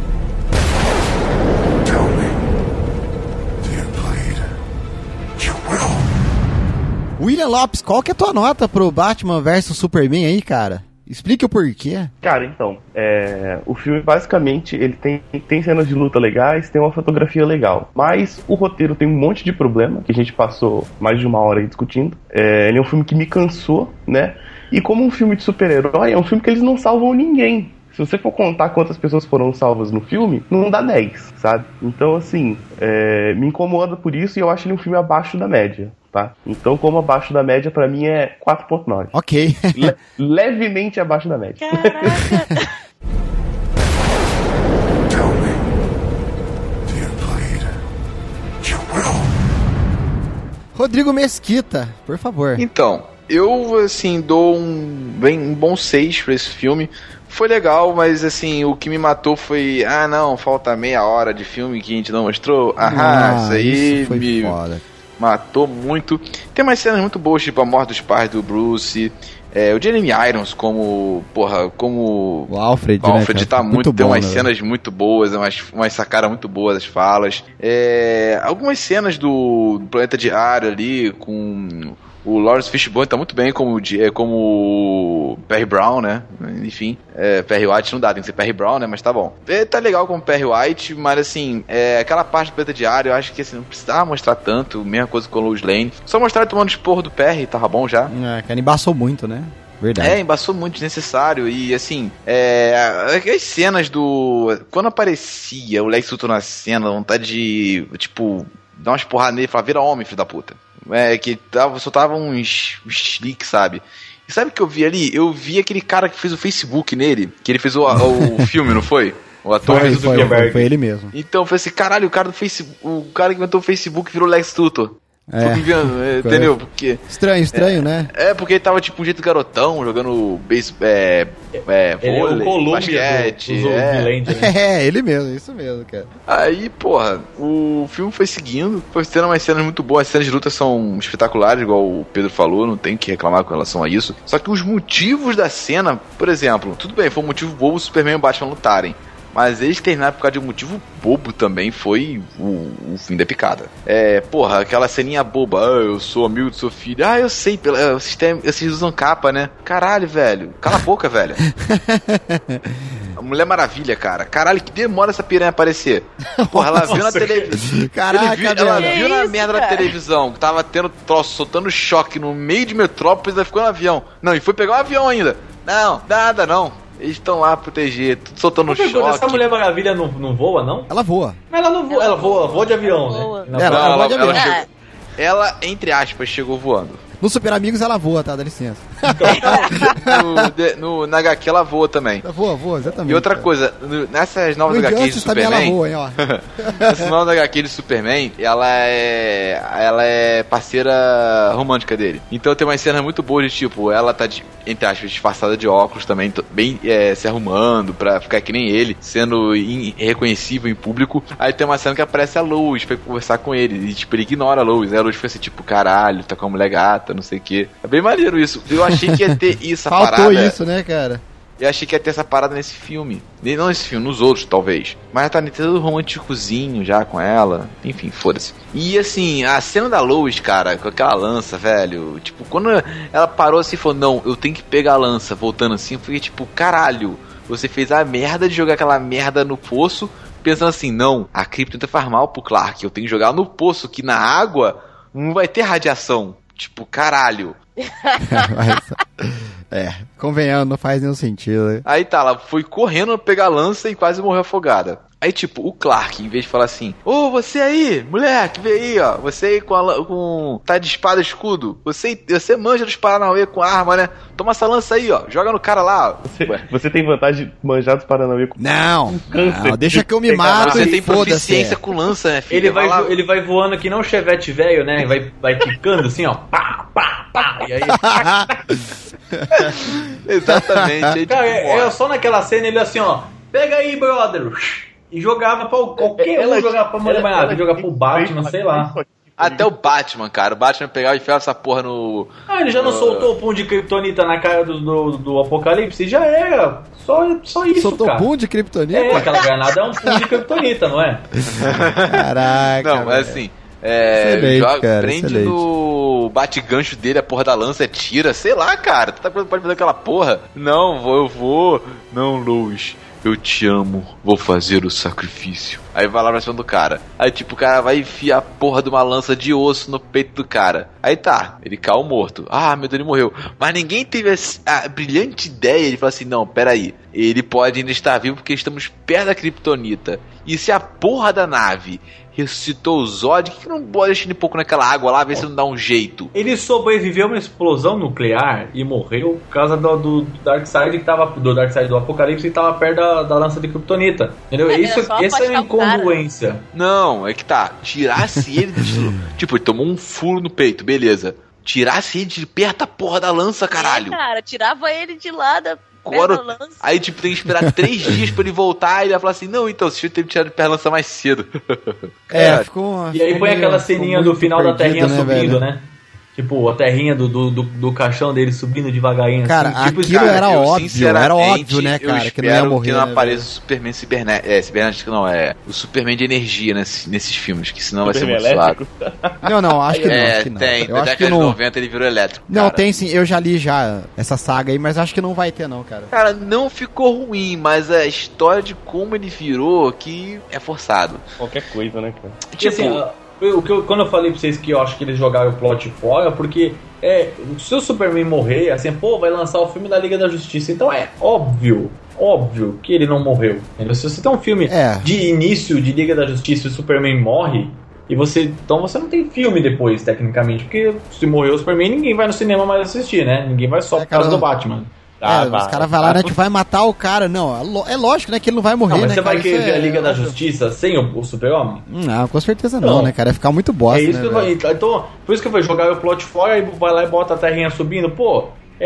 Tell me. Do you bleed? You will. William Lopes, qual que é a tua nota pro Batman versus Superman aí, cara? Explique o porquê. Cara, então, é, o filme basicamente ele tem, tem cenas de luta legais, tem uma fotografia legal, mas o roteiro tem um monte de problema que a gente passou mais de uma hora aí discutindo. É, ele é um filme que me cansou, né? E como um filme de super-herói, é um filme que eles não salvam ninguém. Se você for contar quantas pessoas foram salvas no filme, não dá dez, sabe? Então, assim, é, me incomoda por isso e eu acho ele um filme abaixo da média, tá? Então, como abaixo da média, pra mim é quatro ponto nove. Ok. Le- levemente abaixo da média. Caraca. Tell me. Do you bleed? You will. Rodrigo Mesquita, por favor. Então, eu, assim, dou um, bem, um bom seis pra esse filme. Foi legal, mas, assim, o que me matou foi... Ah, não, falta meia hora de filme que a gente não mostrou. Ah, Ah, isso aí isso foi me foda. matou muito. Tem umas cenas muito boas, tipo a morte dos pais do Bruce... É, o Jeremy Irons como, porra, como O Alfred, o Alfred né, tá cara? muito, Muito tem bom, umas né, cenas muito boas, umas, umas sacadas muito boas as falas. É, algumas cenas do Planeta Diário ali com o Lawrence Fishburne tá muito bem como como Perry Brown, né? Enfim, é, Perry White não dá, tem que ser Perry Brown, né? Mas tá bom. É, tá legal como Perry White, mas assim, é, aquela parte do Planeta Diário eu acho que assim, não precisava mostrar tanto, mesma coisa com o Lois Lane. Só mostrar ele tomando esporro do Perry, tava bom já. É, que embaçou muito, né? Verdade. É, embaçou muito, desnecessário. E assim, é, as cenas do... Quando aparecia o Lex Luthor na cena, vontade de, tipo, dar umas porradas nele e falar, vira homem, filho da puta. É, que tava, soltava uns, uns slick, sabe? E sabe o que eu vi ali? Eu vi aquele cara que fez o Facebook nele, que ele fez o, o filme, não foi? O ator Foi, fez o foi, Zuckerberg. foi, foi ele mesmo. Então, eu falei assim, caralho, o cara do Facebook, o cara que inventou o Facebook virou Lex Luthor. É. Fico vendo, é, entendeu? Porque... Estranho, estranho, né? É, porque ele tava tipo um jeito garotão, jogando base, é, é, Ele é o vôlei, Columbia basquete. do, do é. Zombieland, né? É, ele mesmo, isso mesmo, cara. Aí, porra, o filme foi seguindo, foi tendo umas cenas muito boas, as cenas de luta são espetaculares, igual o Pedro falou, não tem que reclamar com relação a isso. Só que os motivos da cena, por exemplo, tudo bem, foi um motivo bobo o Superman e o Batman lutarem. Mas eles terminaram por causa de um motivo bobo também, foi o, o fim da picada. É, porra, aquela ceninha boba, ah, eu sou amigo do seu filho. Ah, eu sei, pela, vocês, tem, vocês usam capa, né? Caralho, velho. Cala a boca, velho. A Mulher Maravilha, cara. Caralho, que demora essa piranha aparecer. Porra, ela viu na televisão. Caraca, viu, ela que viu na isso, merda cara? da televisão, que tava tendo troço, soltando choque no meio de Metrópolis, ela ficou no avião. Não, e foi pegar um avião ainda. Não, nada não. Eles estão lá pra proteger, tudo soltando choque. Essa Mulher Maravilha não, não voa, não? Ela voa. Mas ela não voa, ela voa, voa de avião, Voa. né? Ela- Não, ela, de ela avião. chegou- ela, entre aspas, chegou voando. No Super Amigos ela voa, tá? Dá licença. No, de- no, na H Q ela voa também. Ela voa, voa, exatamente. E outra cara. coisa, no- nessas No novas H Qs de Injustice também ela Superman, voa, hein, ó. essa nova H Q de Superman, ela é ela é parceira romântica dele. Então tem umas cenas muito boas de tipo, ela tá de, entre aspas, disfarçada de óculos também, t- bem é, se arrumando pra ficar que nem ele, sendo in- reconhecível em público. Aí tem uma cena que aparece a Lois pra conversar com ele, e tipo, ele ignora a Lois. Aí a Lois fica assim, tipo, caralho, tá com a mulher gata, não sei o que. É bem maneiro isso. Eu achei que ia ter isso, a Faltou parada. isso, né, cara? Eu achei que ia ter essa parada nesse filme. E não nesse filme, nos outros, talvez. Mas tá todo românticozinho já com ela. Enfim, foda-se. E assim, a cena da Lois, cara, com aquela lança, velho. Tipo, quando ela parou assim e falou, não, eu tenho que pegar a lança, voltando assim, eu fiquei tipo, caralho, você fez a merda de jogar aquela merda no poço, pensando assim, não, a Kryptonita faz mal pro Clark, eu tenho que jogar no poço, que na água não vai ter radiação. Tipo, caralho. Mas, é, convenhamos, não faz nenhum sentido, né? Aí tá, ela foi correndo pegar a lança e quase morreu afogada. Aí, tipo, o Clark, em vez de falar assim, ô, você aí, moleque, vem aí, ó. Você aí com, a, lan- com tá de espada e escudo. Você, você manja dos Paranauê com arma, né? Toma essa lança aí, ó. Joga no cara lá, ó. Você, Ué, você tem vantagem de manjar dos Paranauê com Não, câncer não, deixa de que eu me pegar mato você e tem foda-se. proficiência com lança, né, filho? Ele vai, lá. vo- ele vai voando que não um chevette velho, né? Vai, vai quicando assim, ó. Pá, pá, pá. E aí, Exatamente. Aí, tipo, cara, é, bora. é só naquela cena ele assim, ó. Pega aí, brother. E jogava pra qualquer Ela- um, jogava pra Mulher ela- Maravilha, ela- jogava pro Batman, sei lá. Até o Batman, cara. O Batman pegava e enfiava essa porra no... Ah, ele já não Ah. soltou o pum de Kryptonita na cara do, do, do Apocalipse? Já era. Só, só isso, Soltou cara. pum de Kryptonita? É, aquela granada é um pum de Kryptonita, não é? Caraca. Não, mas velho. assim... É, Excelente, joga- cara, prende excelente. no bate-gancho dele, a porra da lança, tira, sei lá, cara. Tu tá pode fazer aquela porra? Não, vou, eu vou. Não, Lois, eu te amo, vou fazer o sacrifício. Aí vai lá pra cima do cara. Aí tipo, o cara vai enfiar a porra de uma lança de osso no peito do cara. Aí tá, ele caiu morto. Ah, meu Deus, ele morreu. Mas ninguém teve a, a brilhante ideia de falar assim, não, peraí. Ele pode ainda estar vivo porque estamos perto da Kryptonita. E se a porra da nave ressuscitou o Zod, por que não pode deixar ele um pouco naquela água lá, ver se não dá um jeito? Ele sobreviveu a uma explosão nuclear e morreu por causa do, do Darkseid que tava. Do Darkseid do Apocalipse que tava perto da, da lança de Kryptonita. Entendeu? É, Isso, é só essa é a afastar o cara. incongruência. Não, é que tá, tirasse ele de... Tipo, ele tomou um furo no peito, beleza. Tirasse ele de perto da porra da lança, caralho. É, cara, tirava ele de lá da Agora, perna da lança. aí, tipo, tem que esperar três dias pra ele voltar e ele vai falar assim, não, então, você tinha tirado de perna lança mais cedo. É, Cara, ficou. E aí ficou põe meio- aquela ficou ceninha muito do final da perdido, terrinha né, subindo, velho? né? Tipo, a terrinha do, do, do, do caixão dele subindo devagarinho. Cara, assim, tipo, aquilo cara, era eu, óbvio, sinceramente, era óbvio, né, eu cara, que não ia espero morrer, que não né, apareça o Superman cibernético, é, cibernético não, é o Superman de energia nesse, nesses filmes, que senão vai ser muito elétrico. suave. Não, não, acho que não. É, acho que não. tem, Eu na acho que década de não. noventa ele virou elétrico, Não, cara. tem sim, eu já li já essa saga aí, mas acho que não vai ter não, cara. Cara, não ficou ruim, mas a história de como ele virou que é forçado. Qualquer coisa, né, cara? Porque, assim, Tipo- eu- o que eu- quando eu falei pra vocês que eu acho que eles jogaram o plot fora, porque é, se o Superman morrer, assim, pô, vai lançar o filme da Liga da Justiça, então é óbvio, óbvio que ele não morreu. Entendeu? Se você tem um filme É. de início de Liga da Justiça e o Superman morre, e você, então você não tem filme depois, tecnicamente, porque se morreu o Superman, ninguém vai no cinema mais assistir, né? Ninguém vai só É, por causa cara, do Batman. Ah, é, vai. os caras vão lá, né, tipo, vai matar o cara. Não, é lo- é lógico, né, que ele não vai morrer, Não, mas né, você cara? vai querer Isso ver a é Liga da óbvio. Justiça sem o, o Super-Homem? Não, com certeza não, Não. né, cara? Ia ficar muito bosta, É isso né, que eu velho? falei. Então, por isso que eu falei, jogar o plot fora e vai lá e bota a terrinha subindo. Pô,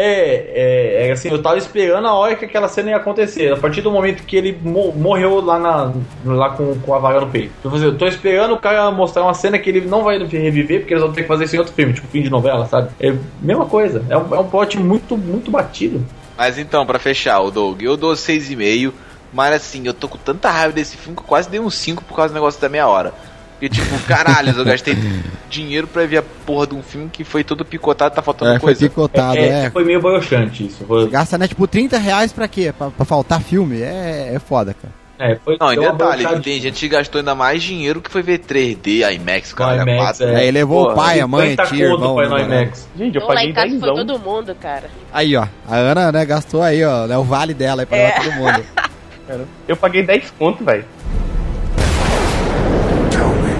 é, é, é assim, eu tava esperando a hora que aquela cena ia acontecer. A partir do momento que ele mo- morreu lá, na, lá com, com a vaga no peito. Eu, falei, eu tô esperando o cara mostrar uma cena que ele não vai reviver, porque eles vão ter que fazer isso em outro filme, tipo fim de novela, sabe? É mesma coisa. É um, é um plot muito, muito batido. Mas então, pra fechar, o Doug, eu dou seis e meio Mas assim, eu tô com tanta raiva desse filme que eu quase dei um cinco por causa do negócio da meia hora. Porque, tipo, caralho, eu gastei dinheiro pra ver a porra de um filme que foi todo picotado, tá faltando É, foi coisa. picotado, É, é. foi meio broxante isso. Foi, Gasta, né, tipo, trinta reais pra quê? Pra, pra faltar filme? É, é foda, cara. é, foi Não, e deu uma detalhe, broxadinha. tem gente que gastou ainda mais dinheiro que foi ver três D, IMAX, cara, IMAX, quatro. é. Aí levou Porra, o pai, a mãe, cinquenta tia, conto irmão. pra ir no namorado. IMAX. Gente, eu Então, lá paguei em casa foi dezão. todo mundo, cara. Aí, ó, a Ana, né, gastou aí, ó, né, o vale dela aí pra levar todo mundo. Cara, eu paguei dez conto, velho. Tell me.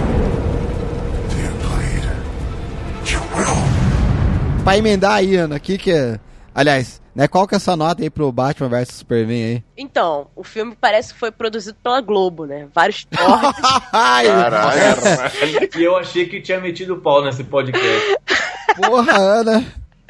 Do you bleed? You will. Pra emendar aí, Ana, aqui que é... Aliás, né, qual que é a sua nota aí pro Batman versus Superman aí? Então, o filme parece que foi produzido pela Globo, né? Vários cortes. Ai, Caralho. E eu achei que tinha metido pau nesse podcast. porra, Ana.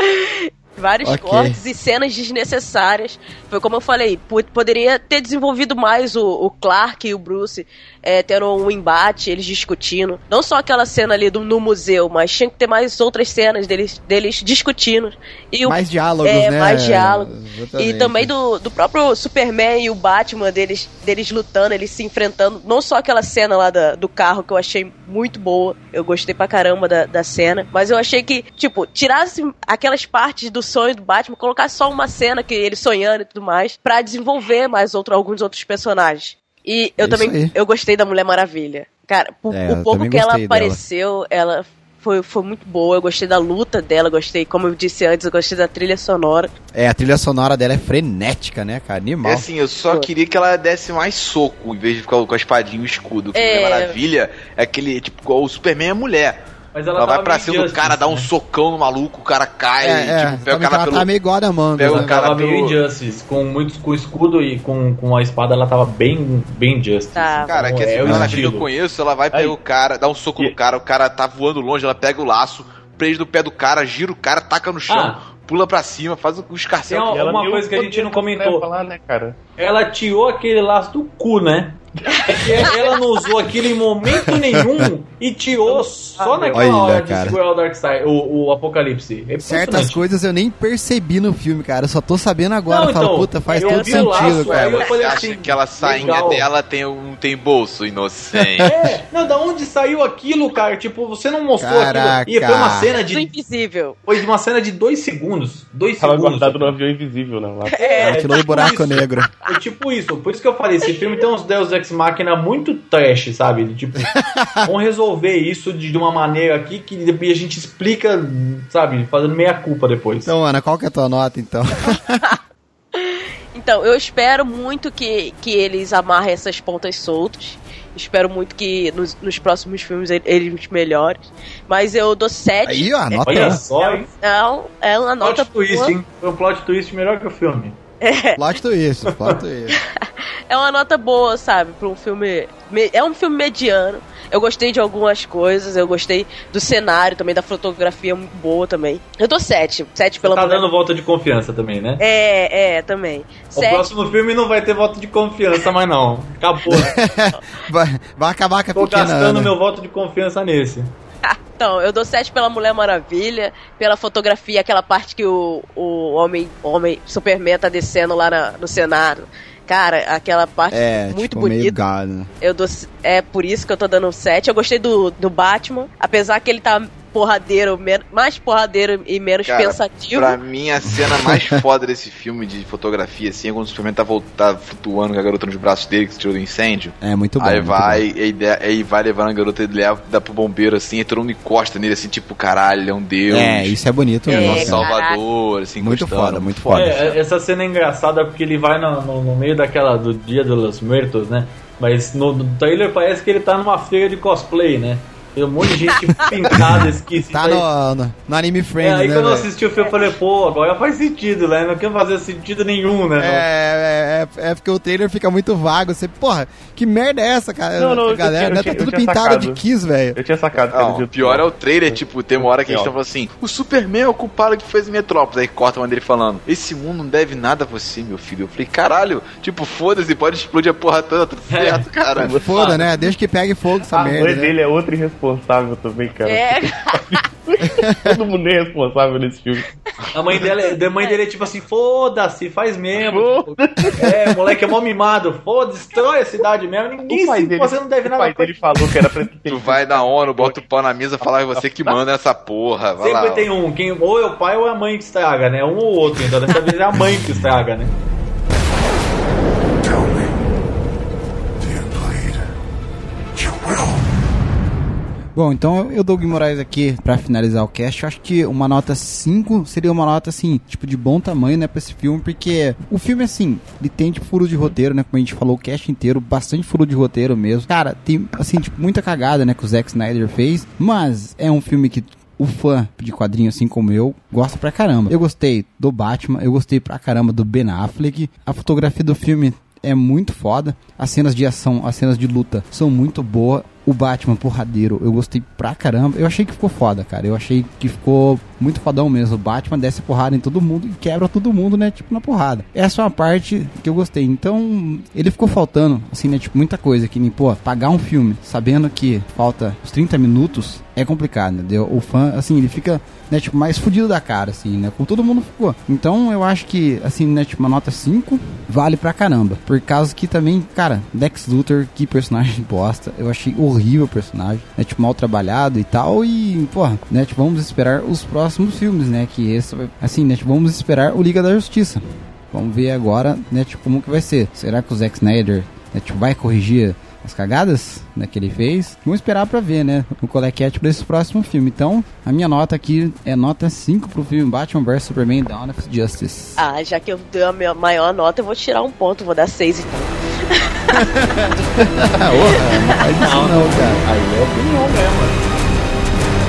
Vários Ok. cortes e cenas desnecessárias. Foi como eu falei, po- poderia ter desenvolvido mais o, o Clark e o Bruce é, tendo um embate, eles discutindo. Não só aquela cena ali do, no museu, mas tinha que ter mais outras cenas deles, deles discutindo. E o, Mais diálogos, é, né? mais diálogos. E Exatamente. também do, do próprio Superman e o Batman, deles, deles lutando, eles se enfrentando. Não só aquela cena lá da, do carro, que eu achei muito boa. Eu gostei pra caramba da, da cena. Mas eu achei que, tipo, tirasse aquelas partes do sonho do Batman, colocasse só uma cena que ele sonhando e tudo mais, pra desenvolver mais outro, alguns outros personagens. E eu É também isso aí. eu gostei da Mulher Maravilha. Cara, por, É, o eu pouco também que ela gostei dela. apareceu, ela foi, foi muito boa. Eu gostei da luta dela, gostei, como eu disse antes, eu gostei da trilha sonora. É, a trilha sonora dela é frenética, né, cara? E Animal. assim, eu só queria que ela desse mais soco, em vez de ficar com a espadinha e o escudo. Que É. é Maravilha é aquele, tipo, igual o Superman é mulher. Mas Ela, ela, vai tava pra meio cima do Justice, cara, dá um né? socão no maluco, o cara cai, É, é, tipo, pega o também cara ela pelo... tá meio igual a da manga, pega o né? Ela cara tava meio pelo- Injustice, com muitos com escudo e com, com a espada ela tava bem, bem Justice. Tá. Cara, Então, que assim, é o ela que eu estilo. conheço, ela vai pegar Aí. o cara, dá um soco E- no cara, o cara tá voando longe, ela pega o laço, prende no pé do cara, gira o cara, taca no chão, Ah. pula pra cima, faz o Tem escarcel. uma, E ela uma deu coisa que a gente não poder, comentou. né, falar, né, cara? Ela tirou aquele laço do cu, né? Porque ela não usou aquilo em momento nenhum e tirou só naquela Olha, hora de cara. segurar o Darkseid, o, o Apocalipse. É Certas impressionante. coisas eu nem percebi no filme, cara. Eu só tô sabendo agora. Não, Eu falo, então, puta, faz eu todo vi o laço, sentido, aí cara. eu Você falei acha assim, que aquela sainha legal. dela tem, um, tem bolso inocente? É, não, da onde saiu aquilo, cara? Tipo, você não mostrou Caraca. aquilo. E foi uma cena Do de. Invisível. Foi de uma cena de dois segundos. Dois Tava segundos. guardado no avião invisível, né? Lá. Ela tirou do tipo buraco isso. negro. É tipo isso. Por isso que eu falei, esse filme tem uns Deus Ex Machina muito trash, sabe? Tipo, vamos resolver isso de uma maneira aqui que depois a gente explica, sabe? Fazendo meia culpa depois. Então, Ana, qual que é a tua nota, então? Então, eu espero muito que, que eles amarrem essas pontas soltas. Espero muito que nos, nos próximos filmes ele- eles melhorem. Mas eu dou sete. Aí, ó, a nota Olha só, hein? Não, é uma nota Plot twist, boa. hein? Foi um plot twist melhor que o filme. plot twist, plot twist. É uma nota boa, sabe? Pra um filme. me- É um filme mediano. Eu gostei de algumas coisas. Eu gostei do cenário também, da fotografia muito boa também. Eu dou sete. Sete pela Tá mulher. dando volta de confiança também, né? É, é, também. O Sete. próximo filme não vai ter voto de confiança mais não. Acabou. Vai, vai acabar com a Tô pequena gastando Ana. meu voto de confiança nesse. Então, eu dou sete pela Mulher Maravilha, pela fotografia, aquela parte que o, o homem, homem Superman tá descendo lá na- no cenário. Cara, aquela parte É, muito tipo, meio bonita. gado. Eu dou, é por isso que eu tô dando um sete. Eu gostei do, do Batman, apesar que ele tá porradeiro, men- mais porradeiro e menos Cara, pensativo. Pra mim, a cena mais foda desse filme de fotografia, assim, é quando o Superman tá, vol- tá flutuando com a garota nos braços dele, que se tirou do incêndio. É, muito bom. Aí muito vai, e ide- aí vai levando a garota, ele leva, dá pro bombeiro, assim, e todo mundo encosta nele, assim, tipo, caralho, ele é um bom. deus. É, isso é bonito É, mesmo. Nosso cara. salvador, assim, Muito encostando. foda, muito foda. É, essa cena é engraçada porque ele vai no, no- no meio daquela do Dia dos Muertos, né? Mas no, no trailer parece que ele tá numa feira de cosplay, né? Tem um monte de gente pintada, esquisita. Tá aí, no, no, no Anime é, Friends, aí né, quando eu velho? assisti o filme eu falei, pô, agora faz sentido, né? Não quer fazer sentido nenhum, né? É, é, é, é porque o trailer fica muito vago. Você, porra, que merda é essa, cara? Não, não, A eu galera, tinha- né, eu tinha- tá tudo eu tinha pintado sacado. de Kiss, velho. Eu tinha sacado que era Não, de o pior é o trailer, tipo, tem uma hora que eles Pior. estão falando assim, o Superman é o culpado que fez Metrópolis. Aí corta uma dele falando, esse mundo não deve nada a você, meu filho. Eu falei, caralho, tipo, foda-se, pode explodir a porra toda, tudo É. certo, cara. Foda, né? Desde que pegue fogo essa A merda, mãe né? dele é outra irresponsável também, cara. É, Todo mundo é responsável nesse filme. A mãe, dela, a mãe dele é tipo assim, foda-se, faz mesmo. Tipo, é, moleque é mó mimado, foda-se, destrói a cidade mesmo. Ninguém se dele, você não deve o nada. pai dele falou que era pra Tu vai na ONU, bota o pau na mesa e fala que você que manda essa porra. Vai Sempre lá, tem um, quem, ou é o pai ou é a mãe que estraga, né? Um ou outro, então dessa vez é a mãe que estraga, né? Tell me. Dear Blade, you will. Bom, então eu dou o Gui Moraes aqui pra finalizar o cast. Eu acho que uma nota cinco seria uma nota, assim, tipo, de bom tamanho, né, pra esse filme, porque o filme, assim, ele tem, tipo, furo de roteiro, né, como a gente falou, o cast inteiro, bastante furo de roteiro mesmo. Cara, tem, assim, tipo, muita cagada, né, que o Zack Snyder fez, mas é um filme que o fã de quadrinho, assim como eu, gosta pra caramba. Eu gostei do Batman, eu gostei pra caramba do Ben Affleck, a fotografia do filme é muito foda, as cenas de ação, as cenas de luta são muito boas. O Batman porradeiro, eu gostei pra caramba. Eu achei que ficou foda, cara. Eu achei que ficou muito fodão mesmo. O Batman desce porrada em todo mundo e quebra todo mundo, né? Tipo, na porrada. Essa é uma parte que eu gostei. Então, ele ficou faltando, assim, né? Tipo, muita coisa. Que nem, pô, pagar um filme sabendo que falta os trinta minutos é complicado, entendeu? O fã, assim, ele fica, né? Tipo, mais fudido da cara, assim, né? Como todo mundo ficou. Então, eu acho que, assim, né? Tipo, uma nota cinco vale pra caramba. Por causa que também, cara, Lex Luthor, que personagem bosta. Eu achei horrível o personagem, né, tipo, mal trabalhado e tal, e, porra, né, tipo, vamos esperar os próximos filmes, né, que esse, assim, né, tipo, vamos esperar o Liga da Justiça. Vamos ver agora, né, tipo, como que vai ser. Será que o Zack Snyder, né, tipo, vai corrigir as cagadas, né, que ele fez? Vamos esperar pra ver, né, o qual é que é, tipo, desse próximo filme. Então, a minha nota aqui é nota cinco pro filme Batman versus. Superman Dawn of Justice. Ah, já que eu dei a minha maior nota, eu vou tirar um ponto, vou dar seis então. Porra, não faz isso não, cara. Aí é opinião mesmo.